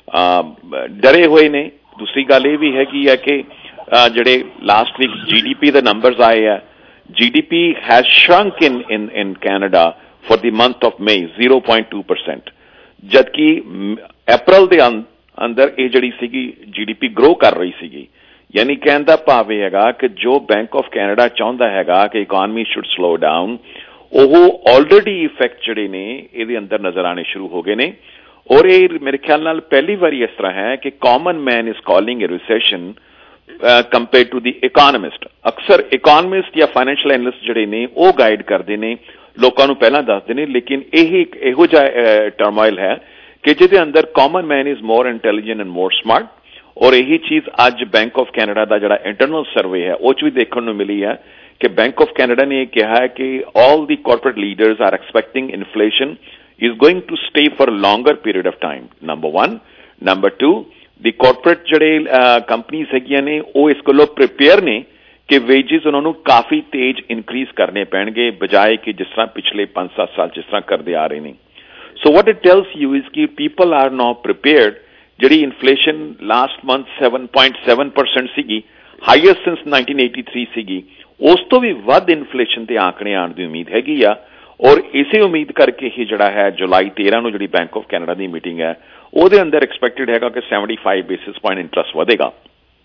ਡਰੇ ਹੋਏ ਨੇ। ਦੂਸਰੀ ਗੱਲ ਇਹ ਵੀ ਹੈਗੀ ਆ ਕਿ ਜਿਹੜੇ last week G D P ਦੇ ਨੰਬਰਸ ਆਏ ਆ, G D P has shrunk in in in Canada for the month of May zero point two percent, जबकि अप्रैल ਦੇ ਅੰਦਰ ਇਹ ਜਿਹੜੀ ਸੀਗੀ ਜੀਡੀਪੀ ਗਰੋ ਕਰ ਰਹੀ ਸੀਗੀ। ਯਾਨੀ ਕਹਿਣ ਦਾ ਭਾਵ ਇਹ ਹੈਗਾ ਕਿ ਜੋ ਬੈਂਕ ਆਫ ਕੈਨੇਡਾ ਚਾਹੁੰਦਾ ਹੈਗਾ ਕਿ ਇਕਨੋਮੀ ਸ਼ੁੱਡ ਸਲੋ ਡਾਊਨ, ਉਹ ਆਲਰੇਡੀ ਇਫੈਕਟ ਜਿਹੜੇ ਨੇ ਇਹਦੇ ਅੰਦਰ ਨਜ਼ਰ ਆਣੇ ਸ਼ੁਰੂ ਹੋ ਗਏ ਨੇ। ਔਰ ਇਹ ਮੇਰੇ ਖਿਆਲ ਨਾਲ ਪਹਿਲੀ ਵਾਰੀ ਇਸ ਤਰ੍ਹਾਂ ਹੈ ਕਿ common man is calling a recession compare to the economist. ਅਕਸਰ ਇਕਨੋਮਿਸਟ ਜਾਂ ਫਾਈਨੈਂਸ਼ੀਅਲ ਐਨਲਿਸਟ ਜਿਹੜੇ ਨੇ ਉਹ ਗਾਈਡ ਕਰਦੇ ਨੇ, ਲੋਕਾਂ ਨੂੰ ਪਹਿਲਾਂ ਦੱਸਦੇ ਨੇ, ਲੇਕਿਨ ਇਹ ਇੱਕ ਇਹੋ ਜਿਹਾ ਟਰਮਾਈਲ ਹੈ ਕਿ ਜਿਹਦੇ ਅੰਦਰ common man is more intelligent and more smart. ਔਰ ਇਹੀ ਚੀਜ਼ ਅੱਜ ਬੈਂਕ ਆਫ ਕੈਨੇਡਾ ਦਾ ਜਿਹੜਾ ਇੰਟਰਨਲ ਸਰਵੇ ਹੈ ਉਹ 'ਚ ਵੀ ਦੇਖਣ ਨੂੰ ਮਿਲੀ ਹੈ ਕਿ ਬੈਂਕ ਆਫ ਕੈਨੇਡਾ ਨੇ ਇਹ ਕਿਹਾ ਹੈ ਕਿ all the corporate leaders are expecting inflation is going to stay for longer period of time, number one. Number two, the corporate ਜਿਹੜੇ ਕੰਪਨੀਜ਼ ਹੈਗੀਆਂ ਨੇ ਉਹ ਇਸ ਕੋਲੋਂ ਪ੍ਰੀਪੇਅਰ ਨੇ ਕਿ ਵੇਜਿਸ ਉਹਨਾਂ ਨੂੰ ਕਾਫੀ ਤੇਜ਼ ਇਨਕਰੀਜ਼ ਕਰਨੇ ਪੈਣਗੇ ਬਜਾਏ ਕਿ ਜਿਸ ਤਰ੍ਹਾਂ ਪਿਛਲੇ ਪੰਜ ਸੱਤ ਸਾਲ ਜਿਸ ਤਰ੍ਹਾਂ ਕਰਦੇ ਆ ਰਹੇ ਨੇ। So what it tells you is ਕਿ ਪੀਪਲ ਆਰ ਨਾਓ ਪ੍ਰੀਪੇਅਰਡ। ਜਿਹੜੀ inflation last month seven point seven percent ਸੀਗੀ, ਹਾਈਐਸਟ ਸਿੰਸ nineteen eighty-three ਸੀਗੀ, ਉਸ ਤੋਂ ਵੀ ਵੱਧ ਇਨਫਲੇਸ਼ਨ ਤੇ ਆંકੜੇ ਆਉਣ ਦੀ ਉਮੀਦ ਹੈਗੀ ਆ। ਔਰ ਇਸੇ ਉਮੀਦ ਕਰਕੇ ਹੀ ਜਿਹੜਾ ਹੈ ਜੁਲਾਈ ਤੇਰਾਂ ਨੂੰ ਜਿਹੜੀ ਬੈਂਕ ਆਫ ਕੈਨੇਡਾ ਦੀ ਮੀਟਿੰਗ ਹੈ ਉਹਦੇ ਅੰਦਰ ਐਕਸਪੈਕਟਡ ਹੈਗਾ ਕਿ seventy-five basis point ਇੰਟਰਸਟ ਵਧੇਗਾ।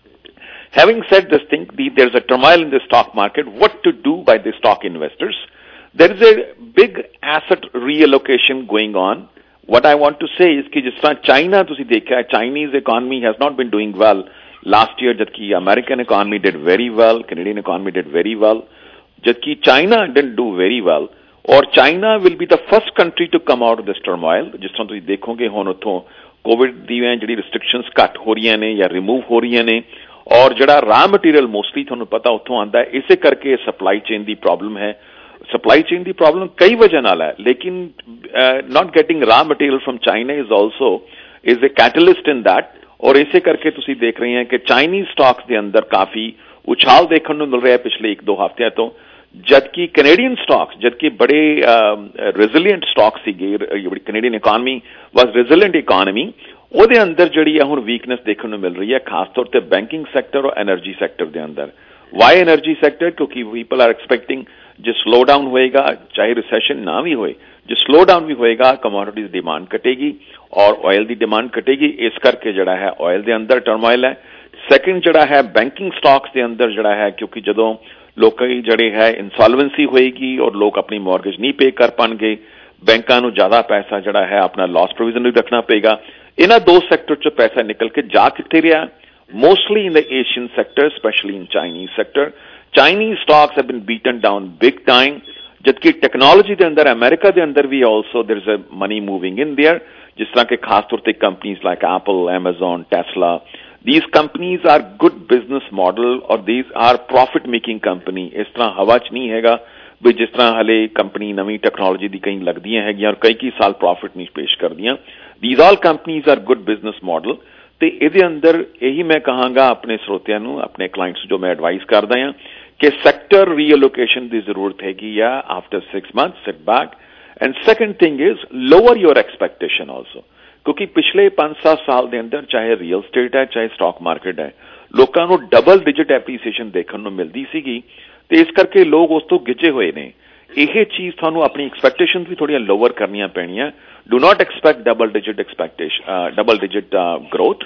Having said this thing, there is a turmoil in the stock market. What to do by the stock investors? There is a big asset reallocation going on. What I want to say is कि जिस तरह China तुसी देखा, Chinese economy has not been doing well last year, जबकि American economy did very well, Canadian economy did very well, जबकि China didn't do very well. और China will be the first country to come out of this turmoil. जिस तरह तुसी देखोगे हुण उत्थों Covid ਦੀਆਂ ਜਿਹੜੀ restrictions ਘੱਟ ਹੋ ਰਹੀਆਂ ਨੇ ਜਾਂ ਰਿਮੂਵ ਹੋ ਰਹੀਆਂ ਨੇ ਔਰ ਜਿਹੜਾ ਰਾ ਮਟੀਰੀਅਲ ਮੋਸਟਲੀ ਤੁਹਾਨੂੰ ਪਤਾ ਉੱਥੋਂ ਆਉਂਦਾ ਹੈ। ਇਸੇ ਕਰਕੇ ਸਪਲਾਈ ਚੇਨ ਦੀ ਪ੍ਰੋਬਲਮ ਹੈ। ਸਪਲਾਈ ਚੇਨ ਦੀ ਪ੍ਰੋਬਲਮ ਕਈ ਵਜ੍ਹਾ ਨਾਲ ਹੈ, ਲੇਕਿਨ not getting raw material from China is also is a catalyst in that. ਔਰ ਇਸੇ ਕਰਕੇ ਤੁਸੀਂ ਦੇਖ ਰਹੇ ਹੋ ਕਿ ਚਾਈਨੀਜ਼ ਸਟਾਕਸ ਦੇ ਅੰਦਰ ਕਾਫੀ ਉਛਾਲ ਦੇਖਣ ਨੂੰ ਮਿਲ ਰਿਹਾ ਪਿਛਲੇ ਇੱਕ ਦੋ ਹਫ਼ਤਿਆਂ ਤੋਂ, ਜਦਕਿ ਕੈਨੇਡੀਅਨ ਸਟਾਕਸ ਜਦਕਿ ਬੜੇ ਰੈਜ਼ਿਲੀਐਂਟ ਸਟਾਕ ਸੀਗੇ, ਜਿਹੜੀ ਕੈਨੇਡੀਅਨ ਇਕਾਨਮੀ ਵਾਜ਼ ਰੈਜ਼ਿਲੀਐਂਟ ਇਕਾਨਮੀ, ਉਹਦੇ ਅੰਦਰ ਜਿਹੜੀ ਆ ਹੁਣ ਵੀਕਨੈਸ ਦੇਖਣ ਨੂੰ ਮਿਲ ਰਹੀ ਹੈ, ਖਾਸ ਤੌਰ ਤੇ ਬੈਂਕਿੰਗ ਸੈਕਟਰ ਔਰ ਐਨਰਜੀ ਸੈਕਟਰ ਦੇ ਅੰਦਰ। Why energy sector? ਕਿਉਂਕਿ ਪੀਪਲ ਆਰ ਐਕਸਪੈਕਟਿੰਗ ਜੇ ਸਲੋ ਡਾਊਨ ਹੋਏਗਾ, ਚਾਹੇ ਰਿਸੈਸ਼ਨ ਨਾ ਵੀ ਹੋਏ, ਜੇ ਸਲੋ ਡਾਊਨ ਵੀ ਹੋਏਗਾ ਕਮੋਡਿਟੀਜ਼ ਡਿਮਾਂਡ ਘਟੇਗੀ ਔਰ ਆਇਲ ਦੀ ਡਿਮਾਂਡ ਘਟੇਗੀ। ਇਸ ਕਰਕੇ ਜਿਹੜਾ ਹੈ ਆਇਲ ਦੇ ਅੰਦਰ ਟਰਮੋਇਲ ਹੈ। ਸੈਕਿੰਡ ਜਿਹੜਾ ਹੈ ਬੈਂਕਿੰਗ ਸਟਾਕਸ ਦੇ ਅੰਦਰ ਜਿਹੜਾ ਹੈ, ਕਿਉਂਕਿ ਜਦੋਂ ਲੋਕੀ ਜਿਹੜੇ ਹੈ ਇਨਸੋਲਵੈਂਸੀ ਹੋਏਗੀ ਔਰ ਲੋਕ ਆਪਣੀ ਮੌਰਗੇਜ ਨਹੀਂ ਪੇ ਕਰ ਪਾਉਣਗੇ, ਬੈਂਕਾਂ ਨੂੰ ਜ਼ਿਆਦਾ ਪੈਸਾ ਜਿਹੜਾ ਹੈ ਆਪਣਾ ਲਾਸ ਪ੍ਰੋਵੀਜ਼ਨ ਵੀ ਰੱਖਣਾ ਪਏਗਾ। ਇਹਨਾਂ ਦੋ ਸੈਕਟਰ ਚੋਂ ਪੈਸਾ ਨਿਕਲ ਕੇ ਜਾ ਕਿੱਥੇ ਰਿਹਾ? Mostly in the Asian sector, specially in Chinese sector. Chinese stocks have been beaten down big time, ਜਦਕਿ ਟੈਕਨੋਲੋਜੀ ਦੇ ਅੰਦਰ ਅਮਰੀਕਾ ਦੇ ਅੰਦਰ ਵੀ also there is a money moving in there, ਜਿਸ ਤਰ੍ਹਾਂ ਕਿ ਖਾਸ ਤੌਰ ਤੇ companies like Apple, Amazon, Tesla, these companies are good business model or these are profit making company। ਇਸ ਤਰ੍ਹਾਂ ਹਵਾ 'ਚ ਨਹੀਂ ਹੈਗਾ ਵੀ ਜਿਸ ਤਰ੍ਹਾਂ ਹਲੇ ਕੰਪਨੀ ਨਵੀਂ ਟੈਕਨੋਲੋਜੀ ਦੀ ਕਈ ਲੱਗਦੀਆਂ ਹੈਗੀਆਂ ਔਰ ਕਈ ਕਈ ਸਾਲ ਪ੍ਰੋਫਿਟ ਨਹੀਂ ਪੇਸ਼ ਕਰਦੀਆਂ। these all companies are good business model। ਤੇ ਇਹਦੇ ਅੰਦਰ ਇਹੀ ਮੈਂ ਕਹਾਂਗਾ ਆਪਣੇ ਸਰੋਤਿਆਂ ਨੂੰ, ਆਪਣੇ ਕਲਾਇੰਟਸ ਜੋ ਮੈਂ ਐਡਵਾਈਸ ਕਰਦਾ ਹਾਂ ਕਿ ਸੈਕਟਰ ਰੀਅਲੋਕੇਸ਼ਨ ਦੀ ਜ਼ਰੂਰਤ ਹੈਗੀ ਆ after six month, sit back. And second thing is lower your expectation also, ਕਿਉਂਕਿ ਪਿਛਲੇ ਪੰਜ ਸੱਤ ਸਾਲ ਦੇ ਅੰਦਰ ਚਾਹੇ ਰੀਅਲ ਸਟੇਟ ਹੈ ਚਾਹੇ ਸਟਾਕ ਮਾਰਕੀਟ ਹੈ, ਲੋਕਾਂ ਨੂੰ ਡਬਲ ਡਿਜਿਟ ਐਪਰੀਸੀਏਸ਼ਨ ਦੇਖਣ ਨੂੰ ਮਿਲਦੀ ਸੀਗੀ ਤੇ ਇਸ ਕਰਕੇ ਲੋਕ ਉਸ ਤੋਂ ਗਿੱਜੇ ਹੋਏ ਨੇ। ਇਹ ਚੀਜ਼ ਤੁਹਾਨੂੰ ਆਪਣੀ ਐਕਸਪੈਕਟੇਸ਼ਨ ਵੀ ਥੋੜ੍ਹੀਆਂ ਲੋਅਰ ਕਰਨੀਆਂ ਪੈਣੀਆਂ। Do not expect double digit expectation double digit growth,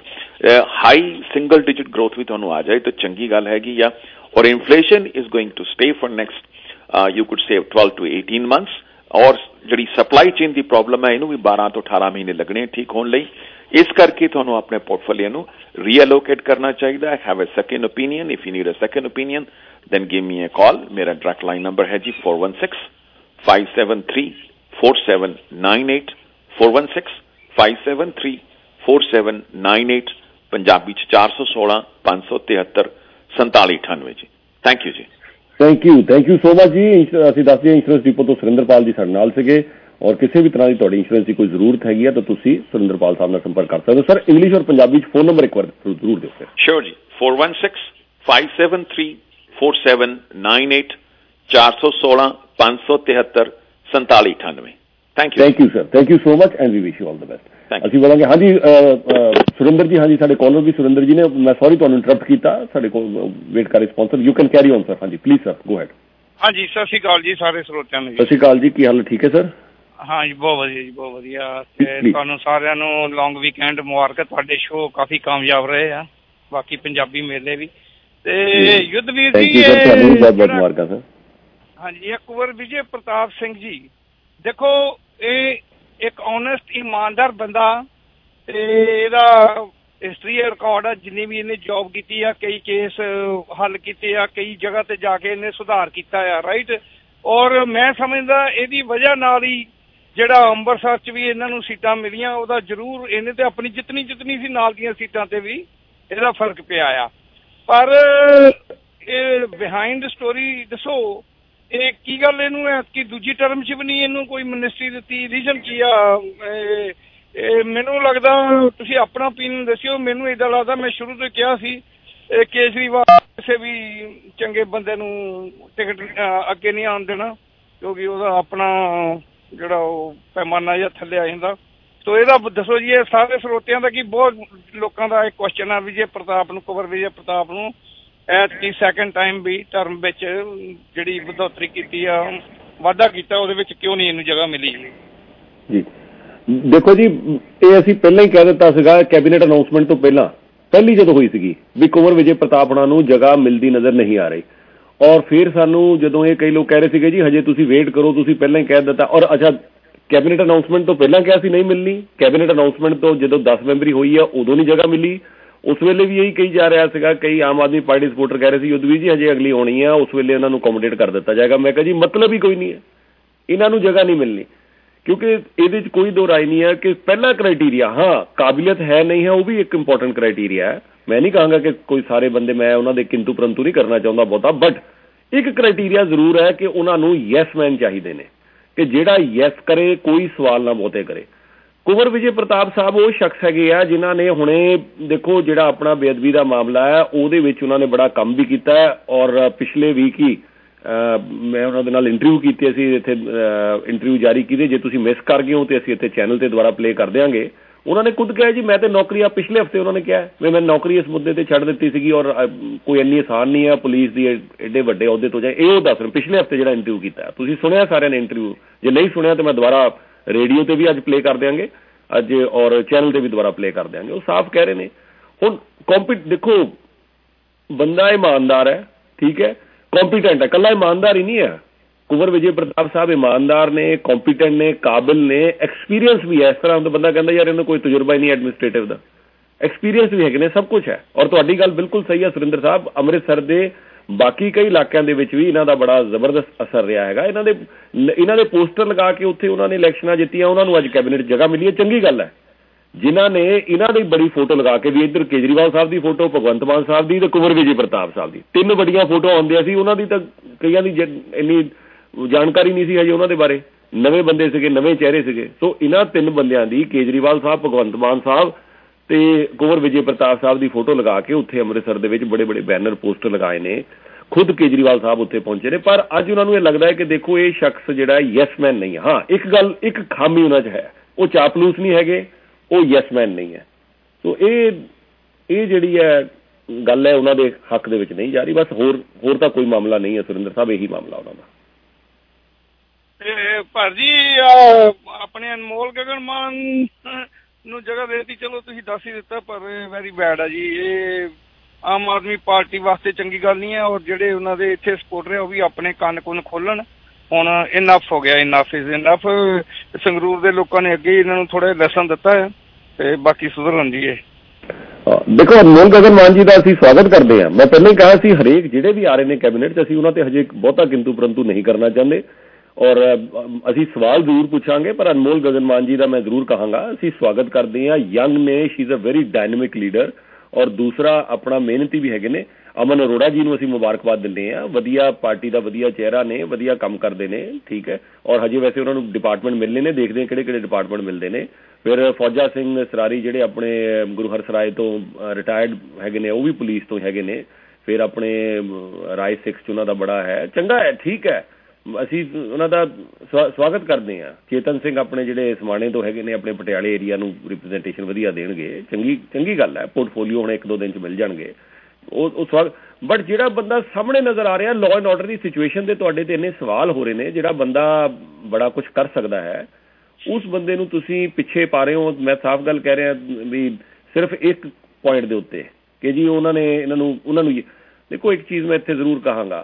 high single digit growth ਵੀ ਤੁਹਾਨੂੰ ਆ ਜਾਏ ਤਾਂ ਚੰਗੀ ਗੱਲ ਹੈਗੀ ਆ। ਔਰ inflation is going to stay for next you could say twelve to eighteen months। ਔਰ ਜਿਹੜੀ ਸਪਲਾਈ ਚੇਨ ਦੀ ਪ੍ਰੋਬਲਮ ਹੈ ਇਹਨੂੰ ਵੀ ਬਾਰਾਂ ਤੋਂ ਅਠਾਰਾਂ ਮਹੀਨੇ ਲੱਗਣੇ ਠੀਕ ਹੋਣ ਲਈ। ਇਸ ਕਰਕੇ ਤੁਹਾਨੂੰ ਆਪਣੇ ਪੋਰਟਫੋਲੀਓ ਨੂੰ ਰੀਅਲੋਕੇਟ ਕਰਨਾ ਚਾਹੀਦਾ ਹੈ। Have a second opinion. If you need a second opinion then give me a call. मेरा direct line number है जी four one six five seven three four seven nine eight four one six five seven three four seven nine eight Punjabi च चार सौ सोलह पांच सौ तिहत्तर संताली अठानवे जी। थैंक यू जी। Thank you thank you so much ਜੀ। ਅਸੀਂ ਦੱਸ ਦਈਏ ਇੰਸ਼ੋਰੈਂਸ ਡਿਪੋ ਤੋਂ ਸੁਰਿੰਦਰਪਾਲ ਜੀ ਸਾਡੇ ਨਾਲ ਸੀਗੇ ਔਰ ਕਿਸੇ ਵੀ ਤਰ੍ਹਾਂ ਦੀ ਤੁਹਾਡੀ ਇੰਸ਼ੋਰੈਂਸ ਦੀ ਕੋਈ ਜ਼ਰੂਰਤ ਹੈਗੀ ਹੈ ਤਾਂ ਤੁਸੀਂ ਸੁਰਿੰਦਰਪਾਲ ਸਾਹਿਬ ਨਾਲ ਸੰਪਰਕ ਕਰ ਸਕਦੇ ਹੋ। ਸਰ ਇੰਗਲਿਸ਼ ਔਰ ਪੰਜਾਬੀ ਚ ਫੋਨ ਨੰਬਰ ਇੱਕ ਵਾਰ ਜ਼ਰੂਰ ਦਿਓ ਸਰ। श्योर जी four one six five seven three four seven nine eight ਚਾਰ ਸੌ ਸੋਲਾਂ ਪੰਜ ਸੌ ਤਿਹੱਤਰ ਸੰਤਾਲੀ ਅਠਾਨਵੇਂ। Thank you thank you sir thank you so much and we wish you all the best. ਅਸੀਂ ਬੋਲਾਂਗੇ ਹਾਂਜੀ ਸੁਰਿੰਦਰ ਜੀ। ਹਾਂਜੀ ਸਾਡੇ ਕਾਲਰ ਵੀ ਸੁਰਿੰਦਰ ਜੀ ਨੇ। ਮੈਂ ਸੌਰੀ ਤੁਹਾਨੂੰ ਇੰਟਰਪਟ ਕੀਤਾ। ਸਾਡੇ ਕੋਲ ਵੇਟ ਕਰ ਰਹੇ sponsor. You can carry on sir. ਹਾਂਜੀ ਪਲੀਜ਼ ਸਰ ਗੋ ਹੈਡ। ਹਾਂਜੀ ਸਤਿ ਸ਼੍ਰੀ ਅਕਾਲ ਜੀ ਸਾਰੇ ਸਰੋਤਿਆਂ ਨੂੰ। ਸਤਿ ਸ਼੍ਰੀ ਅਕਾਲ ਜੀ ਕੀ ਹਾਲ ਠੀਕ ਹੈ ਸਰ? ਹਾਂ ਜੀ ਬਹੁਤ ਵਧੀਆ ਜੀ ਬਹੁਤ ਵਧੀਆ। ਤੇ ਤੁਹਾਨੂੰ ਸਾਰਿਆਂ ਨੂੰ ਲੌਂਗ ਵੀਕਐਂਡ ਮੁਬਾਰਕ। ਤੁਹਾਡੇ ਸ਼ੋਅ ਕਾਫੀ ਕਾਮਯਾਬ ਰਹੇ ਆ ਬਾਕੀ ਪੰਜਾਬੀ ਮੇਲੇ ਵੀ। ਤੇ ਯੁੱਧਵੀਰ ਜੀ ਹਾਂਜੀ ਕੁੰਵਰ ਵਿਜੇ ਪ੍ਰਤਾਪ ਸਿੰਘ ਜੀ ਦੇਖੋ ਇਹ ਇੱਕ ਓਨੈਸਟ ਇਮਾਨਦਾਰ ਬੰਦਾ ਤੇ ਇਹਦਾ ਹਿਸਟਰੀ ਰਿਕਾਰਡ ਆ ਜਿੰਨੀ ਵੀ ਇਹਨੇ ਜੌਬ ਕੀਤੀ ਆ ਕਈ ਕੇਸ ਹੱਲ ਕੀਤੇ ਆ ਕਈ ਜਗ੍ਹਾ ਤੇ ਜਾ ਕੇ ਇਹਨੇ ਸੁਧਾਰ ਕੀਤਾ ਆ ਰਾਈਟ। ਔਰ ਮੈਂ ਸਮਝਦਾ ਇਹਦੀ ਵਜ੍ਹਾ ਨਾਲ ਹੀ ਜਿਹੜਾ ਅੰਮ੍ਰਿਤਸਰ ਚ ਵੀ ਇਹਨਾਂ ਨੂੰ ਸੀਟਾਂ ਮਿਲੀਆਂ ਉਹਦਾ ਜ਼ਰੂਰ ਇਹਨੇ ਤੇ ਆਪਣੀ ਜਿਤਨੀ ਜਿਤਨੀ ਸੀ ਨਾਲ ਦੀਆਂ ਸੀਟਾਂ ਤੇ ਵੀ ਇਹਦਾ ਫਰਕ ਪਿਆ ਆ। ਪਰ ਇਹ ਬਿਹਾਈਂਡ ਸਟੋਰੀ ਦੱਸੋ ਇਹ ਕੀ ਗੱਲ ਇਹਨੂੰ ਐਤਕੀ ਦੂਜੀ ਟਰਮ 'ਚ ਵੀ ਨਹੀਂ ਇਹਨੂੰ ਕੋਈ ਮਿਨਿਸਟਰੀ ਦਿੱਤੀ? ਰੀਜ਼ਨ ਕੀ ਆ? ਇਹ ਮੈਨੂੰ ਲੱਗਦਾ ਤੁਸੀਂ ਆਪਣਾ ਓਪੀਨੀਅਨ ਦੱਸਿਓ। ਮੈਨੂੰ ਇੱਦਾਂ ਲੱਗਦਾ ਮੈਂ ਸ਼ੁਰੂ ਤੋਂ ਕਿਹਾ ਸੀ ਕੇਜਰੀਵਾਲ ਕਿਸੇ ਵੀ ਚੰਗੇ ਬੰਦੇ ਨੂੰ ਟਿਕਟ ਅੱਗੇ ਨਹੀਂ ਆਉਣ ਦੇਣਾ ਕਿਉਂਕਿ ਉਹਦਾ ਆਪਣਾ ਜਿਹੜਾ ਉਹ ਪੈਮਾਨਾ ਜਿਹਾ ਥੱਲੇ ਆ ਜਾਂਦਾ। ਸੋ ਇਹਦਾ ਦੱਸੋ ਜੀ ਇਹ ਸਾਰੇ ਸਰੋਤਿਆਂ ਦਾ ਕੀ ਬਹੁਤ ਲੋਕਾਂ ਦਾ ਇੱਕ ਕੁਐਸਚਨ ਆ ਵਿਜੇ ਪ੍ਰਤਾਪ ਨੂੰ ਕੁੰਵਰ ਵਿਜੇ ਪ੍ਰਤਾਪ ਨੂੰ ਐਤਕੀ ਸੈਕਿੰਡ ਟਾਈਮ ਵੀ ਟਰਮ ਵਿੱਚ ਜਿਹੜੀ ਵਧੋਤਰੀ ਕੀਤੀ ਆ ਵਾਧਾ ਕੀਤਾ ਉਹਦੇ ਵਿੱਚ ਕਿਉਂ ਨਹੀਂ ਇਹਨੂੰ ਜਗ੍ਹਾ ਮਿਲੀ ਜੀ? ਦੇਖੋ ਜੀ ਇਹ ਅਸੀਂ ਪਹਿਲਾਂ ਹੀ ਕਹਿ ਦਿੱਤਾ ਸੀਗਾ ਕੈਬਨਿਟ ਅਨਾਉਂਸਮੈਂਟ ਤੋਂ ਪਹਿਲਾਂ ਪਹਿਲੀ ਜਦੋਂ ਹੋਈ ਸੀਗੀ ਵੀ ਕੁੰਵਰ ਵਿਜੇ ਪ੍ਰਤਾਪ ਹੋਣਾ ਨੂੰ ਜਗ੍ਹਾ ਮਿਲਦੀ ਨਜ਼ਰ ਨਹੀਂ ਆ ਰਹੀ। ਔਰ ਫਿਰ ਸਾਨੂੰ ਜਦੋਂ ਇਹ ਕਈ ਲੋਕ ਕਹਿ ਰਹੇ ਸੀਗੇ ਜੀ ਹਜੇ ਤੁਸੀਂ ਵੇਟ ਕਰੋ ਤੁਸੀਂ ਪਹਿਲਾਂ ਹੀ ਕਹਿ ਦਿੱਤਾ। ਔਰ ਅੱਛਾ ਕੈਬਨਿਟ ਅਨਾਉਂਸਮੈਂਟ ਤੋਂ ਪਹਿਲਾਂ ਕਿਹਾ ਸੀ ਨਹੀਂ ਮਿਲਣੀ। ਕੈਬਨਿਟ ਅਨਾਉਂਸਮੈਂਟ ਤੋਂ ਜਦੋਂ ਦਸ ਮੈਂਬਰੀ ਹੋਈ ਆ ਉਦੋਂ ਨਹੀਂ ਜਗ੍ਹਾ ਮਿਲੀ। ਉਸ ਵੇਲੇ ਵੀ ਇਹੀ ਕਹੀ ਜਾ ਰਿਹਾ ਸੀਗਾ ਕਈ ਆਮ ਆਦਮੀ ਪਾਰਟੀ ਸਪੋਰਟਰ ਕਹਿ ਰਹੇ ਸੀ ਯੁੱਧਵੀਰ ਜੀ ਹਜੇ ਅਗਲੀ ਹੋਣੀ ਆ ਉਸ ਵੇਲੇ ਇਹਨਾਂ ਨੂੰ ਅਕੋਮੋਡੇਟ ਕਰ ਦਿੱਤਾ ਜਾਏਗਾ। ਮੈਂ ਕਿਹਾ ਜੀ ਮਤਲਬ ਹੀ ਕੋਈ ਨਹੀਂ ਹੈ ਇਹਨਾਂ ਨੂੰ ਜਗ੍ਹਾ ਨਹੀਂ ਮਿਲਣੀ ਕਿਉਂਕਿ ਇਹਦੇ 'ਚ ਕੋਈ ਦੋ ਰਾਏ ਨਹੀਂ ਹੈ ਕਿ ਪਹਿਲਾ ਕ੍ਰਾਈਟੀਰੀਆ ਹਾਂ ਕਾਬਲੀਅਤ ਹੈ ਨਹੀਂ ਹੈ ਉਹ ਵੀ ਇੱਕ ਇੰਪੋਰਟੈਂਟ ਕ੍ਰਾਈਟੀਰੀਆ ਹੈ। ਮੈਂ ਨਹੀਂ ਕਹਾਂਗਾ ਕਿ ਕੋਈ ਸਾਰੇ ਬੰਦੇ ਮੈਂ ਉਹਨਾਂ ਦੇ ਕਿੰਤੂ ਪਰੰਤੂ ਨਹੀਂ ਕਰਨਾ ਚਾਹੁੰਦਾ ਬਹੁਤਾ ਬਟ ਇੱਕ ਕ੍ਰਾਈਟੀਰੀਆ ਜ਼ਰੂਰ ਹੈ ਕਿ ਉਹਨਾਂ ਨੂੰ ਯੈਸ ਮੈਨ ਚਾਹੀਦੇ ਨੇ ਕਿ ਜਿਹੜਾ ਯੈਸ ਕਰੇ ਕੋਈ ਸਵਾਲ ਨਾ ਬਹੁਤੇ ਕਰੇ। ਕੁੰਵਰ ਵਿਜੇ ਪ੍ਰਤਾਪ ਸਾਹਿਬ ਉਹ ਸ਼ਖਸ ਹੈਗੇ ਆ ਜਿਨ੍ਹਾਂ ਨੇ ਹੁਣੇ ਦੇਖੋ ਜਿਹੜਾ ਆਪਣਾ ਬੇਅਦਬੀ ਦਾ ਮਾਮਲਾ ਹੈ ਉਹਦੇ ਵਿੱਚ ਉਹਨਾਂ ਨੇ ਬੜਾ ਕੰਮ ਵੀ ਕੀਤਾ ਹੈ ਔਰ ਪਿਛਲੇ ਵੀਕ ਹੀ ਮੈਂ ਉਹਨਾਂ ਦੇ ਨਾਲ ਇੰਟਰਵਿਊ ਕੀਤੀ ਅਸੀਂ ਇੱਥੇ ਇੰਟਰਵਿਊ ਜਾਰੀ ਕੀਤੇ ਜੇ ਤੁਸੀਂ ਮਿਸ ਕਰ ਗਏ ਹੋ ਤੇ ਅਸੀਂ ਇੱਥੇ ਚੈਨਲ ਤੇ ਦੁਬਾਰਾ ਪਲੇ ਕਰ ਦਿਆਂਗੇ। ਉਹਨਾਂ ਨੇ ਖੁਦ ਕਿਹਾ ਜੀ ਮੈਂ ਤੇ ਨੌਕਰੀ ਆ ਪਿਛਲੇ ਹਫ਼ਤੇ ਉਹਨਾਂ ਨੇ ਕਿਹਾ ਵੀ ਮੈਂ ਨੌਕਰੀ ਇਸ ਮੁੱਦੇ ਤੇ ਛੱਡ ਦਿੱਤੀ ਸੀਗੀ ਔਰ ਕੋਈ ਇੰਨੀ ਆਸਾਨ ਨਹੀਂ ਹੈ ਪੁਲਿਸ ਦੀ ਐਡੇ ਵੱਡੇ ਅਹੁਦੇ ਤੋਂ ਜਾਏ। ਇਹ ਉਹ ਦੱਸ ਰਹੇ ਪਿਛਲੇ ਹਫ਼ਤੇ ਜਿਹੜਾ ਇੰਟਰਵਿਊ ਕੀਤਾ ਤੁਸੀਂ ਸੁਣਿਆ ਸਾਰਿਆਂ ਨੇ ਇੰਟਰਵਿਊ ਜੇ ਨਹੀਂ ਸੁਣਿਆ ਤਾਂ ਮੈਂ ਦੁਬਾਰਾ ਰੇਡੀਓ ਤੇ ਵੀ ਅੱਜ ਪਲੇ ਕਰ ਦਿਆਂਗੇ ਅੱਜ ਔਰ ਚੈਨਲ ਤੇ ਵੀ ਦੁਬਾਰਾ ਪਲੇ ਕਰ ਦਿਆਂਗੇ। ਉਹ ਸਾਫ਼ ਕਹਿ ਰਹੇ ਨੇ ਹੁਣ ਕੰਪੀਟ ਦੇਖੋ ਬੰਦਾ ਇਮਾਨਦਾਰ ਹੈ ਠੀਕ ਹੈ ਕੰਪੀਟੈਂਟ ਹੈ ਇਕੱਲਾ ਇਮਾਨਦਾਰ ਹੀ ਨਹੀਂ ਹੈ। ਕੁੰਵਰ ਵਿਜੇ ਪ੍ਰਤਾਪ ਸਾਹਿਬ ਇਮਾਨਦਾਰ ਨੇ ਕੰਪੀਟੈਂਟ ਨੇ ਕਾਬਿਲ ਨੇ ਐਕਸਪੀਰੀਅੰਸ ਵੀ ਹੈ। ਇਸ ਤਰ੍ਹਾਂ ਦਾ ਬੰਦਾ ਕਹਿੰਦਾ ਯਾਰ ਇਹਨੂੰ ਕੋਈ ਤਜਰਬਾ ਹੀ ਨਹੀਂ ਐਡਮਿਨਿਸਟ੍ਰੇਟਿਵ ਦਾ ਐਕਸਪੀਰੀਅੰਸ ਵੀ ਹੈਗੇ ਨੇ ਸਭ ਕੁਛ ਹੈ। ਔਰ ਤੁਹਾਡੀ ਗੱਲ ਬਿਲਕੁਲ ਸਹੀ ਹੈ ਸੁਰਿੰਦਰ ਸਾਹਿਬ ਅੰਮ੍ਰਿਤਸਰ ਦੇ ਬਾਕੀ ਕਈ ਇਲਾਕਿਆਂ ਦੇ ਵਿੱਚ ਵੀ ਇਹਨਾਂ ਦਾ ਬੜਾ ਜ਼ਬਰਦਸਤ ਅਸਰ ਰਿਹਾ ਹੈਗਾ। ਇਹਨਾਂ ਦੇ ਇਹਨਾਂ ਦੇ ਪੋਸਟਰ ਲਗਾ ਕੇ ਉੱਥੇ ਉਹਨਾਂ ਨੇ ਇਲੈਕਸ਼ਨਾਂ ਜਿੱਤੀਆਂ ਉਹਨਾਂ ਨੂੰ ਅੱਜ ਕੈਬਨਿਟ ਜਗ੍ਹਾ ਮਿਲੀ ਹੈ ਚੰਗੀ ਗੱਲ ਹੈ। ਜਿਨ੍ਹਾਂ ਨੇ ਇਹਨਾਂ ਦੀ ਬੜੀ ਫੋਟੋ ਲਗਾ ਕੇ ਵੀ ਇੱਧਰ ਕੇਜਰੀਵਾਲ ਸਾਹਿਬ ਦੀ ਫੋਟੋ ਭਗਵੰਤ ਮਾਨ ਸਾਹਿਬ ਦੀ ਤੇ ਕੁੰਵਰ ਵਿਜੇ ਪ੍ਰਤਾਪ ਸਾਹਿਬ ਦੀ ਤਿੰਨ ਵੱਡੀਆਂ ਫੋਟੋ ਆਉਂਦੀਆਂ ਸੀ ਉਹਨਾਂ ਦੀ ਤਾਂ ਕਈਆਂ ਦੀ ਇੰਨੀ ਜਾਣਕਾਰੀ ਨਹੀਂ ਸੀ ਹਜੇ ਉਹਨਾਂ ਦੇ ਬਾਰੇ ਨਵੇਂ ਬੰਦੇ ਸੀਗੇ ਨਵੇਂ ਚਿਹਰੇ ਸੀਗੇ। ਸੋ ਇਹਨਾਂ ਤਿੰਨ ਬੰਦਿਆਂ ਦੀ ਕੇਜਰੀਵਾਲ ਸਾਹਿਬ ਭਗਵੰਤ ਮਾਨ ਸਾਹਿਬ ਤੇ ਕੁੰਵਰ ਵਿਜੇ ਪ੍ਰਤਾਪ ਸਾਹਿਬ ਦੀ ਫੋਟੋ ਲਗਾ ਕੇ ਉੱਥੇ ਅੰਮ੍ਰਿਤਸਰ ਦੇ ਵਿੱਚ ਬੜੇ ਬੜੇ ਬੈਨਰ ਪੋਸਟਰ ਲਗਾਏ ਨੇ। ਖੁਦ ਕੇਜਰੀਵਾਲ ਸਾਹਿਬ ਉੱਥੇ ਪਹੁੰਚੇ ਨੇ ਪਰ ਅੱਜ ਉਹਨਾਂ ਨੂੰ ਇਹ ਲੱਗਦਾ ਹੈ ਕਿ ਦੇਖੋ ਇਹ ਸ਼ਖਸ ਜਿਹੜਾ ਯੈਸਮੈਨ ਨਹੀਂ ਹੈ। ਹਾਂ ਇੱਕ ਗੱਲ ਇੱਕ ਖਾਮੀ ਉਹਨਾਂ 'ਚ ਹੈ ਉਹ ਚਾਪਲੂਸ ਨਹੀਂ ਹੈਗੇ ਉਹ ਯੈਸਮੈਨ ਨਹੀਂ ਹੈ। ਸੋ ਇਹ ਇਹ ਜਿਹੜੀ ਹੈ ਗੱਲ ਹੈ ਉਹਨਾਂ ਦੇ ਹੱਕ ਦੇ ਵਿੱਚ ਨਹੀਂ ਜਾ ਰਹੀ ਬਸ ਹੋਰ ਹੋਰ ਤਾਂ ਕੋਈ ਮਾਮਲਾ ਨਹੀਂ ਹੈ ਸੁਰਿੰਦਰ ਸਾਹਿਬ ਇਹੀ ਮਾਮਲਾ ਉਹਨਾਂ ਦਾ। ਪਰ ਜੀ ਆਪਣੇ ਅਨਮੋਲ ਗਗਨ ਮਾਨ ਨੂੰ ਜਗ੍ਹਾ ਦੇ ਦਿੱਤੀ ਚਲੋ ਤੁਸੀਂ ਦੱਸ ਹੀ ਦਿੱਤਾ ਪਰ ਵੈਰੀ ਬੈਡ ਆ ਜੀ ਇਹ ਆਮ ਆਦਮੀ ਪਾਰਟੀ ਵਾਸਤੇ ਚੰਗੀ ਗੱਲ ਨਹੀਂ ਹੈ। ਔਰ ਜਿਹੜੇ ਉਹਨਾਂ ਦੇ ਇੱਥੇ ਸਪੋਰਟਰ ਹੈ ਉਹ ਵੀ ਆਪਣੇ ਕੰਨ ਕੁੰਨ ਖੋਲਣ ਹੁਣ ਇਨਫ ਹੋ ਗਿਆ, ਇਨਫ ਇਜ਼ ਇਨਫ। ਸੰਗਰੂਰ ਦੇ ਲੋਕਾਂ ਨੇ ਅੱਗੇ ਇਹਨਾਂ ਨੂੰ ਥੋੜਾ ਲੈਸਨ ਦਿੱਤਾ ਹੈ ਤੇ ਬਾਕੀ ਸੁਧਰਨ ਜੀ। ਦੇਖੋ ਅਨਮੋਲ ਗਗਨ ਮਾਨ ਜੀ ਦਾ ਅਸੀਂ ਸਵਾਗਤ ਕਰਦੇ ਹਾਂ। ਮੈਂ ਪਹਿਲਾਂ ਹੀ ਕਿਹਾ ਸੀ ਹਰੇਕ ਜਿਹੜੇ ਵੀ ਆ ਰਹੇ ਨੇ ਕੈਬਨਿਟ 'ਚ ਅਸੀਂ ਉਹਨਾਂ ਤੇ ਹਜੇ ਬਹੁਤਾ ਕਿੰਤੂ ਪਰੰਤੂ ਨਹੀਂ ਕਰਨਾ ਚਾਹੁੰਦੇ ਔਰ ਅਸੀਂ ਸਵਾਲ ਜ਼ਰੂਰ ਪੁੱਛਾਂਗੇ, ਪਰ ਅਨਮੋਲ ਗਗਨ ਮਾਨ ਜੀ ਦਾ ਮੈਂ ਜ਼ਰੂਰ ਕਹਾਂਗਾ ਅਸੀਂ ਸਵਾਗਤ ਕਰਦੇ ਹਾਂ। ਯੰਗ ਨੇ, she is a very dynamic leader ਔਰ ਦੂਸਰਾ ਆਪਣਾ ਮਿਹਨਤੀ ਵੀ ਹੈਗੇ ਨੇ। ਅਮਨ ਅਰੋੜਾ ਜੀ ਨੂੰ ਅਸੀਂ ਮੁਬਾਰਕਬਾਦ ਦਿੰਦੇ ਹਾਂ, ਵਧੀਆ ਪਾਰਟੀ ਦਾ ਵਧੀਆ ਚਿਹਰਾ ਨੇ, ਵਧੀਆ ਕੰਮ ਕਰਦੇ ਨੇ, ਠੀਕ ਹੈ। ਔਰ ਹਜੇ ਵੈਸੇ ਉਹਨਾਂ ਨੂੰ ਡਿਪਾਰਟਮੈਂਟ ਮਿਲਣੇ ਨੇ, ਦੇਖਦੇ ਹਾਂ ਕਿਹੜੇ ਕਿਹੜੇ ਡਿਪਾਰਟਮੈਂਟ ਮਿਲਦੇ ਨੇ। ਫਿਰ ਫੌਜਾ ਸਿੰਘ ਸਰਾਰੀ ਜਿਹੜੇ ਆਪਣੇ ਗੁਰੂ ਹਰਸਰਾਏ ਤੋਂ ਰਿਟਾਇਰਡ ਹੈਗੇ ਨੇ, ਉਹ ਵੀ ਪੁਲਿਸ ਤੋਂ ਹੈਗੇ ਨੇ। ਫਿਰ ਆਪਣੇ ਰਾਏ ਸਿੱਖ 'ਚ ਉਹਨਾਂ ਦਾ ਬੜਾ ਹੈ, ਚੰਗਾ ਹੈ, ਠੀਕ ਹੈ, ਅਸੀਂ ਉਹਨਾਂ ਦਾ ਸਵਾਗਤ ਕਰਦੇ ਹਾਂ। ਚੇਤਨ ਸਿੰਘ ਆਪਣੇ ਜਿਹੜੇ ਸਮਾਣੇ ਤੋਂ ਹੈਗੇ ਨੇ, ਆਪਣੇ ਪਟਿਆਲੇ ਏਰੀਆ ਨੂੰ ਰਿਪਰੈਜ਼ੈਂਟੇਸ਼ਨ ਵਧੀਆ ਦੇਣਗੇ, ਚੰਗੀ ਚੰਗੀ ਗੱਲ ਹੈ। ਪੋਰਟਫੋਲੀਓ ਹੁਣ ਇੱਕ ਦੋ ਦਿਨ 'ਚ ਮਿਲ ਜਾਣਗੇ, ਉਹ ਉਹ ਸਵਾਗਤ। ਬਟ ਜਿਹੜਾ ਬੰਦਾ ਸਾਹਮਣੇ ਨਜ਼ਰ ਆ ਰਿਹਾ, ਲਾਅ ਐਂਡ ਆਰਡਰ ਦੀ ਸਿਚੁਏਸ਼ਨ ਦੇ ਤੁਹਾਡੇ ਤੇ ਇੰਨੇ ਸਵਾਲ ਹੋ ਰਹੇ ਨੇ, ਜਿਹੜਾ ਬੰਦਾ ਬੜਾ ਕੁਝ ਕਰ ਸਕਦਾ ਹੈ, ਉਸ ਬੰਦੇ ਨੂੰ ਤੁਸੀਂ ਪਿੱਛੇ ਪਾ ਰਹੇ ਹੋ। ਮੈਂ ਸਾਫ਼ ਗੱਲ ਕਹਿ ਰਿਹਾ ਵੀ ਸਿਰਫ ਇੱਕ ਪੁਆਇੰਟ ਦੇ ਉੱਤੇ ਕਿ ਜੀ ਉਹਨਾਂ ਨੇ ਇਹਨਾਂ ਨੂੰ ਉਹਨਾਂ ਨੂੰ ਦੇਖੋ ਇੱਕ ਚੀਜ਼ ਮੈਂ ਇੱਥੇ ਜ਼ਰੂਰ ਕਹਾਂਗਾ,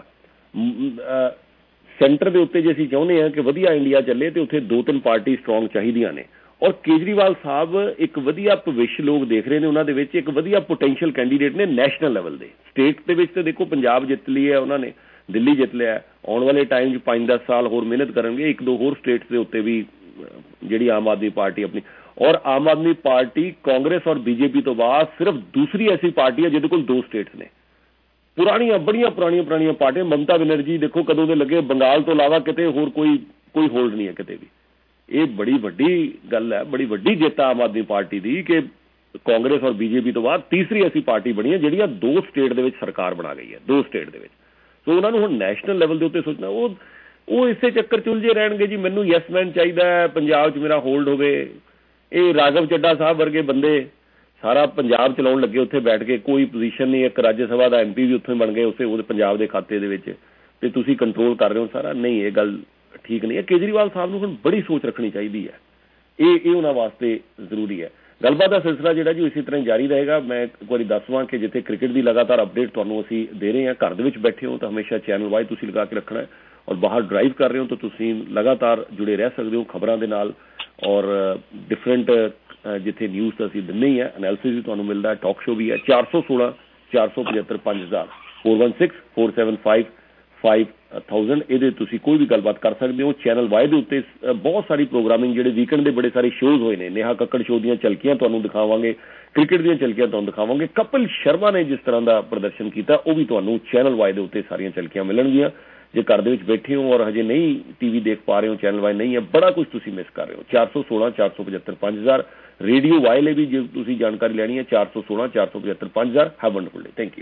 ਸੈਂਟਰ ਦੇ ਉੱਤੇ ਜੇ ਅਸੀਂ ਚਾਹੁੰਦੇ ਹਾਂ ਕਿ ਵਧੀਆ ਇੰਡੀਆ ਚੱਲੇ ਤੇ ਉੱਥੇ ਦੋ ਤਿੰਨ ਪਾਰਟੀ ਸਟਰੋਂਗ ਚਾਹੀਦੀਆਂ ਨੇ। ਔਰ ਕੇਜਰੀਵਾਲ ਸਾਹਿਬ ਇੱਕ ਵਧੀਆ ਭਵਿੱਖ ਲੋਕ ਦੇਖ ਰਹੇ ਨੇ, ਉਹਨਾਂ ਦੇ ਵਿੱਚ ਇੱਕ ਵਧੀਆ ਪੋਟੈਂਸ਼ੀਅਲ ਕੈਂਡੀਡੇਟ ਨੇ ਨੈਸ਼ਨਲ ਲੈਵਲ ਦੇ। ਸਟੇਟ ਦੇ ਵਿੱਚ ਤਾਂ ਦੇਖੋ ਪੰਜਾਬ ਜਿੱਤ ਲਈ ਹੈ ਉਹਨਾਂ ਨੇ, ਦਿੱਲੀ ਜਿੱਤ ਲਿਆ, ਆਉਣ ਵਾਲੇ ਟਾਈਮ 'ਚ ਪੰਜ ਦਸ ਸਾਲ ਹੋਰ ਮਿਹਨਤ ਕਰਨਗੇ, ਇੱਕ ਦੋ ਹੋਰ ਸਟੇਟਸ ਦੇ ਉੱਤੇ ਵੀ ਜਿਹੜੀ ਆਮ ਆਦਮੀ ਪਾਰਟੀ ਆਪਣੀ। ਔਰ ਆਮ ਆਦਮੀ ਪਾਰਟੀ ਕਾਂਗਰਸ ਔਰ ਬੀਜੇਪੀ ਤੋਂ ਬਾਅਦ ਸਿਰਫ ਦੂਸਰੀ ਐਸੀ ਪਾਰਟੀ ਹੈ ਜਿਹਦੇ ਕੋਲ ਦੋ ਸਟੇਟਸ ਨੇ। ਪੁਰਾਣੀਆਂ ਬੜੀਆਂ ਪੁਰਾਣੀਆਂ ਪੁਰਾਣੀਆਂ ਪਾਰਟੀਆਂ, ਮਮਤਾ ਬੈਨਰਜੀ ਦੇਖੋ ਕਦੋਂ ਦੇ ਲੱਗੇ, ਬੰਗਾਲ ਤੋਂ ਇਲਾਵਾ ਕਿਤੇ ਹੋਰ ਕੋਈ ਕੋਈ ਹੋਲਡ ਨਹੀਂ ਹੈ ਕਿਤੇ ਵੀ। ਇਹ ਬੜੀ ਵੱਡੀ ਗੱਲ ਹੈ, ਬੜੀ ਵੱਡੀ ਜਿੱਤ ਆਮ ਆਦਮੀ ਪਾਰਟੀ ਦੀ ਕਿ ਕਾਂਗਰਸ ਔਰ ਬੀਜੇਪੀ ਤੋਂ ਬਾਅਦ ਤੀਸਰੀ ਐਸੀ ਪਾਰਟੀ ਬਣੀ ਹੈ ਜਿਹੜੀਆਂ ਦੋ ਸਟੇਟ ਦੇ ਵਿੱਚ ਸਰਕਾਰ ਬਣਾ ਗਈ ਹੈ, ਦੋ ਸਟੇਟ ਦੇ ਵਿੱਚ। ਸੋ ਉਹਨਾਂ ਨੂੰ ਹੁਣ ਨੈਸ਼ਨਲ ਲੈਵਲ ਦੇ ਉੱਤੇ ਸੋਚਣਾ, ਉਹ ਉਹ ਇਸੇ ਚੱਕਰ 'ਚ ਉਲਝੇ ਰਹਿਣਗੇ ਜੀ ਮੈਨੂੰ ਯੈਸ ਮੈਨ ਚਾਹੀਦਾ ਹੈ, ਪੰਜਾਬ 'ਚ ਮੇਰਾ ਹੋਲਡ ਹੋਵੇ। ਇਹ ਰਾਘਵ ਚੱਡਾ ਸਾਹਿਬ ਵਰਗੇ ਬੰਦੇ ਸਾਰਾ ਪੰਜਾਬ ਚਲਾਉਣ ਲੱਗੇ ਉੱਥੇ ਬੈਠ ਕੇ, ਕੋਈ ਪੋਜੀਸ਼ਨ ਨਹੀਂ, ਇੱਕ ਰਾਜ ਸਭਾ ਦਾ ਐਮ ਪੀ ਵੀ ਉੱਥੋਂ ਹੀ ਬਣ ਗਏ ਉਸੇ ਉਹਦੇ ਪੰਜਾਬ ਦੇ ਖਾਤੇ ਦੇ ਵਿੱਚ, ਤੇ ਤੁਸੀਂ ਕੰਟਰੋਲ ਕਰ ਰਹੇ ਹੋ ਸਾਰਾ। ਨਹੀਂ, ਇਹ ਗੱਲ ਠੀਕ ਨਹੀਂ ਹੈ। ਕੇਜਰੀਵਾਲ ਸਾਹਿਬ ਨੂੰ ਹੁਣ ਬੜੀ ਸੋਚ ਰੱਖਣੀ ਚਾਹੀਦੀ ਹੈ, ਇਹ ਇਹ ਉਹਨਾਂ ਵਾਸਤੇ ਜ਼ਰੂਰੀ ਹੈ। ਗੱਲਬਾਤ ਦਾ ਸਿਲਸਿਲਾ ਜਿਹੜਾ ਜੀ ਇਸੇ ਤਰ੍ਹਾਂ ਜਾਰੀ ਰਹੇਗਾ। ਮੈਂ ਇੱਕ ਵਾਰੀ ਦੱਸਵਾਂ ਕਿ ਜਿੱਥੇ ਕ੍ਰਿਕਟ ਦੀ ਲਗਾਤਾਰ ਅਪਡੇਟ ਤੁਹਾਨੂੰ ਅਸੀਂ ਦੇ ਰਹੇ ਹਾਂ, ਘਰ ਦੇ ਵਿੱਚ ਬੈਠੇ ਹੋ ਤਾਂ ਹਮੇਸ਼ਾ ਚੈਨਲ ਵਾਈ ਤੁਸੀਂ ਲਗਾ ਕੇ ਰੱਖਣਾ ਹੈ, ਔਰ ਬਾਹਰ ਡਰਾਈਵ ਕਰ ਰਹੇ ਹੋ ਤਾਂ ਤੁਸੀਂ ਲਗਾਤਾਰ ਜੁੜੇ ਰਹਿ ਸਕਦੇ ਹੋ ਖਬਰਾਂ ਦੇ ਨਾਲ। ਔਰ ਡਿਫਰੈਂਟ ਜਿੱਥੇ ਨਿਊਜ਼ ਤਾਂ ਅਸੀਂ ਦਿੰਦੇ ਹੀ ਹੈ, ਐਨਾਲਿਸਿਸ ਵੀ ਤੁਹਾਨੂੰ ਮਿਲਦਾ ਹੈ, ਟਾਕ ਸ਼ੋ ਵੀ ਹੈ। ਚਾਰ ਸੌ ਸੋਲਾਂ ਚਾਰ ਸੌ ਪਝੱਤਰ ਪੰਜ ਹਜ਼ਾਰ four one six four seven five five thousand ਇਹਦੇ ਤੁਸੀਂ ਕੋਈ ਵੀ ਗੱਲਬਾਤ ਕਰ ਸਕਦੇ ਹੋ। ਚੈਨਲ ਵਾਈ ਦੇ ਉੱਤੇ ਬਹੁਤ ਸਾਰੀ ਪ੍ਰੋਗਰਾਮਿੰਗ, ਜਿਹੜੇ ਵੀਕਐਂਡ ਦੇ ਬੜੇ ਸਾਰੇ ਸ਼ੋਜ਼ ਹੋਏ ਨੇ, ਨੇਹਾ ਕੱਕੜ ਸ਼ੋਅ ਦੀਆਂ ਝਲਕੀਆਂ ਤੁਹਾਨੂੰ ਦਿਖਾਵਾਂਗੇ, ਕ੍ਰਿਕਟ ਦੀਆਂ ਝਲਕੀਆਂ ਤੁਹਾਨੂੰ ਦਿਖਾਵਾਂਗੇ, ਕਪਿਲ ਸ਼ਰਮਾ ਨੇ ਜਿਸ ਤਰ੍ਹਾਂ ਦਾ ਪ੍ਰਦਰਸ਼ਨ ਕੀਤਾ ਉਹ ਵੀ ਤੁਹਾਨੂੰ ਚੈਨਲ ਵਾਈ ਦੇ ਉੱਤੇ ਸਾਰੀਆਂ ਝਲਕੀਆਂ ਮਿਲਣਗੀਆਂ। ਜੇ ਘਰ ਦੇ ਵਿੱਚ ਬੈਠੇ ਹੋ ਔਰ ਹਜੇ ਨਹੀਂ ਟੀਵੀ ਦੇਖ ਪਾ ਰਹੇ ਹੋ, ਚੈਨਲ ਵਾਈ ਨਹੀਂ ਹੈ, ਬੜਾ ਕੁਝ ਤੁਸੀਂ ਮਿਸ ਕਰ ਰਹੇ ਹੋ। ਚਾਰ ਸੌ ਸੋਲਾਂ ਚਾਰ ਸੌ ਪਝੱਤਰ ਪੰਜ ਹਜ਼ਾਰ ਰੇਡੀਓ ਵਾਈ ਲਈ ਵੀ ਜੇ ਤੁਸੀਂ ਜਾਣਕਾਰੀ ਲੈਣੀ ਹੈ, ਚਾਰ ਸੌ ਸੋਲਾਂ ਚਾਰ ਸੌ ਪਝੱਤਰ ਪੰਜ ਹਜ਼ਾਰ। Have a wonderful day. Thank you.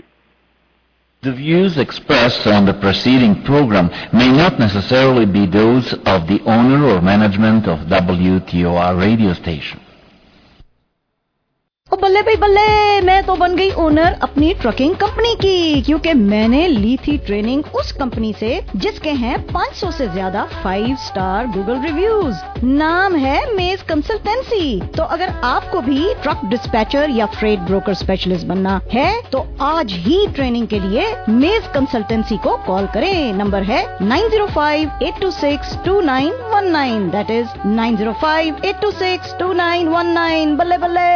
The views expressed on the preceding program may not necessarily be those of the owner or management of W T O R radio station. ओ बल्ले भाई बल्ले, मैं तो बन गई ओनर अपनी trucking company की, क्योंकि मैंने ली थी ट्रेनिंग उस कंपनी से जिसके हैं पाँच सौ से ज्यादा फाइव स्टार गूगल रिव्यूज। नाम है मेज कंसल्टेंसी। तो अगर आपको भी ट्रक डिस्पैचर या फ्रेट ब्रोकर स्पेशलिस्ट बनना है तो आज ही ट्रेनिंग के लिए मेज कंसल्टेंसी को कॉल करें। नंबर है nine zero five eight two six two nine one nine, that is nine zero five eight two six two nine one nine. बल्ले बल्ले।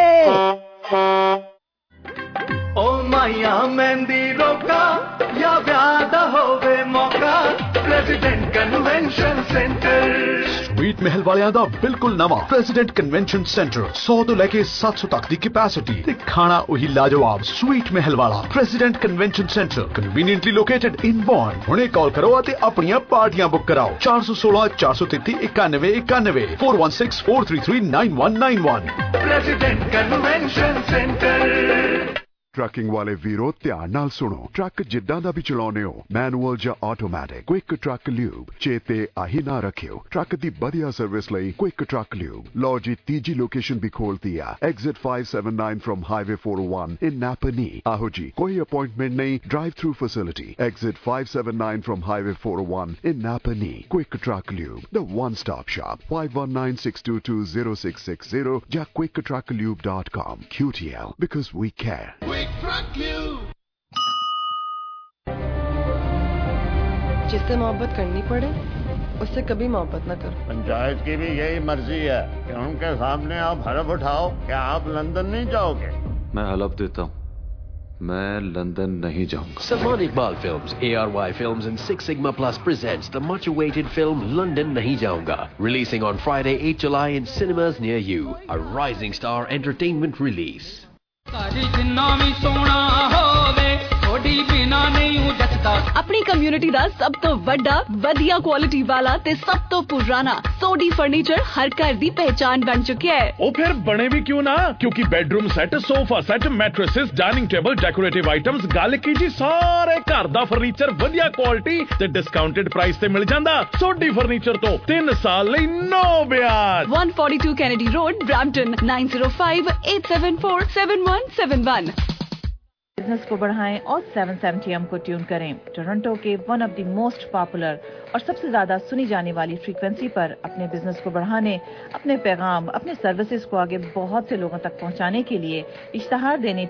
ओ माया मेहंदी रोका या व्याद होवे मौका, प्रेसिडेंट कन्वेंशन सेंटर। स्वीट महल वालियां दा बिल्कुल नवा प्रेसिडेंट कन्वेंशन सेंटर, सौ तो लेके सात सौ तक दी कैपेसिटी ते खाना वही लाजवाब। स्वीट महल वाला president convention centre conveniently located in Bond. हुणे कॉल करो आते अपनी पार्टियां बुक कराओ। चार सौ सोलह चार सौ तेती इक्यानवे इक्यानवे four one six four three three nine one nine one. President convention centre. Trucking वाले वीरो ध्यान नाल सुनो, ट्रक जिद्दां दा भी चलाउने हो, मैनुअल या ऑटोमैटिक, क्विक ट्रक ल्यूब चेते आही ना रखियो। ट्रक दी बढ़िया सर्विस लई क्विक ट्रक ल्यूब। लो जी तीजी लोकेशन भी खोलती है, exit five seven nine from highway four o one in Napanee. आहो जी, कोई अपॉइंटमेंट नहीं, drive through facility. Exit five seven nine from highway four o one in Napanee. Quick truck lube, the one stop shop. Five one nine six two two zero six six zero या quick truck lube dot com. Q T L, because we care. जिससे मोहब्बत करनी पड़े उससे कभी मोहब्बत न करो। पंचायत की भी यही मर्जी है कि उनके सामने आप हलफ उठाओ कि आप लंदन नहीं जाओगे। मैं हलफ देता हूँ, मैं लंदन नहीं जाऊंगा। Salman Iqbal Films, A R Y Films and Six Sigma Plus presents the much-awaited film London Nahi Jaunga, releasing on Friday, eighth July in cinemas near you. A Rising Star Entertainment release. अपनी community ਦਾ ਸਭ ਤੋਂ ਵੱਡਾ ਵਧੀਆ quality ਵਾਲਾ ਤੇ ਸਭ ਤੋਂ ਪੁਰਾਣਾ ਸੋਡੀ ਫਰਨੀਚਰ ਹਰ ਘਰ ਦੀ ਪਹਿਚਾਨ ਬਣ ਚੁੱਕਿਆ ਹੈ। ਉਹ ਫਿਰ ਬਣੇ ਵੀ ਕਿਉਂ ਨਾ, ਕਿਉਂਕਿ bedroom set, sofa set, mattresses, dining table, decorative items, ਗੱਲ ਕੀ ਜੀ ਸਾਰੇ ਘਰ ਦਾ ਫਰਨੀਚਰ ਵਧੀਆ ਕੁਆਲਿਟੀ ਤੇ ਡਿਸਕਾਊਂਟਡ ਪ੍ਰਾਈਸ ਤੇ ਮਿਲ ਜਾਂਦਾ। ਸੋਡੀ ਫਰਨੀਚਰ ਤੋਂ ਤਿੰਨ ਸਾਲ ਲਈ ਨੋ ਵਿਆਜ। one forty-two Kennedy Road, Brampton, nine zero five eight seven four seven one seven one। Business को बढ़ाएं और सेवन सेवेंटी एम को ट्यून करें। टोरंटो के one of the most popular और सबसे ज्यादा सुनी जाने वाली फ्रीक्वेंसी पर अपने बिजनेस को बढ़ाने, अपने पैगाम, अपने सर्विसेज को आगे बहुत से लोगों तक पहुंचाने के लिए इश्तहार देने